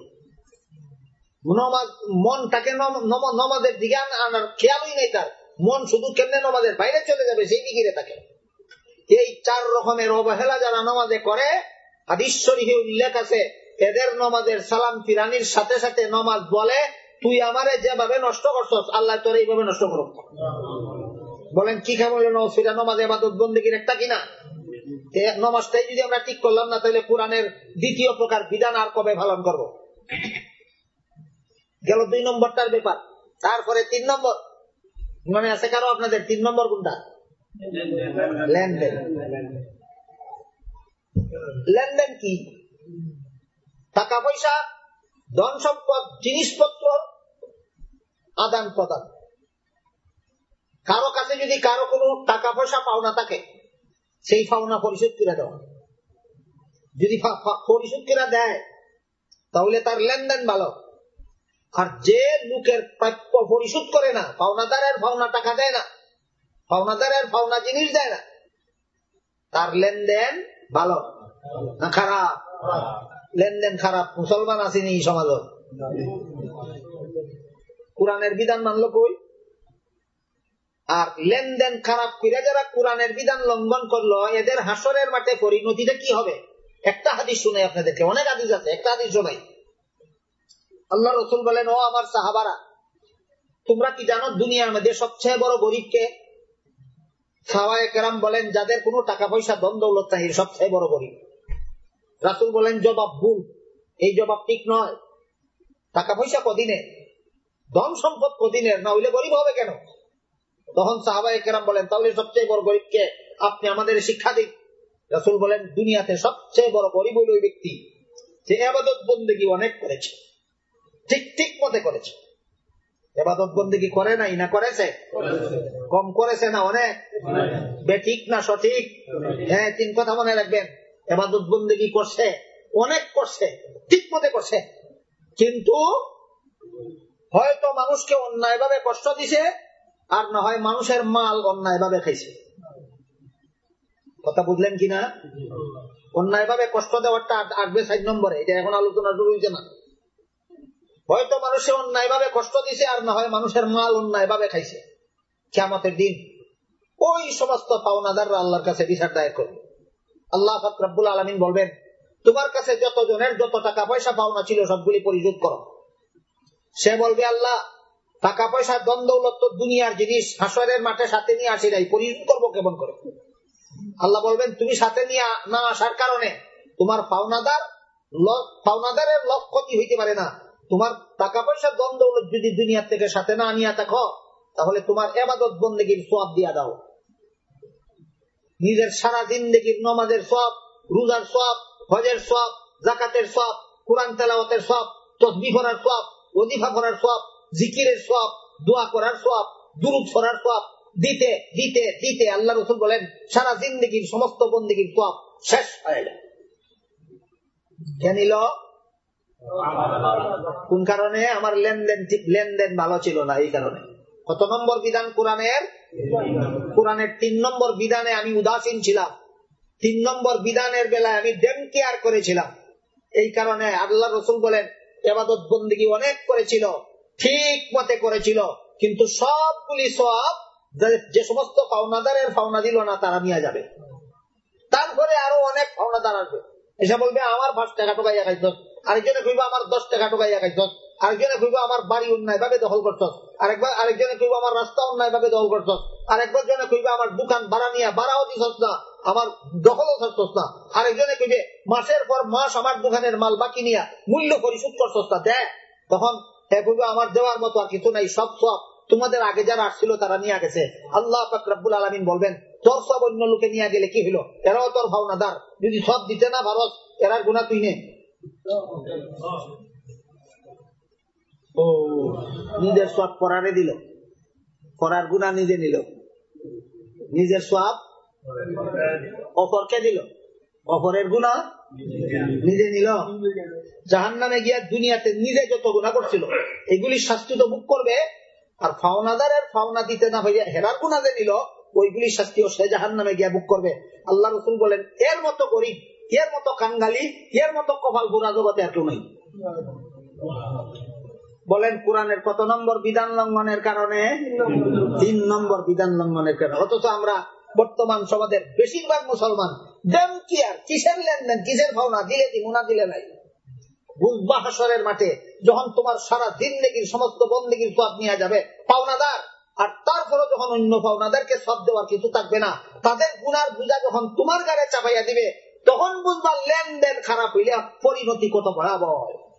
মনটাকে নামাজের দিকে আনার খেয়ালই নেই তার, মন শুধু কেমনে নামাজের বাইরে চলে যাবে সেই দিকে থাকে। এই 4 রকমের অবহেলা যারা নামাজে করে, হাদিস শরীফে উল্লেখ আছে, এদের নামাজের সালাম ফিরানির সাথে সাথে নামাজ বলে তুই আমারে যেভাবে নষ্ট করছস আল্লাহ তোর এইভাবে নষ্ট করো। বলেন কি খাবো সেটা নমাজ ইবাদত বন্দেগীর একটা কিনা? নমাজটাই যদি আমরা ঠিক করলাম না তাহলে কোরআনের দ্বিতীয় প্রকার বিধান আর কবে পালন করব? গেল 2 নম্বরটার ব্যাপার। তারপরে 3 নম্বর মনে আছে কারো আপনাদের? 3 নম্বর কোনটা? লেনদেন। লেনদেন কি? টাকা পয়সা, ধন সম্পদ, জিনিসপত্র আদান প্রদান। কারো কাছে যদি কারো কোনো টাকা পয়সা পাওনা থাকে সেই পাওনা পরিশোধ করে দেওয়া। যদি পরিশোধ করে দেয় তাহলে তার লেনদেন ভালো। আর যে লোকের প্রাপ্য পরিশোধ করে না, পাওনাদারের পাওনা টাকা দেয় না, পাওনাদারের পাওনা জিনিস দেয় না, তার লেনদেন ভালো না খারাপ? লেনদেন খারাপ। মুসলমান আসেনি এই সমাজ। কোরআনের বিধান মানলো কই? আর লেনদেন খারাপ করে যারা কোরআনের বিধান লঙ্ঘন করলো এদের হাসরের মাঠে পরিণতিটা কি হবে? একটা হাদিস শুনে আপনাদেরকে, অনেক হাদিস আছে, একটা হাদিস শোনাই। আল্লাহ রাসূল বলেন, ও আমার সাহাবারা, তোমরা কি জানো দুনিয়ার মধ্যে সবচেয়ে বড় গরিব কে? সাহাবায়ে কেরাম বলেন, যাদের কোনো টাকা পয়সা ধন দৌলত নাই সবচেয়ে বড় গরিব। রাসূল বলেন, জবাব ভুল, এই জবাব ঠিক নয়। টাকা পয়সা কদিনের, ধন সম্পদ কদিনের, না হইলে গরিব হবে কেন? তখন সাহাবায়ে কেরাম বলেন, তাহলে সবচেয়ে বড় গরিব কে? আপনি আমাদের শিক্ষা দিন। রাসূল বলেন, দুনিয়াতে সবচেয়ে বড় গরিব হল ওই ব্যক্তি যে ইবাদত বন্দেগী অনেক করেছে, ঠিক মতে করেছে। ইবাদত বন্দেগী করে নাই না করেছে? কম করেছে না অনেক? বেঠিক না সঠিক? হ্যাঁ, 3 কথা মনে রাখবেন। ইবাদত বন্দেগী করছে, অনেক করছে, ঠিক মতে করছে, কিন্তু হয়তো মানুষকে অন্যায় ভাবে কষ্ট দিছে, আর না হয় মানুষের মাল অন্যায় ভাবে খাইছে। কথা বুঝলেন কিনা? অন্যায় ভাবে কষ্ট দেওয়াটা আসবে 4 নম্বরে, এটা এখন আলোচনা শুরু হয়েছে না। হয়তো মানুষে অন্যায় ভাবে কষ্ট দিছে, আর না হয় মানুষের মাল অন্যায় ভাবে খাইছে। কিয়ামতের দিন ওই সমস্ত পাওনাদাররা আল্লাহর কাছে বিচার দায়ের করবে। আল্লাহ পাক রব্বুল আলামিন বলবেন, তোমার কাছে যত জনের যত টাকা পয়সা পাওনা ছিল সবগুলি পরিশোধ করো। সে বলবে, আল্লাহ, টাকা পয়সা ধন দৌলত তো দুনিয়ার জিনিস, হাসরের মাঠে সাথে নিয়ে আসি নাই, পরিশোধ করবো কেমন করে? আল্লাহ বলবেন, তুমি সাথে নিয়ে না আসার কারণে তোমার পাওনাদারের লভ ক্ষতি হইতে পারে না। তোমার টাকা পয়সা ধন দৌলত যদি দুনিয়া থেকে সাথে না নিয়ে থাকো তাহলে তোমার ইবাদত বন্দেগীর সওয়াব দিয়া দাও। নিজের সারা জিন্দেগীর নামাজের সওয়াব, রোজার সওয়াব, হজের সওয়াব, যাকাতের সওয়াব, কুরআন তেলাওয়াতের সওয়াব, তাসবিহ পড়ার সওয়াব, ওয়াজিফা পড়ার সওয়াব, জিকিরের সওয়াব, দোয়া করার সওয়াব, দুরূদ পড়ার সওয়াব দিতে দিতে দিতে আল্লাহ রাসূল বলেন সারা জিন্দেগীর সমস্ত বন্দেগীর সওয়াব শেষ হয়ে যায়। কেন নিল? কোন কারণে? আমার লেনদেন ভালো ছিল না, এই কারণে। কত নম্বর বিধান কোরআনের? কোরআনের 3 নম্বর বিধানে আমি উদাসীন ছিলাম। 3 নম্বর বিধানের বেলায় আমি দেম কেয়ার করেছিলাম। এই কারণে আল্লাহ রাসূল বলেন, ইবাদত বন্দেগী অনেক করেছিল, ঠিক মতে করেছিল, কিন্তু সবগুলি সওয়াব যে সমস্ত পাওনাদারের পাওনা দিল না তারা নিয়ে যাবে। তারপরে আরো অনেক পাওনাদার আসবে, এসে বলবে আমার 5 টাকা টোকাইয়া খাইছ, আরেকজনে কইব আমার 10 টাকা টোকাইয়া খাইছ, আরেকজনে কইব আমার বাড়ি অন্যায় ভাবে দখল করছ, আরেকজনে কইব আমার রাস্তা অন্যায় ভাবে দখল করছ, আরেকবার জনে কইব আমার দোকান ভাড়া নিয়ে ভাড়াও দিছস না, আমার দখলও ছাড়ছস না, আরেকজনে কইবে মাসের পর মাস আমার দোকানের মাল বাকি নিয়ে মূল্য পরিশোধ করছস না, দেখ। তখন কইব আমার দেওয়ার মতো আর কিছু নাই, সব তোমাদের আগে যারা আসছিল তারা নিয়ে গেছে। আল্লাহ পাক রব্বুল আলামিন বলবেন, তোর সব অন্য লোকে নিয়ে গেলে কি হলো? এরাও তোর ভাওনাদার, যদি সব দিতে না পারস এরার গুনাহ তুই নে। নিজের সব করারে দিল, করার গুনাহ নিজে নিল, নিজের সব অপরকে দিল, অপরের গুনাহ নিজে নিল। জাহান্নামে গিয়া দুনিয়াতে নিজে যত গুনাহ করছিল এগুলির শাস্তি তো ভোগ করবে, আর পাওনাদারের পাওনা দিতে না হইয়া হেরার গুনাহ যে নিল ওইগুলির শাস্তিও সে জাহান্নামে গিয়া ভোগ করবে। আল্লাহ রাসূল বলেন, এর মতো গরিব, এর মতো কাঙ্গালি, এর মতো কপাল পোড়া জগতে আর কেউ নাই। বলেন কোরআনের কত নম্বর বিধান লঙ্ঘনের কারণে? 3 নম্বর বিধান লঙ্ঘনের কারণে। অথচ আমরা বর্তমান সমাজের বেশিরভাগ মুসলমান দেম কি আর কিসের লেনদেন, কিসের ভাবনা, দিলে দিব না দিলে নাই। বুঝবা হাসরের মাঠে যখন তোমার সারা জিন্দেগীর সমস্ত বন্দেগীর সব নিয়ে যাবে পাওনাদার, আর তারপরে যখন অন্য পাওনাদারকে সব দেওয়ার কিছু থাকবে না, তাদের গুনার বোঝা যখন তোমার গাড়ে চাপাইয়া দিবে, তখন বুঝবা লেনদেন খারাপ হইলে পরিণতি কত ভয়াবহ।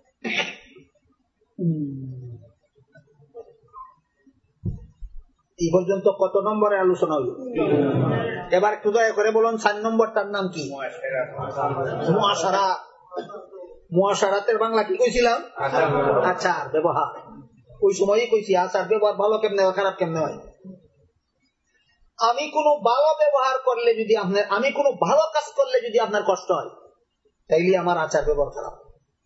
এই পর্যন্ত কত নম্বরে আলোচনা হইল? এবার একটু দয়া করে বলুন 4 নম্বরটার নাম কি? মুআশারা। মুআশারাতের বাংলা কি কইছিলাম? আচার ব্যবহার। ওই সময়ই কইছি আচার ব্যবহার ভালো কেমনে হয়, খারাপ কেমনে হয়। আমি কোনো ভালো ব্যবহার করলে যদি আপনার, আমি কোনো ভালো কাজ করলে যদি আপনার কষ্ট হয়, তাইলে আমার আচার ব্যবহার খারাপ।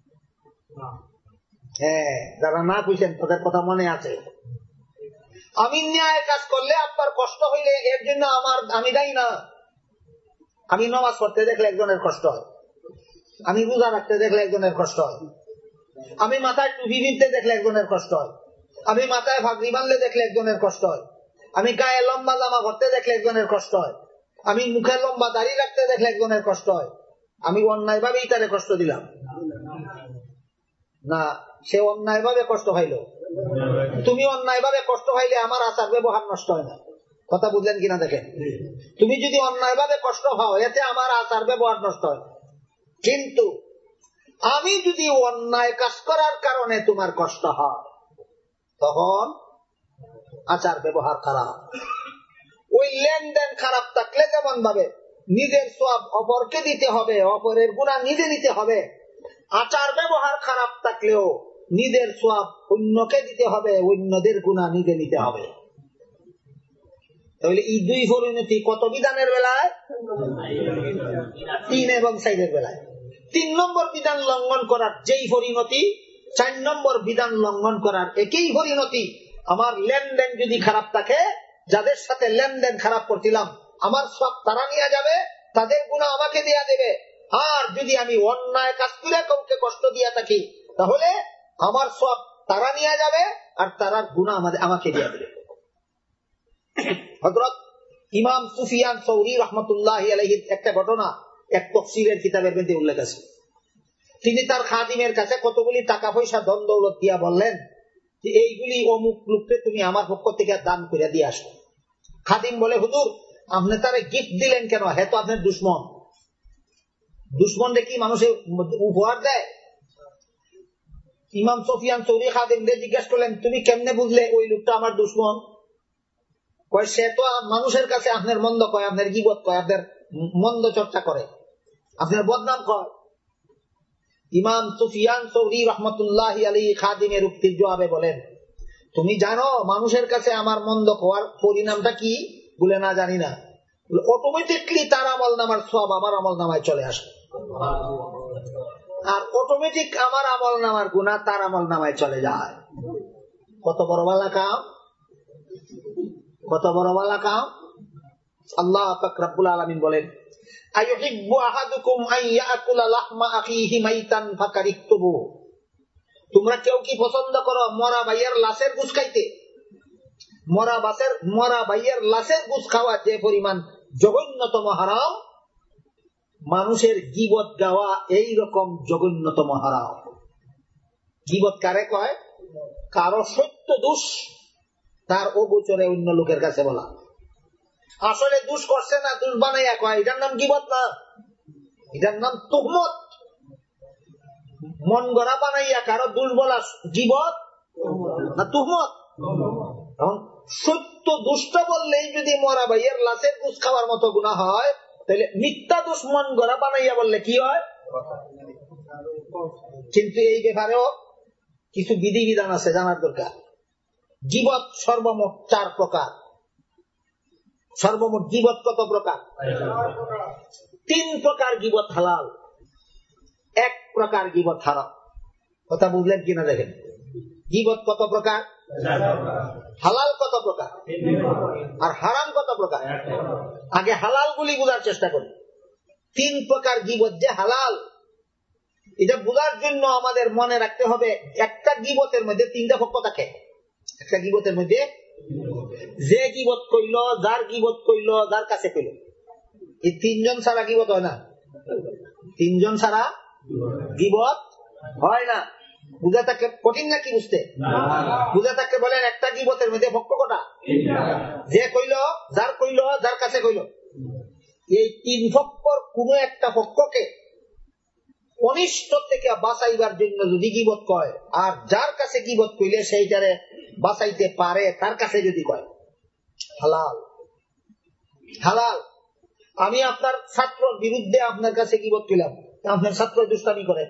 হ্যাঁ, যারা না কইছেন তাদের কথা মনে আছে। আমি ন্যায় কাজ করলে আপনার কষ্ট হইলে এর জন্য আমি দায়ী না। আমি নামাজ পড়তে দেখলে একজনের কষ্ট হয়, আমি রোজা রাখতে দেখলে একজনের কষ্ট হয়, আমি মাথায় টুপি বিনতে দেখলে একজনের কষ্ট হয়, আমি মাথায় ভাগরি বাঁধলে দেখলে একজনের কষ্ট হয়, আমি গায়ে লম্বা জামা পরতে দেখলে একজনের কষ্ট হয়, আমি মুখে লম্বা দাড়ি রাখতে দেখলে একজনের কষ্ট হয়। আমি অন্যায় ভাবেই তারে কষ্ট দিলাম না, সে অন্যায় ভাবে কষ্ট হইল। তুমি অন্যায় ভাবে কষ্ট হইলে আমার আচার ব্যবহার নষ্ট হয় না। কথা বুঝলেন কিনা দেখেন। তুমি যদি অন্যায় ভাবে কষ্ট হও, এতে আমার আচার ব্যবহার নষ্ট হয়। কিন্তু আমি যদি অন্যায় কাজ করার কারণে তোমার কষ্ট হয়, তখন আচার ব্যবহার খারাপ। ওই লেনদেন খারাপ থাকলে যেমন ভাবে নিজের সওয়াব অপরকে দিতে হবে, অপরের গুনাহ নিজে নিতে হবে, আচার ব্যবহার খারাপ থাকলেও নিজের সওয়াব অন্যকে দিতে হবে, অন্যদের গুনাহ নিজে নিতে হবে। তাহলে এই দুই পরিণতি কত বিধানের বেলায়? 3 এবং 4 এর বেলায়। 3 নম্বর বিধান লঙ্ঘন করার যেই পরিণতি, 4 নম্বর বিধান লঙ্ঘন করার একই পরিণতি। আমার লেনদেন যদি খারাপ থাকে, যাদের সাথে লেনদেন খারাপ করছিলাম, আমার সব তারা নিয়ে যাবে, তাদের গুনাহ আমাকে দেয়া দেবে। আর যদি আমি অন্যায় কাজ করে কাউকে কষ্ট দিয়া থাকি, তাহলে আমার সব তারা নিয়ে যাবে আর তারার গুনাহ আমাকে দেয়া দেবে। হযরত ইমাম সুফিয়ান সৌরি রাহমাতুল্লাহি আলাইহির একটা ঘটনা এক তাফসীরের কিতাবের মধ্যে উল্লেখ আছে। তিনি তার খাদিমের কাছে কতগুলি টাকা পয়সা ধন দৌলত দিয়া বললেন যে এইগুলি অমুক লোককে তুমি আমার পক্ষ থেকে দান করে দিয়ে আসো। খাদিম বলে, হুজুর আপনি তারে গিফট দিলেন কেন? হ্যাঁ, তো আপনার দুশ্মন। দুশ্মনরে কি মানুষের উপহার দেয়? ইমাম সুফিয়ান সৌরি খাদিমকে জিজ্ঞেস করলেন, তুমি কেমনে বুঝলে ওই লোকটা আমার দুশ্মন? কয়, সে তো মানুষের কাছে আপনার মন্দ কয়, আপনার গীবত কয়, আপনার মন্দ চর্চা করে, আপনার বদনাম কয়। ইমাম সুফিয়ান সৌরি রহমতুল্লাহি আলাইহি খাদিমের উক্তির জবাবে বলেন, তুমি জানো মানুষের কাছে আমার মন্দ হওয়ার পরিণামটা কি? বলে, না জানি না। অটোমেটিকলি তার আমল নামার সওয়াব আমার আমল নামায় চলে আসে, আর অটোমেটিক আমার আমল নামার গুনাহ তার আমল নামায় চলে যায়। কত বড় ভালো কাম, কত বড় ভালো কাম। আল্লাহ পাক রব্বুল আলামিন বলেন, আইয়ুহিব্বু আহাদুকুম আন ইয়াকুলা লাহমা আখিহি মাইতান ফাকারিহতুবু। তোমরা কেউ কি পছন্দ করো মরা ভাইয়ের লাশের গোশত খাইতে? মরা ভাইয়ের লাশের গোশত খাওয়া যে পরিমাণ জঘন্যতম হারাম, মানুষের গীবত গাওয়া এই রকম জঘন্যতম হারাম। গীবত কারে কয়? কারো সত্য দোষ তার অগোচরে অন্য লোকের কাছে বলা। আসলে দোষ করছে না, দোষ বানাইয়া কয়, এটার নাম গীবত না, এটার নাম তুহমত। মন গড়া বানাইয়া কারো দোষ বলা গীবত না তুহমত? এখন সত্য দোষটা বললেই যদি মরা ভাইয়ের লাশের দোষ খাওয়ার মতো গুনাহ হয়, তাহলে মিথ্যা দোষ মন গড়া বানাইয়া বললে কি হয়? কিন্তু এই ব্যাপারেও কিছু বিধিবিধান আছে, জানার দরকার। গীবত সর্বমোট 4 প্রকার। সর্বমোট গীবত কত প্রকার? 3 প্রকার গীবত হালাল, 1 প্রকার গীবত হারাম। কথা বুঝলেন কিনা দেখেন। গীবত কত প্রকার? হালাল কত প্রকার? আর হারাম কত প্রকার? আগে হালাল গুলি বোঝার চেষ্টা করি। 3 প্রকার গীবত যে হালাল, এটা বোঝার জন্য আমাদের মনে রাখতে হবে একটা গীবতের মধ্যে 3টা পক্ষ থাকে। একটা গীবতের মধ্যে যে গীবত কইল, যার গীবত কইল, যার কাছে কইল, এই 3 জন ছাড়া গীবত হয় না। 3 জন ছাড়া গীবত হয় না। বুঝে থাকলে কঠিন নাকি বুঝতে? বুঝে থাকলে বলেন একটা গীবতের মধ্যে পক্ষ কটা? যে কইল, যার কইল, যার কাছে কইল, এই তিন পক্ষর কোন একটা পক্ষকে অনিষ্ট থেকে বাঁচাইবার জন্য যদি গীবত কয়, আর যার কাছে গীবত কইলে সেইটারে বাঁচাইতে পারে তার কাছে যদি কয়, হালাল। হালাল। আমি আপনার ছাত্রর বিরুদ্ধে আপনার কাছে গীবত কইলাম, আপনার ছাত্র দুষ্টামি করে,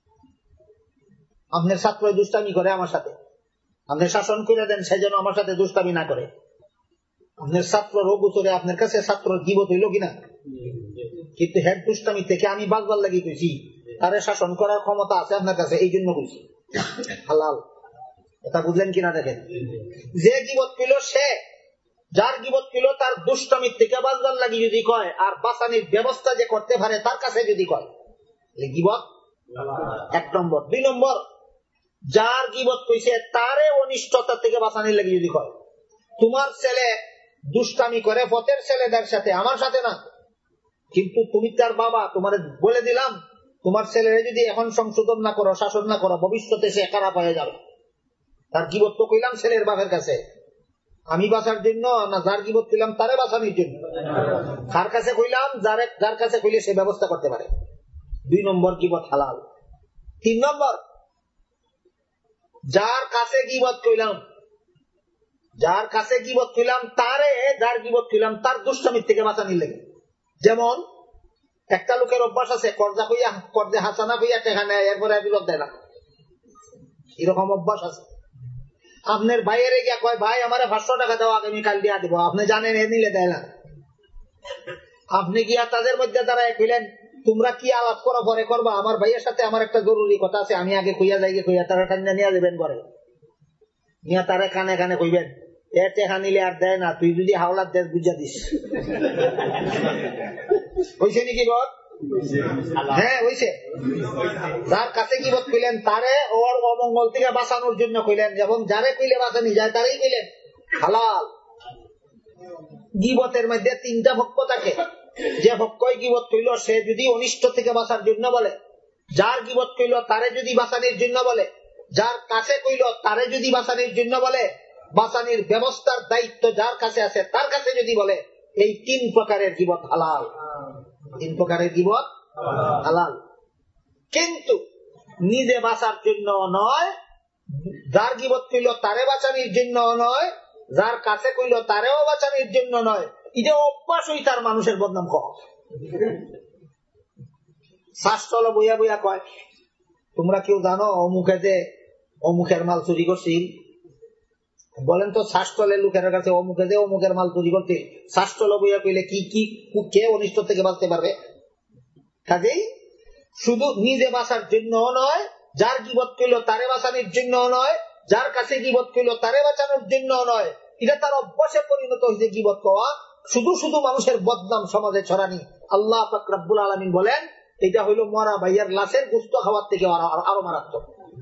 আপনার ছাত্র দুষ্টামি করে আমার সাথে, আপনি শাসন করে দেন সেই জন্য আমার সাথে দুষ্টামি না করে। আপনার ছাত্র রোগ উচরে আপনার কাছে ছাত্র গীবত হইল কিনা? কিন্তু হেড দুষ্টামি থেকে আমি বাঁচবার লাগি কইছি, তারে শাসন করার ক্ষমতা আছে আপনার কাছে, এই জন্য কইছি হালাল। এটা বুঝলেন কিনা দেখেন। যে গীবত পেল সে, যার গীবত পেল তার দুষ্টামির থেকে বাঁচবার লাগি যদি কয়, আর বাঁচানির ব্যবস্থা যে করতে পারে তার কাছে যদি কয়, গীবত এক নম্বর। 2 নম্বর, যার গীবত কইছে তারে অনিষ্টতা থেকে বাঁচানির লাগি যদি কয়, তোমার ছেলে দুষ্টামি করে পথের ছেলেদের সাথে, আমার সাথে না, কিন্তু তুমি তার বাবা, তোমার বলে দিলাম তোমার ছেলেরে যদি এখন সংশোধন না করো, শাসন না করো, ভবিষ্যতে সে খারাপ হয়ে যাবে। তার গীবত তো কইলাম ছেলের বাপের কাছে, আমি বাঁচার জন্য না, যার গীবত কইলাম তারে বাঁচানোর জন্য। কার কাছে কইলাম? যার কাছে কইলে সে ব্যবস্থা করতে পারে। 2 নম্বর গীবত হালাল। 3 নম্বর, যার কাছে গীবত কইলাম, যার কাছে গীবত কইলাম তারে, যার গীবত কইলাম তার দুষ্টামির থেকে বাঁচানির লাগে। যেমন একটা লোকের অভ্যাস আছে কর্জা কইয়া, কর্জে হাসানা কইয়া টেকা নেয়, এরপরে বিরোধ দেয় না, এরকম অভ্যাস আছে। আপনার ভাইয়ের গিয়া কয়, ভাই আমার 500 টাকা দাও, আগামীকাল দিয়া দিব, আপনি জানেন এ নিলে দেয় না। আপনি গিয়া তাদের মধ্যে দাঁড়ায় কইলেন, তোমরা কি আলাপ করো পরে করবা, আমার ভাইয়ের সাথে আমার একটা জরুরি কথা আছে, আমি আগে কইয়া যাই, কইয়া তারা টান্না নিয়ে যাবেন ঘরে, নিয়ে তারা কানে কানে কইবেন, এ টেকা নিলে আর দেয় না, তুই যদি হাওলার দেশ বুঝা দিস। হইছে নাকি বল? হ্যাঁ হইছে। যার কাছে গীবত কইলেন তারে ওর অমঙ্গল থেকে বাঁচানোর জন্য কইলেন, এবং যারে কইলে বাঁচানি যায় তারই কইলেন হালাল। গীবতের মধ্যে 3টা পক্ষ থাকে। যে পক্ষই গীবত কইল সে যদি অনিষ্ট থেকে বাঁচার জন্য বলে, যার গীবত কইল তারে যদি বাঁচানোর জন্য বলে, যার কাছে কইল তারে যদি বাঁচানোর জন্য বলে, বাঁচানোর ব্যবস্থার দায়িত্ব যার কাছে আছে তার কাছে যদি বলে, এই 3 প্রকারের গীবত হালাল। 3 প্রকারের গীবত হালাল। কিন্তু নিজে বাঁচার জন্য নয়, যার গীবত কইল তারে বাঁচানোর জন্য নয়, যার কাছে কইল তারেও বাঁচানোর জন্য নয়, এটা অভ্যাস হই তার মানুষের বদনাম কর। শাস্ত্র বইয়া বইয়া কয়, তোমরা কেউ জানো অমুকে যে অমুকের মাল চুরি করছিল? বলেন তো শাস্ত্রের লোকের কাছে অমুকে যে অমুকের মাল চুরি করছে, শাস্ত্র বইয়া কইলে কি কি কে অনিষ্ট থেকে বাঁচতে পারবে? কাজেই শুধু নিজে বাঁচার জন্য নয়, যার গীবত কইল তারে বাঁচানোর জন্য নয়, যার কাছে গীবত কইল তারে বাঁচানোর জন্য নয়, এটা তার অভ্যাসে পরিণত হয়েছে গীবত কওয়া, শুধু শুধু মানুষের বদনাম সমাজে ছড়ানি। আল্লাহ পাক রব্বুল আলামিন বলেন, এটা হইল মরা ভাইয়ার লাশের গোশত খাওয়ার থেকে আরো মারাত্মক।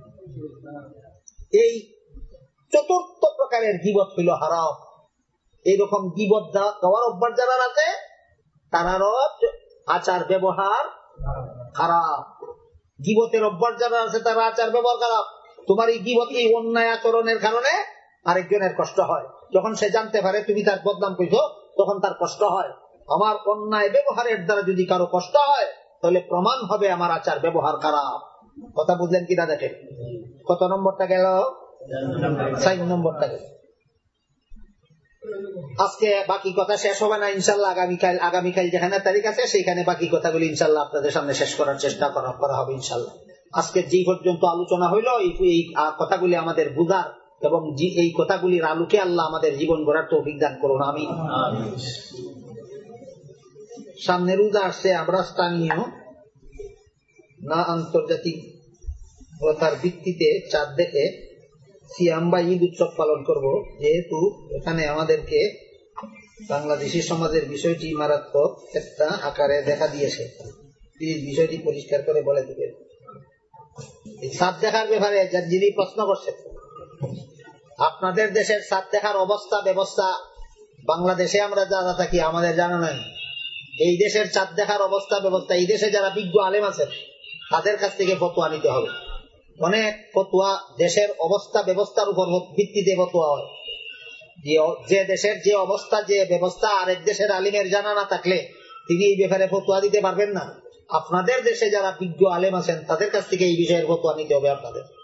এই 4র্থ প্রকারের গীবত হইল হারাম। এইরকম গীবত দেওয়ার অভ্যাস যারা আছে তারারও আচার ব্যবহার খারাপ। গীবতের অভ্যাস যারা আছে তারা আচার ব্যবহার খারাপ। তোমার এই গীবত, এই অন্যায় আচরণের কারণে আরেকজনের কষ্ট হয়। যখন সে জানতে পারে তুমি তার বদনাম কইছো, তখন তার কষ্ট হয়। আমার অন্যায় ব্যবহারের দ্বারা যদি কারো কষ্ট হয়, তাহলে প্রমাণ হবে আমার আচার ব্যবহার খারাপ। কথা বুঝলেন কিনা দেখেন। কত নম্বরটা গেল? 4 নম্বরটা গেল। আজকে বাকি কথা শেষ হবে না ইনশাল্লাহ। আগামীকাল যেখানে তারিখ আছে সেইখানে বাকি কথাগুলি ইনশাল্লাহ আপনাদের সামনে শেষ করার চেষ্টা করা হবে ইনশাল্লাহ। আজকে যে পর্যন্ত আলোচনা হইল, এই কথাগুলি আমাদের বুঝার এবং এই কথাগুলির আলোকে আল্লাহ আমাদের জীবন গড়ার তৌফিক দান করুন, আমিন। সামনে রোজা আসছে, আমরা স্থানীয় না আন্তর্জাতিক তার ভিত্তিতে চাঁদ দেখে সিয়াম বা ঈদ উৎসব পালন করব। যেহেতু এখানে আমাদেরকে বাংলাদেশি সমাজের বিষয়টি মারাত্মক একটা আকারে দেখা দিয়েছে, প্লিজ বিষয়টি পরিষ্কার করে বলে দেবেন। এই চাঁদ দেখার ব্যাপারে যিনি প্রশ্ন করছেন, আপনাদের দেশের চাঁদ দেখার অবস্থা ব্যবস্থা বাংলাদেশে আমরা যারা থাকি আমাদের জানা নাই। এই দেশের চাঁদ দেখার অবস্থা ব্যবস্থা এই দেশে যারা বিজ্ঞ আলেম আছেন তাদের কাছ থেকে ফতোয়া নিতে হবে। অনেক ফতোয়া দেশের অবস্থা ব্যবস্থার উপর ভিত্তিতে ফতোয়া হয়। যে দেশের যে অবস্থা যে ব্যবস্থা আরেক দেশের আলিমের জানা না থাকলে তিনি এই ব্যাপারে ফতোয়া দিতে পারবেন না। আপনাদের দেশে যারা বিজ্ঞ আলেম আছেন তাদের কাছ থেকে এই বিষয়ের ফতোয়া নিতে হবে আপনাদের।